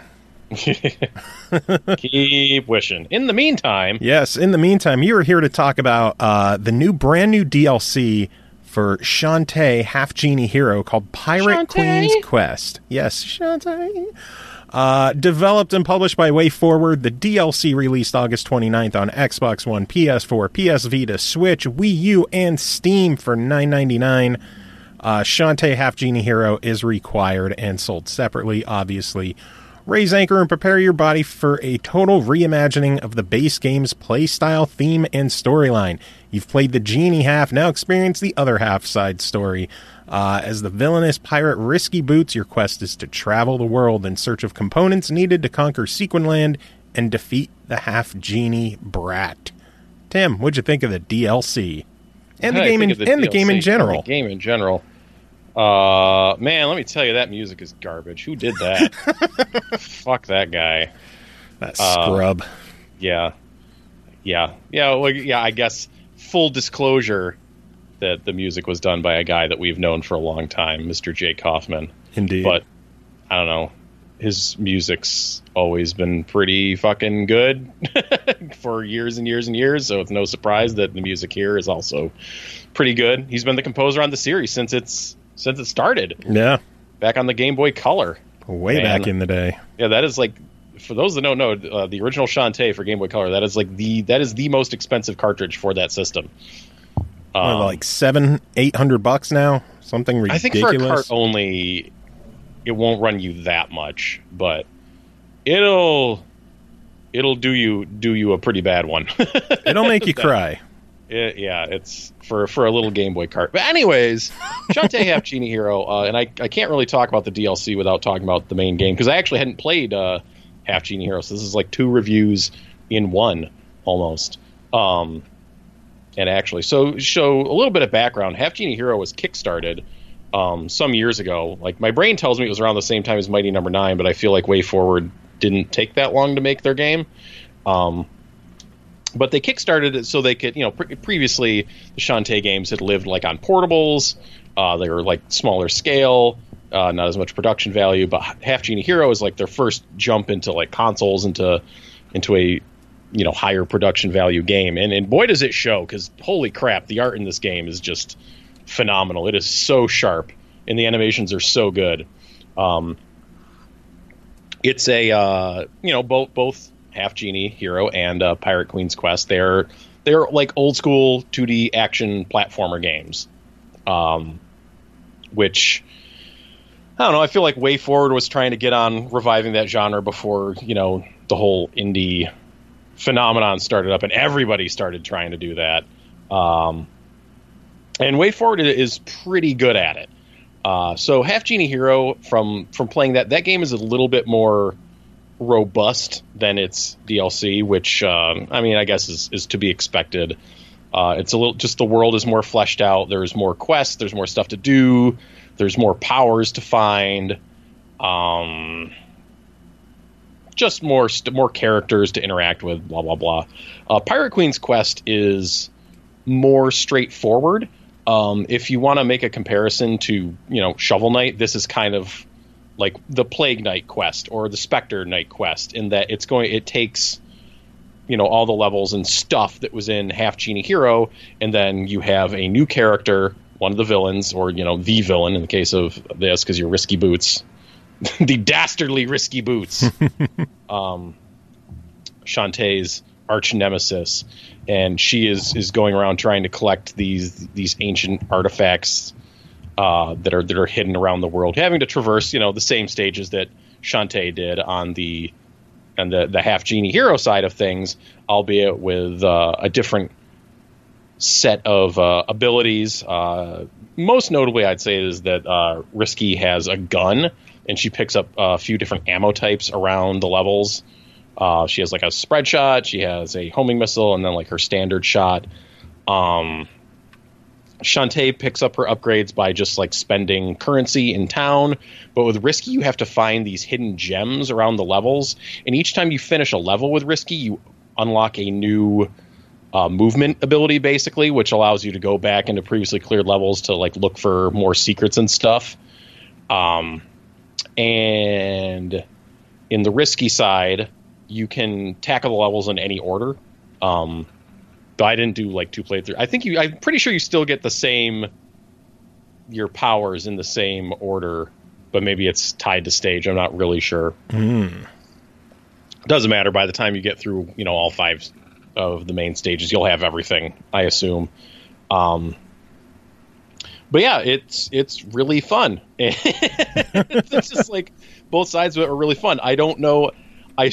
Keep wishing. In the meantime, Yes. In the meantime, you are here to talk about uh, the new, brand new D L C for Shantae Half Genie Hero called Pirate Shantae? Queen's Quest. Yes, Shantae. Uh, developed and published by WayForward, the D L C released August twenty-ninth on Xbox One, P S four, P S Vita, Switch, Wii U, and Steam for nine ninety-nine. Uh, Shantae Half Genie Hero is required and sold separately, obviously. Raise anchor and prepare your body for a total reimagining of the base game's playstyle, theme, and storyline. You've played the Genie half, now experience the other half side story. Uh, as the villainous pirate Risky Boots, your quest is to travel the world in search of components needed to conquer Sequinland and defeat the Half Genie Brat. Tim, what'd you think of the D L C? And the I game in, think of the and the game in D L C, general. and the game in general. Uh, man, let me tell you, that music is garbage. Who did that? Fuck that guy. That Uh, scrub. Yeah, yeah, yeah. Well, yeah. I guess full disclosure that the music was done by a guy that we've known for a long time, Mister Jake Kaufman. Indeed. But I don't know. His music's always been pretty fucking good for years and years and years. So it's no surprise that the music here is also pretty good. He's been the composer on the series since it's since it started yeah. back on the Game Boy Color. Way Man. back in the day. Yeah, that is like, for those that don't know, uh, the original Shantae for Game Boy Color. That is like the that is the most expensive cartridge for that system. What, Um, like seven, eight hundred bucks now? Something I ridiculous. think for a cart only, it won't run you that much, but it'll it'll do you do you a pretty bad one. It'll make you cry. It, yeah, it's for for a little Game Boy cart. But anyways, Shantae Half Genie Hero, uh, and I I can't really talk about the D L C without talking about the main game because I actually hadn't played uh, Half Genie Hero, so this is like two reviews in one almost. Um, and actually, so show a little bit of background. Half Genie Hero was kickstarted um, some years ago. Like my brain tells me it was around the same time as Mighty Number Nine, but I feel like WayForward didn't take that long to make their game. Um, But they kickstarted it so they could, you know, pre- previously the Shantae games had lived like on portables. Uh, they were like smaller scale, uh, not as much production value. But Half Genie Hero is like their first jump into like consoles, into into a you know higher production value game. And and boy does it show, because holy crap, the art in this game is just phenomenal. It is so sharp, and the animations are so good. Um, it's a uh, you know both both. Half Genie Hero and uh, Pirate Queen's Quest. They're they're like old school two D action platformer games, um, which I don't know. I feel like WayForward was trying to get on reviving that genre before you know the whole indie phenomenon started up, and everybody started trying to do that. Um, and WayForward is pretty good at it. Uh, so Half Genie Hero, from from playing that, that game is a little bit more robust than its D L C, which um, I mean, I guess is, is to be expected. Uh, it's a little just the world is more fleshed out. There's more quests. There's more stuff to do. There's more powers to find. Um, just more st- more characters to interact with. Blah blah blah. Uh, Pirate Queen's Quest is more straightforward. Um, if you want to make a comparison to you know Shovel Knight, this is kind of like the Plague Knight quest or the Spectre Knight quest, in that it's going, it takes, you know, all the levels and stuff that was in Half Genie Hero, and then you have a new character, one of the villains, or, you know, the villain in the case of this, because you're Risky Boots, the dastardly Risky Boots, um, Shantae's arch nemesis, and she is is going around trying to collect these these ancient artifacts Uh, that are that are hidden around the world, having to traverse, you know, the same stages that Shantae did on the and the the half genie hero side of things, albeit with uh, a different set of uh, abilities. Uh, most notably, I'd say is that uh, Risky has a gun, and she picks up a few different ammo types around the levels. Uh, she has like a spread shot, she has a homing missile, and then like her standard shot. Um, Shantae picks up her upgrades by just like spending currency in town, but with Risky you have to find these hidden gems around the levels, and each time you finish a level with Risky you unlock a new uh, movement ability basically, which allows you to go back into previously cleared levels to like look for more secrets and stuff. Um, and in the Risky side you can tackle the levels in any order. Um, but I didn't do like two playthrough. I think you, I'm pretty sure you still get the same, your powers in the same order, but maybe it's tied to stage. I'm not really sure. Mm. Doesn't matter. By the time you get through, you know, all five of the main stages, you'll have everything, I assume. Um, but yeah, it's, it's really fun. It's just like both sides of it are really fun. I don't know. I,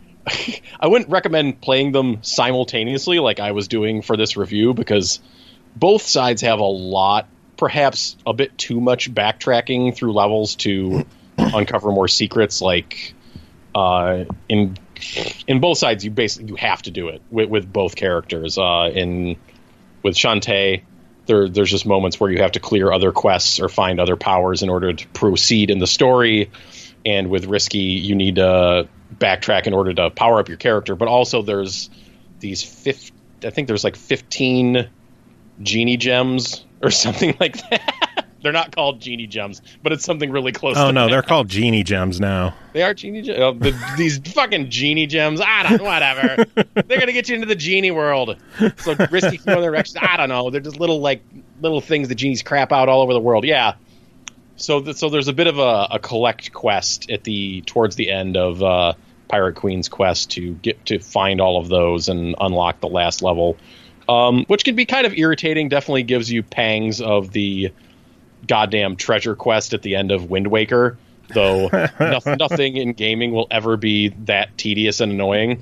I wouldn't recommend playing them simultaneously like I was doing for this review, because both sides have a lot, perhaps a bit too much backtracking through levels to uncover more secrets. Like uh, in in both sides, you basically you have to do it with, with both characters. Uh, in with Shantae, there there's just moments where you have to clear other quests or find other powers in order to proceed in the story. And with Risky, you need to backtrack in order to power up your character. But also there's these fifty, I think there's like fifteen genie gems or something like that. They're not called genie gems, but it's something really close oh to no that. They're called genie gems now. They are genie gems. Oh, the, these fucking genie gems. I don't whatever. They're gonna get you into the genie world. So Risky can go their directions. I don't know. They're just little like little things that genies crap out all over the world. Yeah. So, th- so there's a bit of a, a collect quest at the towards the end of uh, Pirate Queen's quest to get to find all of those and unlock the last level, um, which can be kind of irritating. Definitely gives you pangs of the goddamn treasure quest at the end of Wind Waker, though nothing, nothing in gaming will ever be that tedious and annoying.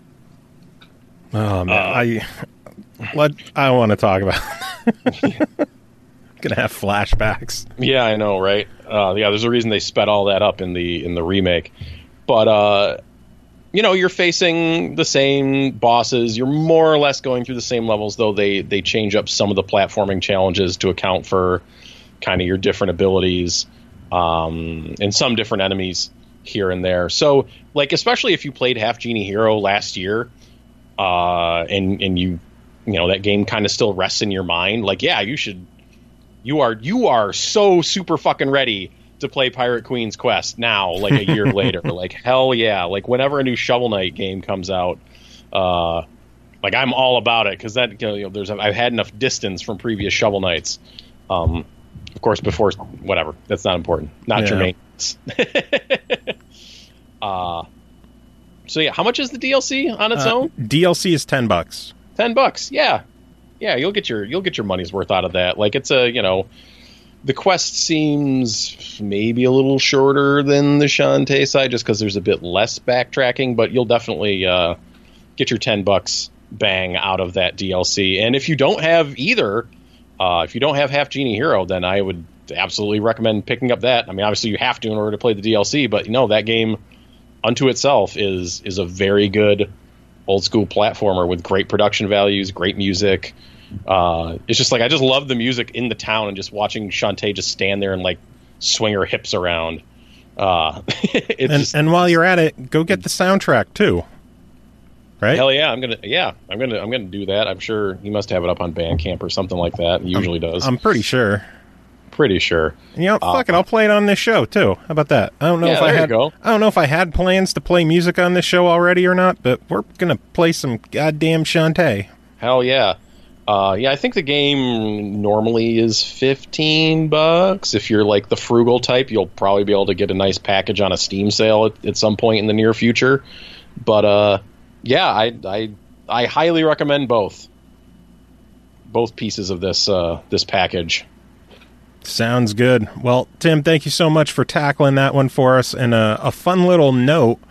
Oh man, Uh, I what I want to talk about. Gonna have flashbacks. Yeah, I know, right? Uh, yeah, there's a reason they sped all that up in the in the remake. But uh, you know, you're facing the same bosses. You're more or less going through the same levels, though they they change up some of the platforming challenges to account for kind of your different abilities um, and some different enemies here and there. So, like, especially if you played Half Genie Hero last year, uh, and and you you know that game kind of still rests in your mind, like, yeah, you should. You are you are so super fucking ready to play Pirate Queen's Quest now, like a year later. Like, hell yeah. Like, whenever a new Shovel Knight game comes out, uh, like, I'm all about it, because that, you know, there's I've had enough distance from previous Shovel Knights. Um, of course, before, whatever. That's not important. Not Yeah. germane. uh, so, yeah, how much is the D L C on its Uh, own? D L C is ten bucks. Ten bucks, yeah. Yeah, you'll get your you'll get your money's worth out of that. Like, it's a, you know, the quest seems maybe a little shorter than the Shantae side, just because there's a bit less backtracking, but you'll definitely uh, get your ten bucks bang out of that D L C. And if you don't have either, uh, if you don't have Half Genie Hero, then I would absolutely recommend picking up that. I mean, obviously you have to in order to play the D L C, but you know, that game unto itself is is a very good old school platformer with great production values, great music. Uh, it's just like, I just love the music in the town and just watching Shantae just stand there and like swing her hips around. Uh, it's And just, and while you're at it, go get the soundtrack too. Right? hell yeah, I'm gonna yeah, I'm gonna I'm gonna do that. I'm sure he must have it up on Bandcamp or something like that. He usually does. I'm pretty sure. pretty sure. You know, Uh, fuck it, I'll play it on this show too. How about that? I don't know Yeah, if I there you had go. I don't know if I had plans to play music on this show already or not, but we're gonna play some goddamn Shantae. Hell yeah. Uh, yeah, I think the game normally is fifteen bucks. If you're like the frugal type, you'll probably be able to get a nice package on a Steam sale at, at some point in the near future. But uh, yeah, I, I I highly recommend both both pieces of this uh, this package. Sounds good. Well, Tim, thank you so much for tackling that one for us. And a, a fun little note,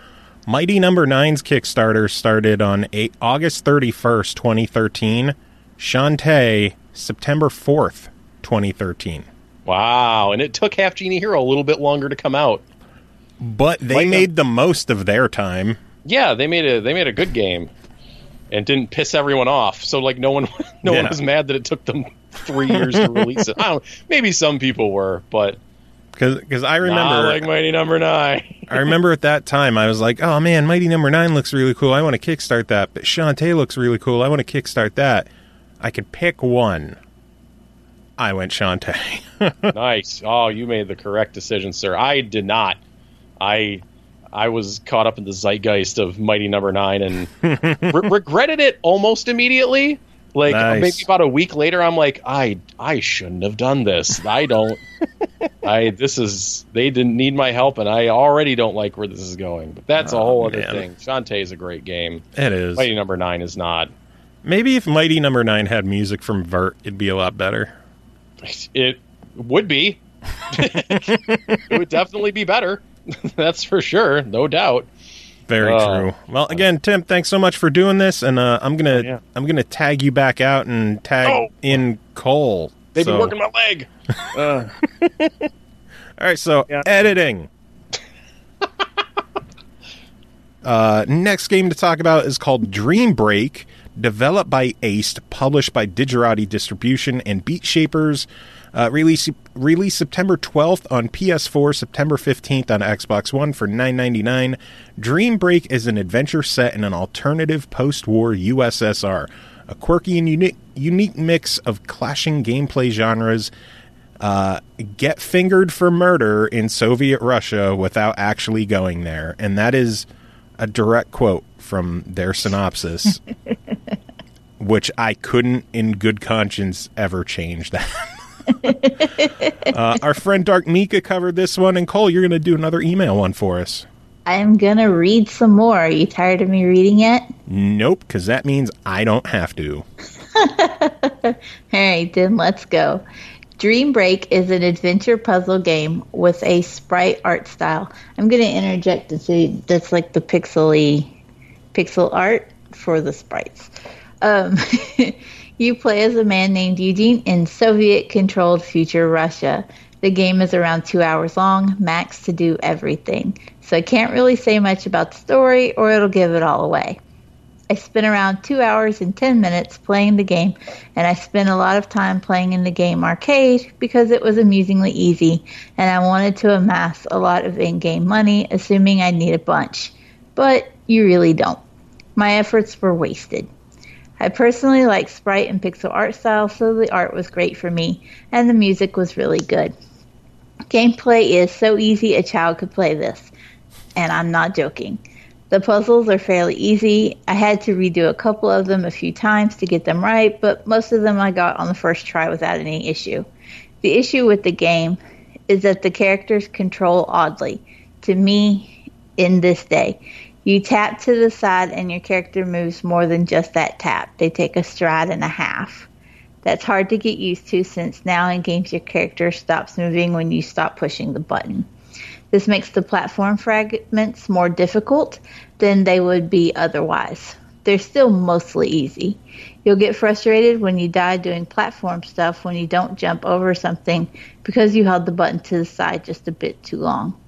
Mighty Number Nine's Kickstarter started on eight, August thirty-first, twenty thirteen. Shantae, September fourth, twenty thirteen. Wow, and it took Half Genie Hero a little bit longer to come out. But they Mighty made the most of their time. Yeah, they made a they made a good game, and didn't piss everyone off. So like no one no Yeah. one was mad that it took them three years to release it. I don't. Maybe some people were, but Because I remember, not like Mighty Number Nine. I remember at that time I was like, "Oh man, Mighty Number Nine looks really cool. I want to kickstart that." But Shantae looks really cool. I want to kickstart that. I could pick one. I went Shantae. Nice. Oh, you made the correct decision, sir. I did not. I I was caught up in the zeitgeist of Mighty Number Nine and re- regretted it almost immediately. Like Nice. maybe about a week later, I'm like, I I shouldn't have done this. I don't. I this is they didn't need my help, and I already don't like where this is going. But that's a Oh, whole other man. thing. Shantae is a great game. It is. Mighty Number Nine is not. Maybe if Mighty Number Nine had music from Vert, it'd be a lot better. It would be. It would definitely be better. That's for sure, no doubt. Very Oh. true. Well, again, Tim, thanks so much for doing this, and uh, I'm gonna Oh, yeah. I'm gonna tag you back out and tag Oh. in Cole. They've So- been working my leg. Uh, All right, so Yeah. editing. uh, next game to talk about is called Dream Break, developed by Aced, published by Digerati Distribution and Beat Shapers. Uh, release release September twelfth on P S four, September fifteenth on Xbox One for nine ninety-nine. Dream Break is an adventure set in an alternative post-war U S S R. A quirky and unique unique mix of clashing gameplay genres. Uh, get fingered for murder in Soviet Russia without actually going there. And that is a direct quote from their synopsis, which I couldn't in good conscience ever change that. uh, our friend Dark Mika covered this one, and Cole, you're going to do another email one for us. I'm gonna read some more. Are you tired of me reading it? Nope, because that means I don't have to. All right, then let's go. Dream Break is an adventure puzzle game with a sprite art style. I'm going to interject to say that's like the pixely pixel art for the sprites. Um, you play as a man named Eugene in Soviet-controlled future Russia. The game is around two hours long, max to do everything. So I can't really say much about the story or it'll give it all away. I spent around two hours and ten minutes playing the game, and I spent a lot of time playing in the game arcade because it was amusingly easy, and I wanted to amass a lot of in-game money, assuming I'd need a bunch. But you really don't. My efforts were wasted. I personally like sprite and pixel art style, so the art was great for me, and the music was really good. Gameplay is so easy a child could play this, and I'm not joking. The puzzles are fairly easy. I had to redo a couple of them a few times to get them right, but most of them I got on the first try without any issue. The issue with the game is that the characters control oddly, to me, in this day. You tap to the side and your character moves more than just that tap. They take a stride and a half. That's hard to get used to since now in games your character stops moving when you stop pushing the button. This makes the platform fragments more difficult than they would be otherwise. They're still mostly easy. You'll get frustrated when you die doing platform stuff when you don't jump over something because you held the button to the side just a bit too long.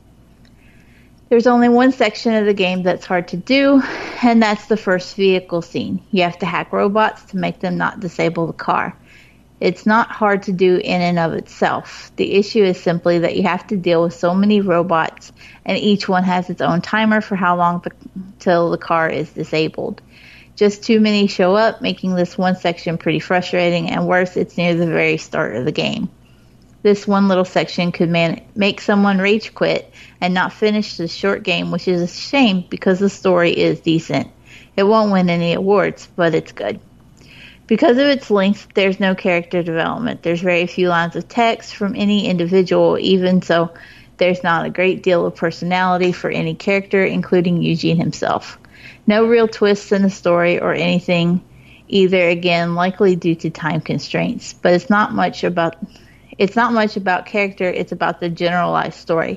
There's only one section of the game that's hard to do, and that's the first vehicle scene. You have to hack robots to make them not disable the car. It's not hard to do in and of itself. The issue is simply that you have to deal with so many robots, and each one has its own timer for how long the, till the car is disabled. Just too many show up, making this one section pretty frustrating, and worse, it's near the very start of the game. This one little section could man- make someone rage quit and not finish the short game, which is a shame because the story is decent. It won't win any awards, but it's good. Because of its length, there's no character development. There's very few lines of text from any individual, even so there's not a great deal of personality for any character, including Eugene himself. No real twists in the story or anything either, again, likely due to time constraints. But it's not much about it's not much about character, it's about the generalized story.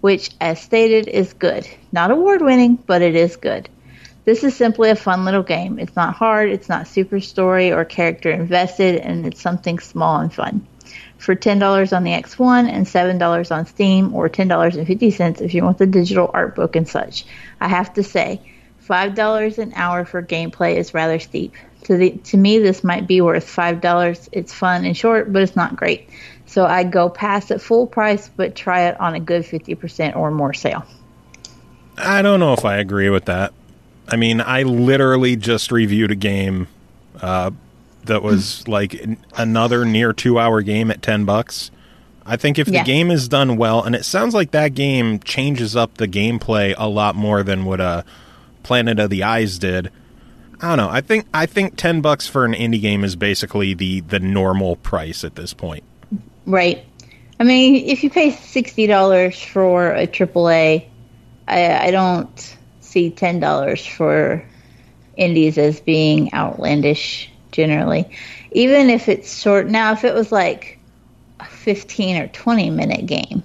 which, as stated, is good. Not award-winning, but it is good. This is simply a fun little game. It's not hard, it's not super story or character invested, and it's something small and fun. For ten dollars on the X one and seven dollars on Steam, or ten dollars and fifty cents if you want the digital art book and such. I have to say, five dollars an hour for gameplay is rather steep. To, the, to me, this might be worth five dollars. It's fun and short, but it's not great. So I'd go past at full price, but try it on a good fifty percent or more sale. I don't know if I agree with that. I mean, I literally just reviewed a game uh, that was like another near two-hour game at ten bucks. I think if Yeah. the game is done well, and it sounds like that game changes up the gameplay a lot more than what uh, Planet of the Eyes did. I don't know. I think I think ten bucks for an indie game is basically the the normal price at this point. Right. I mean, if you pay sixty dollars for a triple A, I, I don't see ten dollars for indies as being outlandish generally. Even if it's short. Now, if it was like a fifteen or twenty minute game,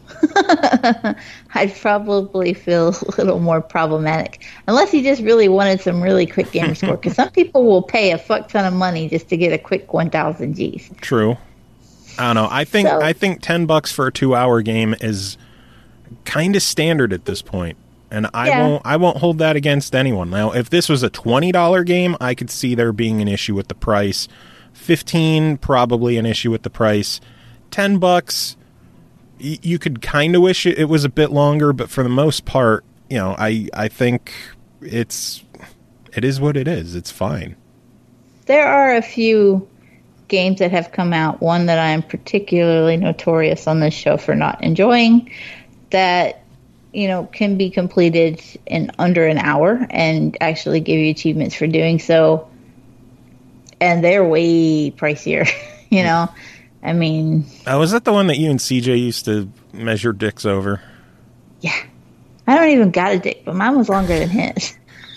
I'd probably feel a little more problematic. Unless you just really wanted some really quick gamer score. Because some people will pay a fuck ton of money just to get a quick one thousand G's. True. I don't know. I think So- I think ten bucks for a two-hour game is kind of standard at this point, and I Yeah. won't I won't hold that against anyone. Now, if this was a twenty dollar game, I could see there being an issue with the price. Fifteen, probably an issue with the price. Ten bucks, y- you could kind of wish it, it was a bit longer, but for the most part, you know, I I think it's it is what it is. It's fine. There are a few games that have come out, one that I am particularly notorious on this show for not enjoying, that, you know, can be completed in under an hour and actually give you achievements for doing so. And they're way pricier, you know. I mean, Uh, was that the one that you and C J used to measure dicks over? yeah. I don't even got a dick, but mine was longer than his.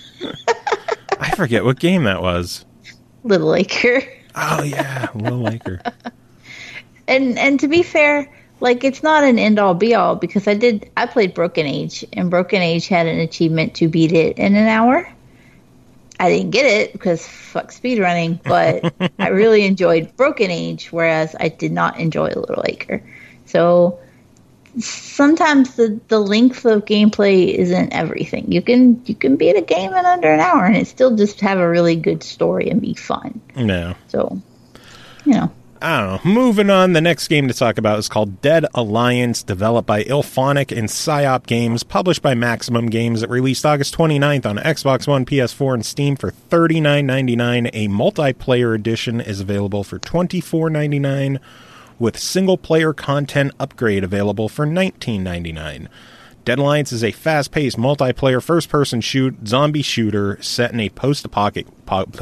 I forget what game that was. Little Acre. Oh yeah, Will Laker. And and to be fair, like, it's not an end all be all, because I did I played Broken Age, and Broken Age had an achievement to beat it in an hour. I didn't get it because fuck speedrunning, but I really enjoyed Broken Age, whereas I did not enjoy Little Acre. So sometimes the, the length of gameplay isn't everything. You can you can beat a game in under an hour and it still just have a really good story and be fun. No. So, you know. I don't know. Moving on, the next game to talk about is called Dead Alliance, developed by IllFonic and Psyop Games, published by Maximum Games. It released August twenty-ninth on Xbox One, P S four, and Steam for thirty-nine ninety-nine. A multiplayer edition is available for twenty-four ninety-nine, with single-player content upgrade available for nineteen ninety-nine. Dead Alliance is a fast-paced multiplayer first-person shoot zombie shooter set in a post-apocalyptic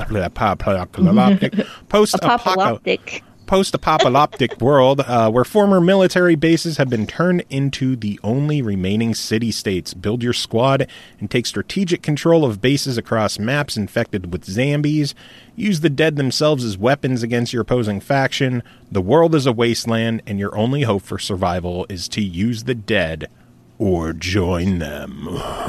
post-apocalyptic post-apocalyptic world uh, where former military bases have been turned into the only remaining city-states. Build your squad and take strategic control of bases across maps infected with zombies. Use the dead themselves as weapons against your opposing faction. The world is a wasteland, and your only hope for survival is to use the dead or join them.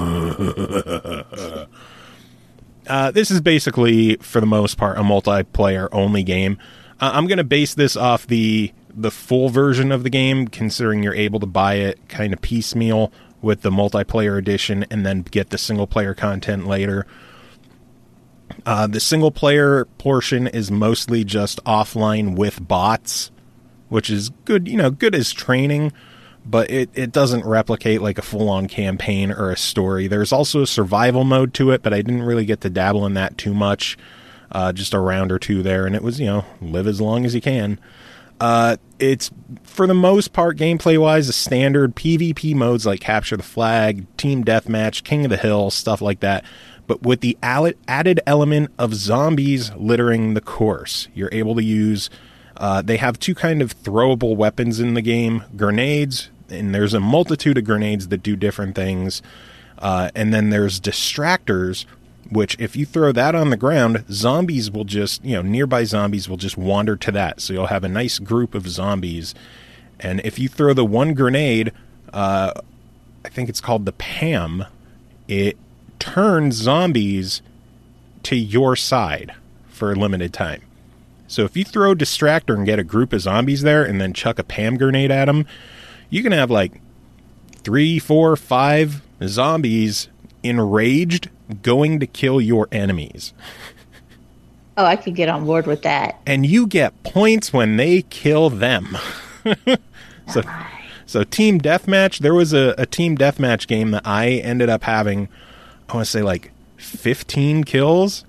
uh, this is basically, for the most part, a multiplayer-only game. Uh, I'm going to base this off the the full version of the game, considering you're able to buy it kind of piecemeal with the multiplayer edition and then get the single-player content later. Uh, the single-player portion is mostly just offline with bots, which is good, you know, good as training, but it, it doesn't replicate like a full-on campaign or a story. There's also a survival mode to it, but I didn't really get to dabble in that too much. Uh, just a round or two there, and it was, you know, live as long as you can. Uh, it's, for the most part, gameplay-wise, a standard PvP modes like Capture the Flag, Team Deathmatch, King of the Hill, stuff like that, but with the added element of zombies littering the course. You're able to use, uh, they have two kind of throwable weapons in the game, grenades, and there's a multitude of grenades that do different things, uh, and then there's distractors, which if you throw that on the ground, zombies will just, you know, nearby zombies will just wander to that. So you'll have a nice group of zombies. And if you throw the one grenade uh, I think it's called the P A M, it turns zombies to your side for a limited time. So if you throw Distractor and get a group of zombies there and then chuck a P A M grenade at them, you can have like three, four, five zombies enraged going to kill your enemies. Oh, I could get on board with that. And you get points when they kill them. so, so team deathmatch, there was a, a team deathmatch game that I ended up having, I want to say like fifteen kills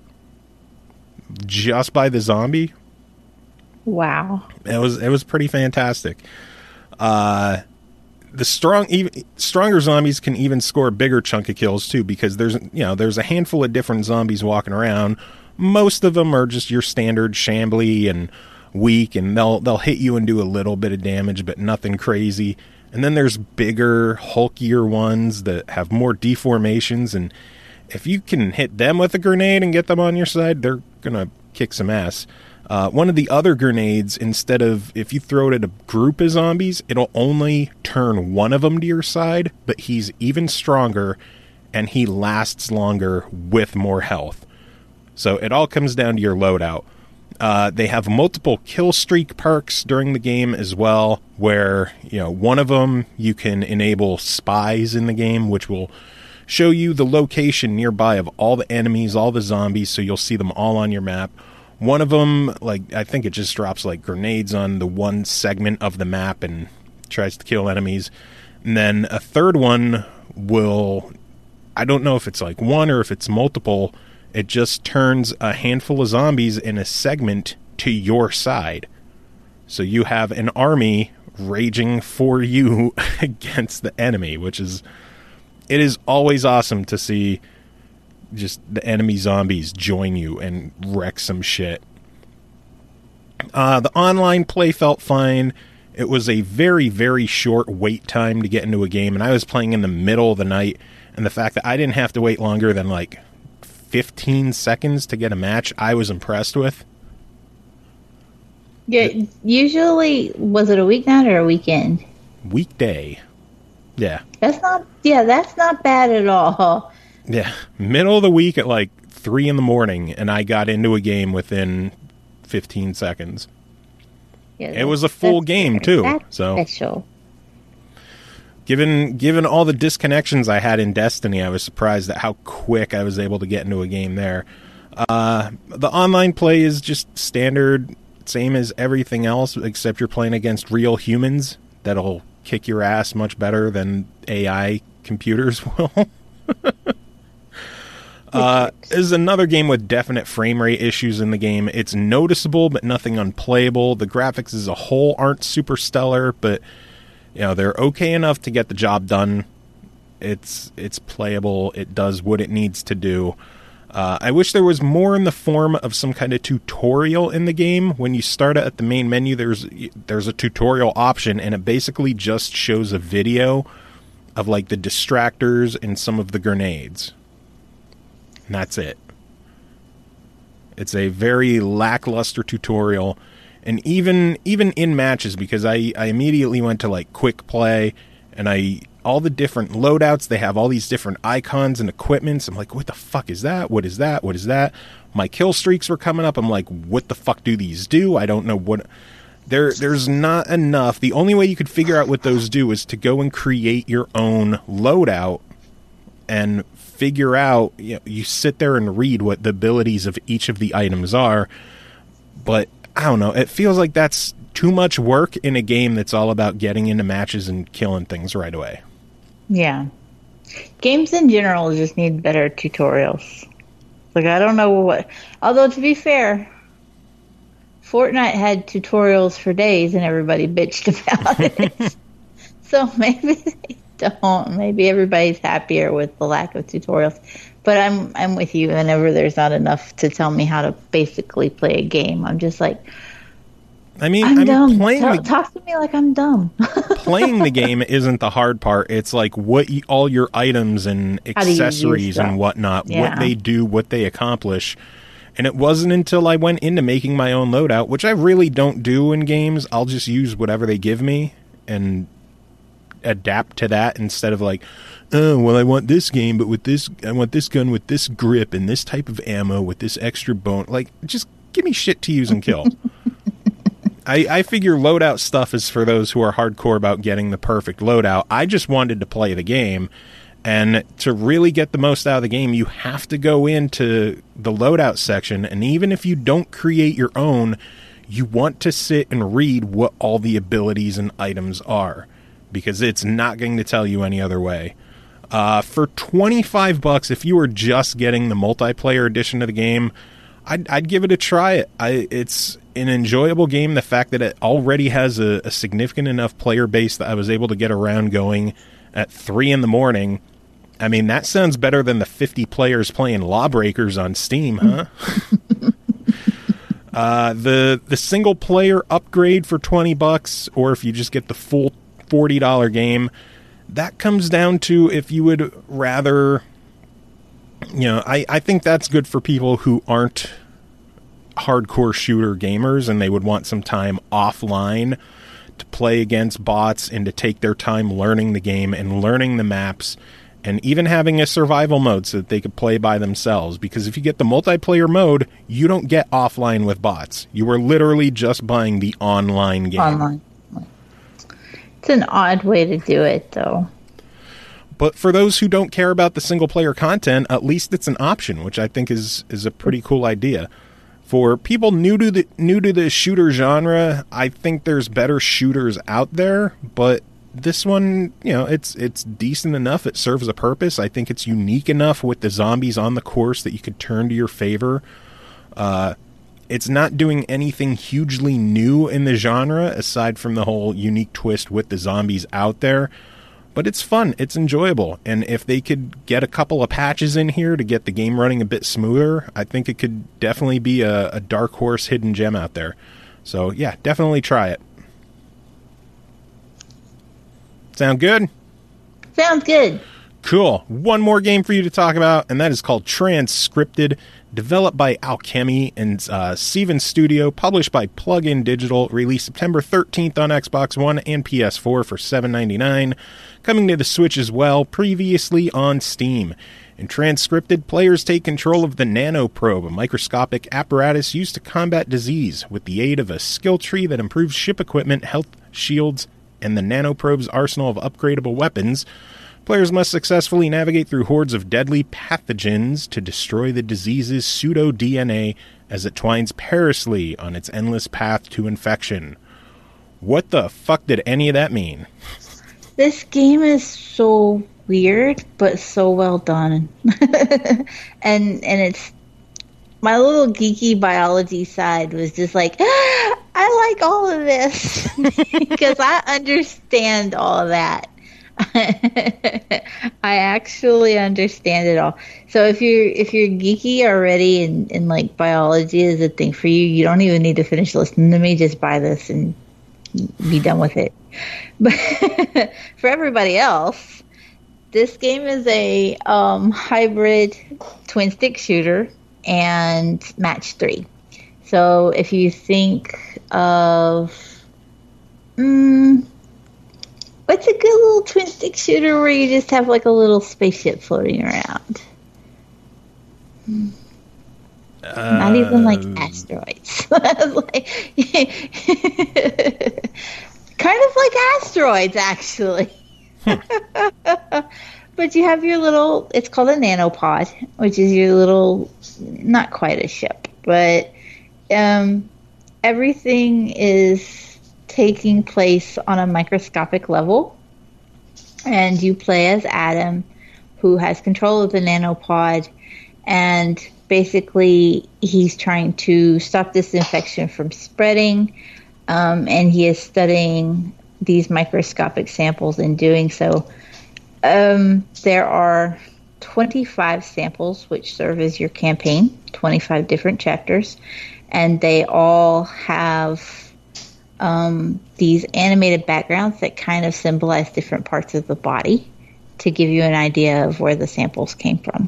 just by the zombie. Wow. It was, it was pretty fantastic. Uh, the strong, even stronger zombies can even score a bigger chunk of kills too, because there's, you know, there's a handful of different zombies walking around. Most of them are just your standard shambly and weak, and they'll they'll hit you and do a little bit of damage, but nothing crazy. And then there's bigger, hulkier ones that have more deformations, and if you can hit them with a grenade and get them on your side, they're gonna kick some ass. Uh, one of the other grenades, instead of, if you throw it at a group of zombies, it'll only turn one of them to your side, but he's even stronger, and he lasts longer with more health. So it all comes down to your loadout. Uh, they have multiple kill streak perks during the game as well, where, you know, one of them you can enable spies in the game, which will show you the location nearby of all the enemies, all the zombies, so you'll see them all on your map. One of them, like, I think it just drops like grenades on the one segment of the map and tries to kill enemies. And then a third one will, I don't know if it's like one or if it's multiple, it just turns a handful of zombies in a segment to your side. So you have an army raging for you against the enemy, which is, it is always awesome to see just the enemy zombies join you and wreck some shit. Uh, the online play felt fine. It was a very, very short wait time to get into a game, and I was playing in the middle of the night, and the fact that I didn't have to wait longer than like fifteen seconds to get a match, I was impressed with. Yeah, usually, was it a weeknight or a weekend? Weekday. Yeah. That's not, yeah, that's not bad at all. Yeah. Middle of the week at like three in the morning, and I got into a game within fifteen seconds. Yeah, it was a full game too. That's so special. Given given all the disconnections I had in Destiny, I was surprised at how quick I was able to get into a game there. Uh, the online play is just standard, same as everything else, except you're playing against real humans that'll kick your ass much better than A I computers will. uh, this is another game with definite frame rate issues in the game. It's noticeable, but nothing unplayable. The graphics as a whole aren't super stellar, but you know, they're okay enough to get the job done. It's it's playable. It does what it needs to do. Uh, I wish there was more in the form of some kind of tutorial in the game. When you start at the main menu, there's there's a tutorial option, and it basically just shows a video of like the distractors and some of the grenades. And that's it. It's a very lackluster tutorial. And even even in matches, because I, I immediately went to like quick play, and I all the different loadouts, they have all these different icons and equipments. I'm like, what the fuck is that? What is that? What is that? My kill streaks were coming up. I'm like, what the fuck do these do? I don't know what. There there's not enough. The only way you could figure out what those do is to go and create your own loadout and figure out, you know, you sit there and read what the abilities of each of the items are. But I don't know, it feels like that's too much work in a game that's all about getting into matches and killing things right away. Yeah. Games in general just need better tutorials. Like, I don't know what... Although, to be fair, Fortnite had tutorials for days and everybody bitched about it. So maybe they don't. Maybe everybody's happier with the lack of tutorials. But I'm I'm with you. Whenever there's not enough to tell me how to basically play a game, I'm just like, I mean, I'm I'm dumb. playing Tell, the, talk to me like I'm dumb. playing the game isn't the hard part. It's like what you, all your items and accessories and whatnot, Yeah. what they do, what they accomplish. And it wasn't until I went into making my own loadout, which I really don't do in games. I'll just use whatever they give me and adapt to that instead of like, oh, well, I want this game, but with this, I want this gun with this grip and this type of ammo with this extra bone. Like, just give me shit to use and kill. I, I figure loadout stuff is for those who are hardcore about getting the perfect loadout. I just wanted to play the game, and to really get the most out of the game, you have to go into the loadout section, and even if you don't create your own, you want to sit and read what all the abilities and items are, because it's not going to tell you any other way. Uh, for twenty-five bucks, if you were just getting the multiplayer edition of the game, I'd, I'd give it a try. I, it's an enjoyable game. The fact that it already has a, a significant enough player base that I was able to get around going at three in the morning. I mean, that sounds better than the fifty players playing Lawbreakers on Steam, huh? uh, the the single player upgrade for twenty bucks, or if you just get the full forty dollars game, that comes down to if you would rather, you know, I, I think that's good for people who aren't hardcore shooter gamers and they would want some time offline to play against bots and to take their time learning the game and learning the maps, and even having a survival mode so that they could play by themselves. Because if you get the multiplayer mode, you don't get offline with bots. You are literally just buying the online game. Online. It's an odd way to do it, though. But for those who don't care about the single-player content, at least it's an option, which I think is is a pretty cool idea. For people new to the new to the shooter genre, I think there's better shooters out there, but this one, you know, it's it's decent enough. It serves a purpose. I think it's unique enough with the zombies on the course that you could turn to your favor. Uh, it's not doing anything hugely new in the genre, aside from the whole unique twist with the zombies out there. But it's fun. It's enjoyable. And if they could get a couple of patches in here to get the game running a bit smoother, I think it could definitely be a, a dark horse hidden gem out there. So, yeah, definitely try it. Sound good? Sounds good. Cool. One more game for you to talk about, and that is called Transcripted, developed by Alchemy and uh, Steven Studio, published by Plug-in Digital, released September thirteenth on Xbox One and P S four for seven ninety-nine, coming to the Switch as well, previously on Steam. In Transcripted, players take control of the Nanoprobe, a microscopic apparatus used to combat disease, with the aid of a skill tree that improves ship equipment, health shields, and the Nanoprobe's arsenal of upgradable weapons. Players must successfully navigate through hordes of deadly pathogens to destroy the disease's pseudo-D N A as it twines perilously on its endless path to infection. What the fuck did any of that mean? This game is so weird, but so well done. and and it's... My little geeky biology side was just like, ah, I like all of this. Because I understand all of that. I actually understand it all. So if you're if you're geeky already and, and like biology is a thing for you, you don't even need to finish listening to me. Just buy this and be done with it. But for everybody else, this game is a um, hybrid twin stick shooter and match three. So if you think of mm, what's a good little twin stick shooter where you just have like a little spaceship floating around? Uh, Not even like asteroids. like, kind of like asteroids, actually. But you have your little, it's called a nanopod, which is your little, not quite a ship, but um, everything is taking place on a microscopic level, and you play as Adam, who has control of the nanopod, and basically he's trying to stop this infection from spreading, um, and he is studying these microscopic samples. In doing so, um, there are twenty-five samples which serve as your campaign, twenty-five different chapters, and they all have Um, these animated backgrounds that kind of symbolize different parts of the body to give you an idea of where the samples came from.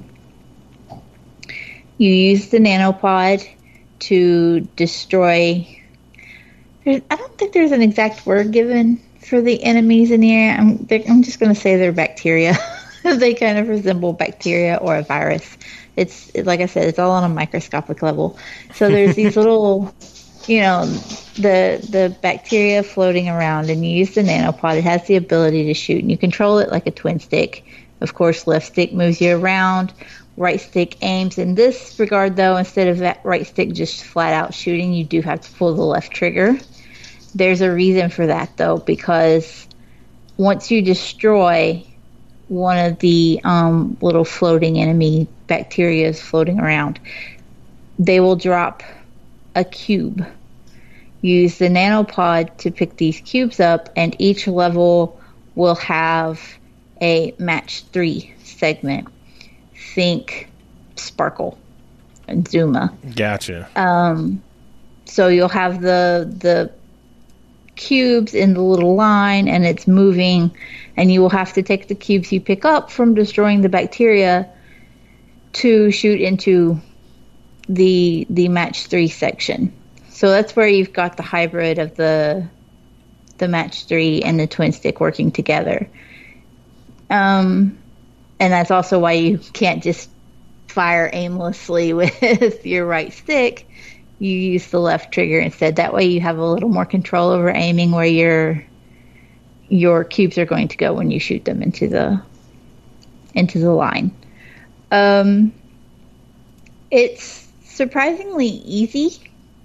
You use the nanopod to destroy... I don't think there's an exact word given for the enemies in here. I'm, they're- I'm just going to say they're bacteria. They kind of resemble bacteria or a virus. It's like I said, it's all on a microscopic level. So there's these little, you know, the the bacteria floating around, and you use the nanopod. It has the ability to shoot, and you control it like a twin stick. Of course, left stick moves you around, right stick aims. In this regard, though, instead of that right stick just flat out shooting, you do have to pull the left trigger. There's a reason for that, though, because once you destroy one of the um, little floating enemy bacteria floating around, they will drop a cube. Use the nanopod to pick these cubes up, and each level will have a match three segment. Think Sparkle and Zuma. Gotcha. Um, so you'll have the the cubes in the little line, and it's moving, and you will have to take the cubes you pick up from destroying the bacteria to shoot into the the match three section. So that's where you've got the hybrid of the the match three and the twin stick working together. Um, and that's also why you can't just fire aimlessly with your right stick. You use the left trigger instead. That way you have a little more control over aiming where your your cubes are going to go when you shoot them into the into the line. Um, it's surprisingly easy,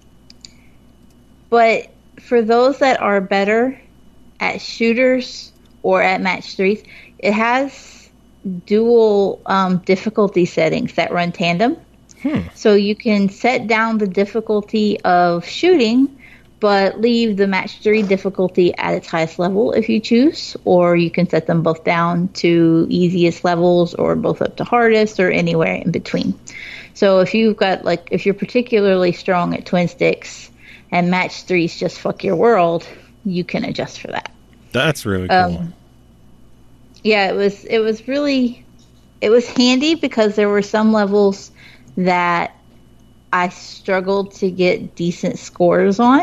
but for those that are better at shooters or at match threes, it has dual um, difficulty settings that run tandem. Hmm. So you can set down the difficulty of shooting, but leave the match three difficulty at its highest level if you choose, or you can set them both down to easiest levels or both up to hardest or anywhere in between. So if you've got like, if you're particularly strong at twin sticks and match threes just fuck your world, you can adjust for that. That's really cool. Um, yeah, it was, it was really, it was handy because there were some levels that I struggled to get decent scores on,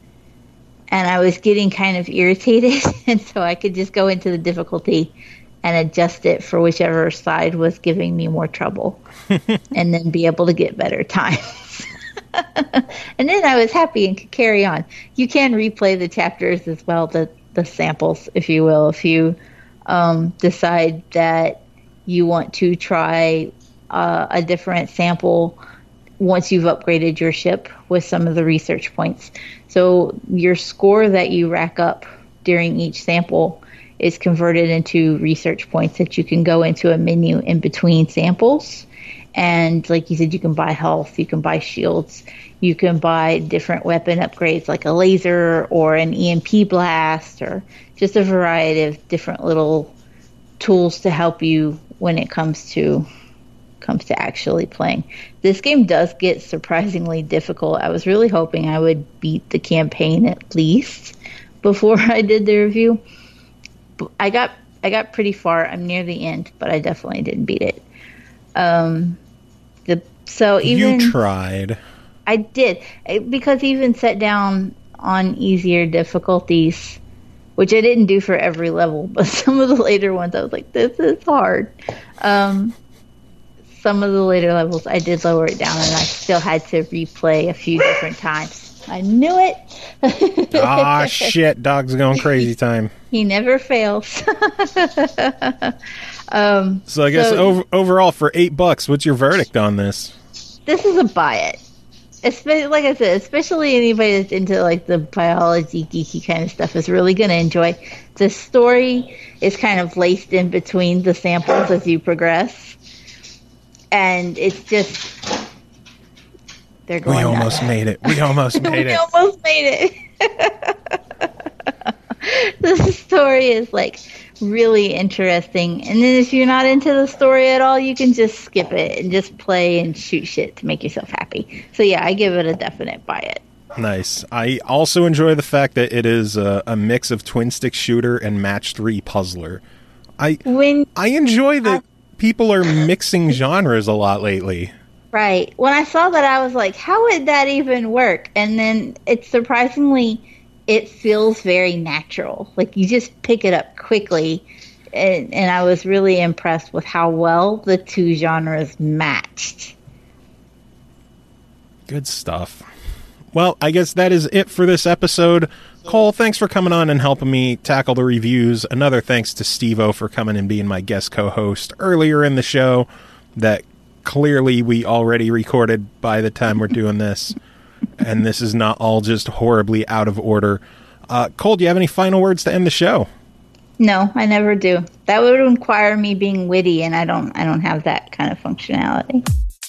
and I was getting kind of irritated, and so I could just go into the difficulty and adjust it for whichever side was giving me more trouble, and then be able to get better times. And then I was happy and could carry on. You can replay the chapters as well, the, the samples, if you will, if you um, decide that you want to try Uh, a different sample once you've upgraded your ship with some of the research points. So your score that you rack up during each sample is converted into research points that you can go into a menu in between samples. And like you said, you can buy health, you can buy shields, you can buy different weapon upgrades like a laser or an E M P blast, or just a variety of different little tools to help you when it comes to comes to actually playing. This game does get surprisingly difficult. I was really hoping I would beat the campaign at least before I did the review. I got I got pretty far. I'm near the end, but I definitely didn't beat it. Um, the so even you tried. I did, because even set down on easier difficulties, which I didn't do for every level, but some of the later ones I was like, this is hard. Um, Some of the later levels, I did lower it down, and I still had to replay a few different times. I knew it. Ah, shit. Dog's going crazy time. He never fails. um, so I guess so, over, overall, for eight bucks, what's your verdict on this? This is a buy it. Especially, like I said, especially anybody that's into like the biology, geeky kind of stuff is really going to enjoy. The story is kind of laced in between the samples as you progress. And it's just, they're going We almost nuts. made it. We almost made we it. We almost made it. The story is like really interesting. And then if you're not into the story at all, you can just skip it and just play and shoot shit to make yourself happy. So yeah, I give it a definite buy it. Nice. I also enjoy the fact that it is a, a mix of twin stick shooter and match three puzzler. I when I enjoy that I, people are mixing genres a lot lately. Right. When I saw that, I was like, how would that even work? And then it's surprisingly it feels very natural. Like you just pick it up quickly. And, and I was really impressed with how well the two genres matched. Good stuff. Well, I guess that is it for this episode. Cole, thanks for coming on and helping me tackle the reviews. Another thanks to Steve-O for coming and being my guest co-host earlier in the show that clearly we already recorded by the time we're doing this. And this is not all just horribly out of order. Uh, Cole, do you have any final words to end the show? No, I never do. That would require me being witty, and I don't I don't have that kind of functionality.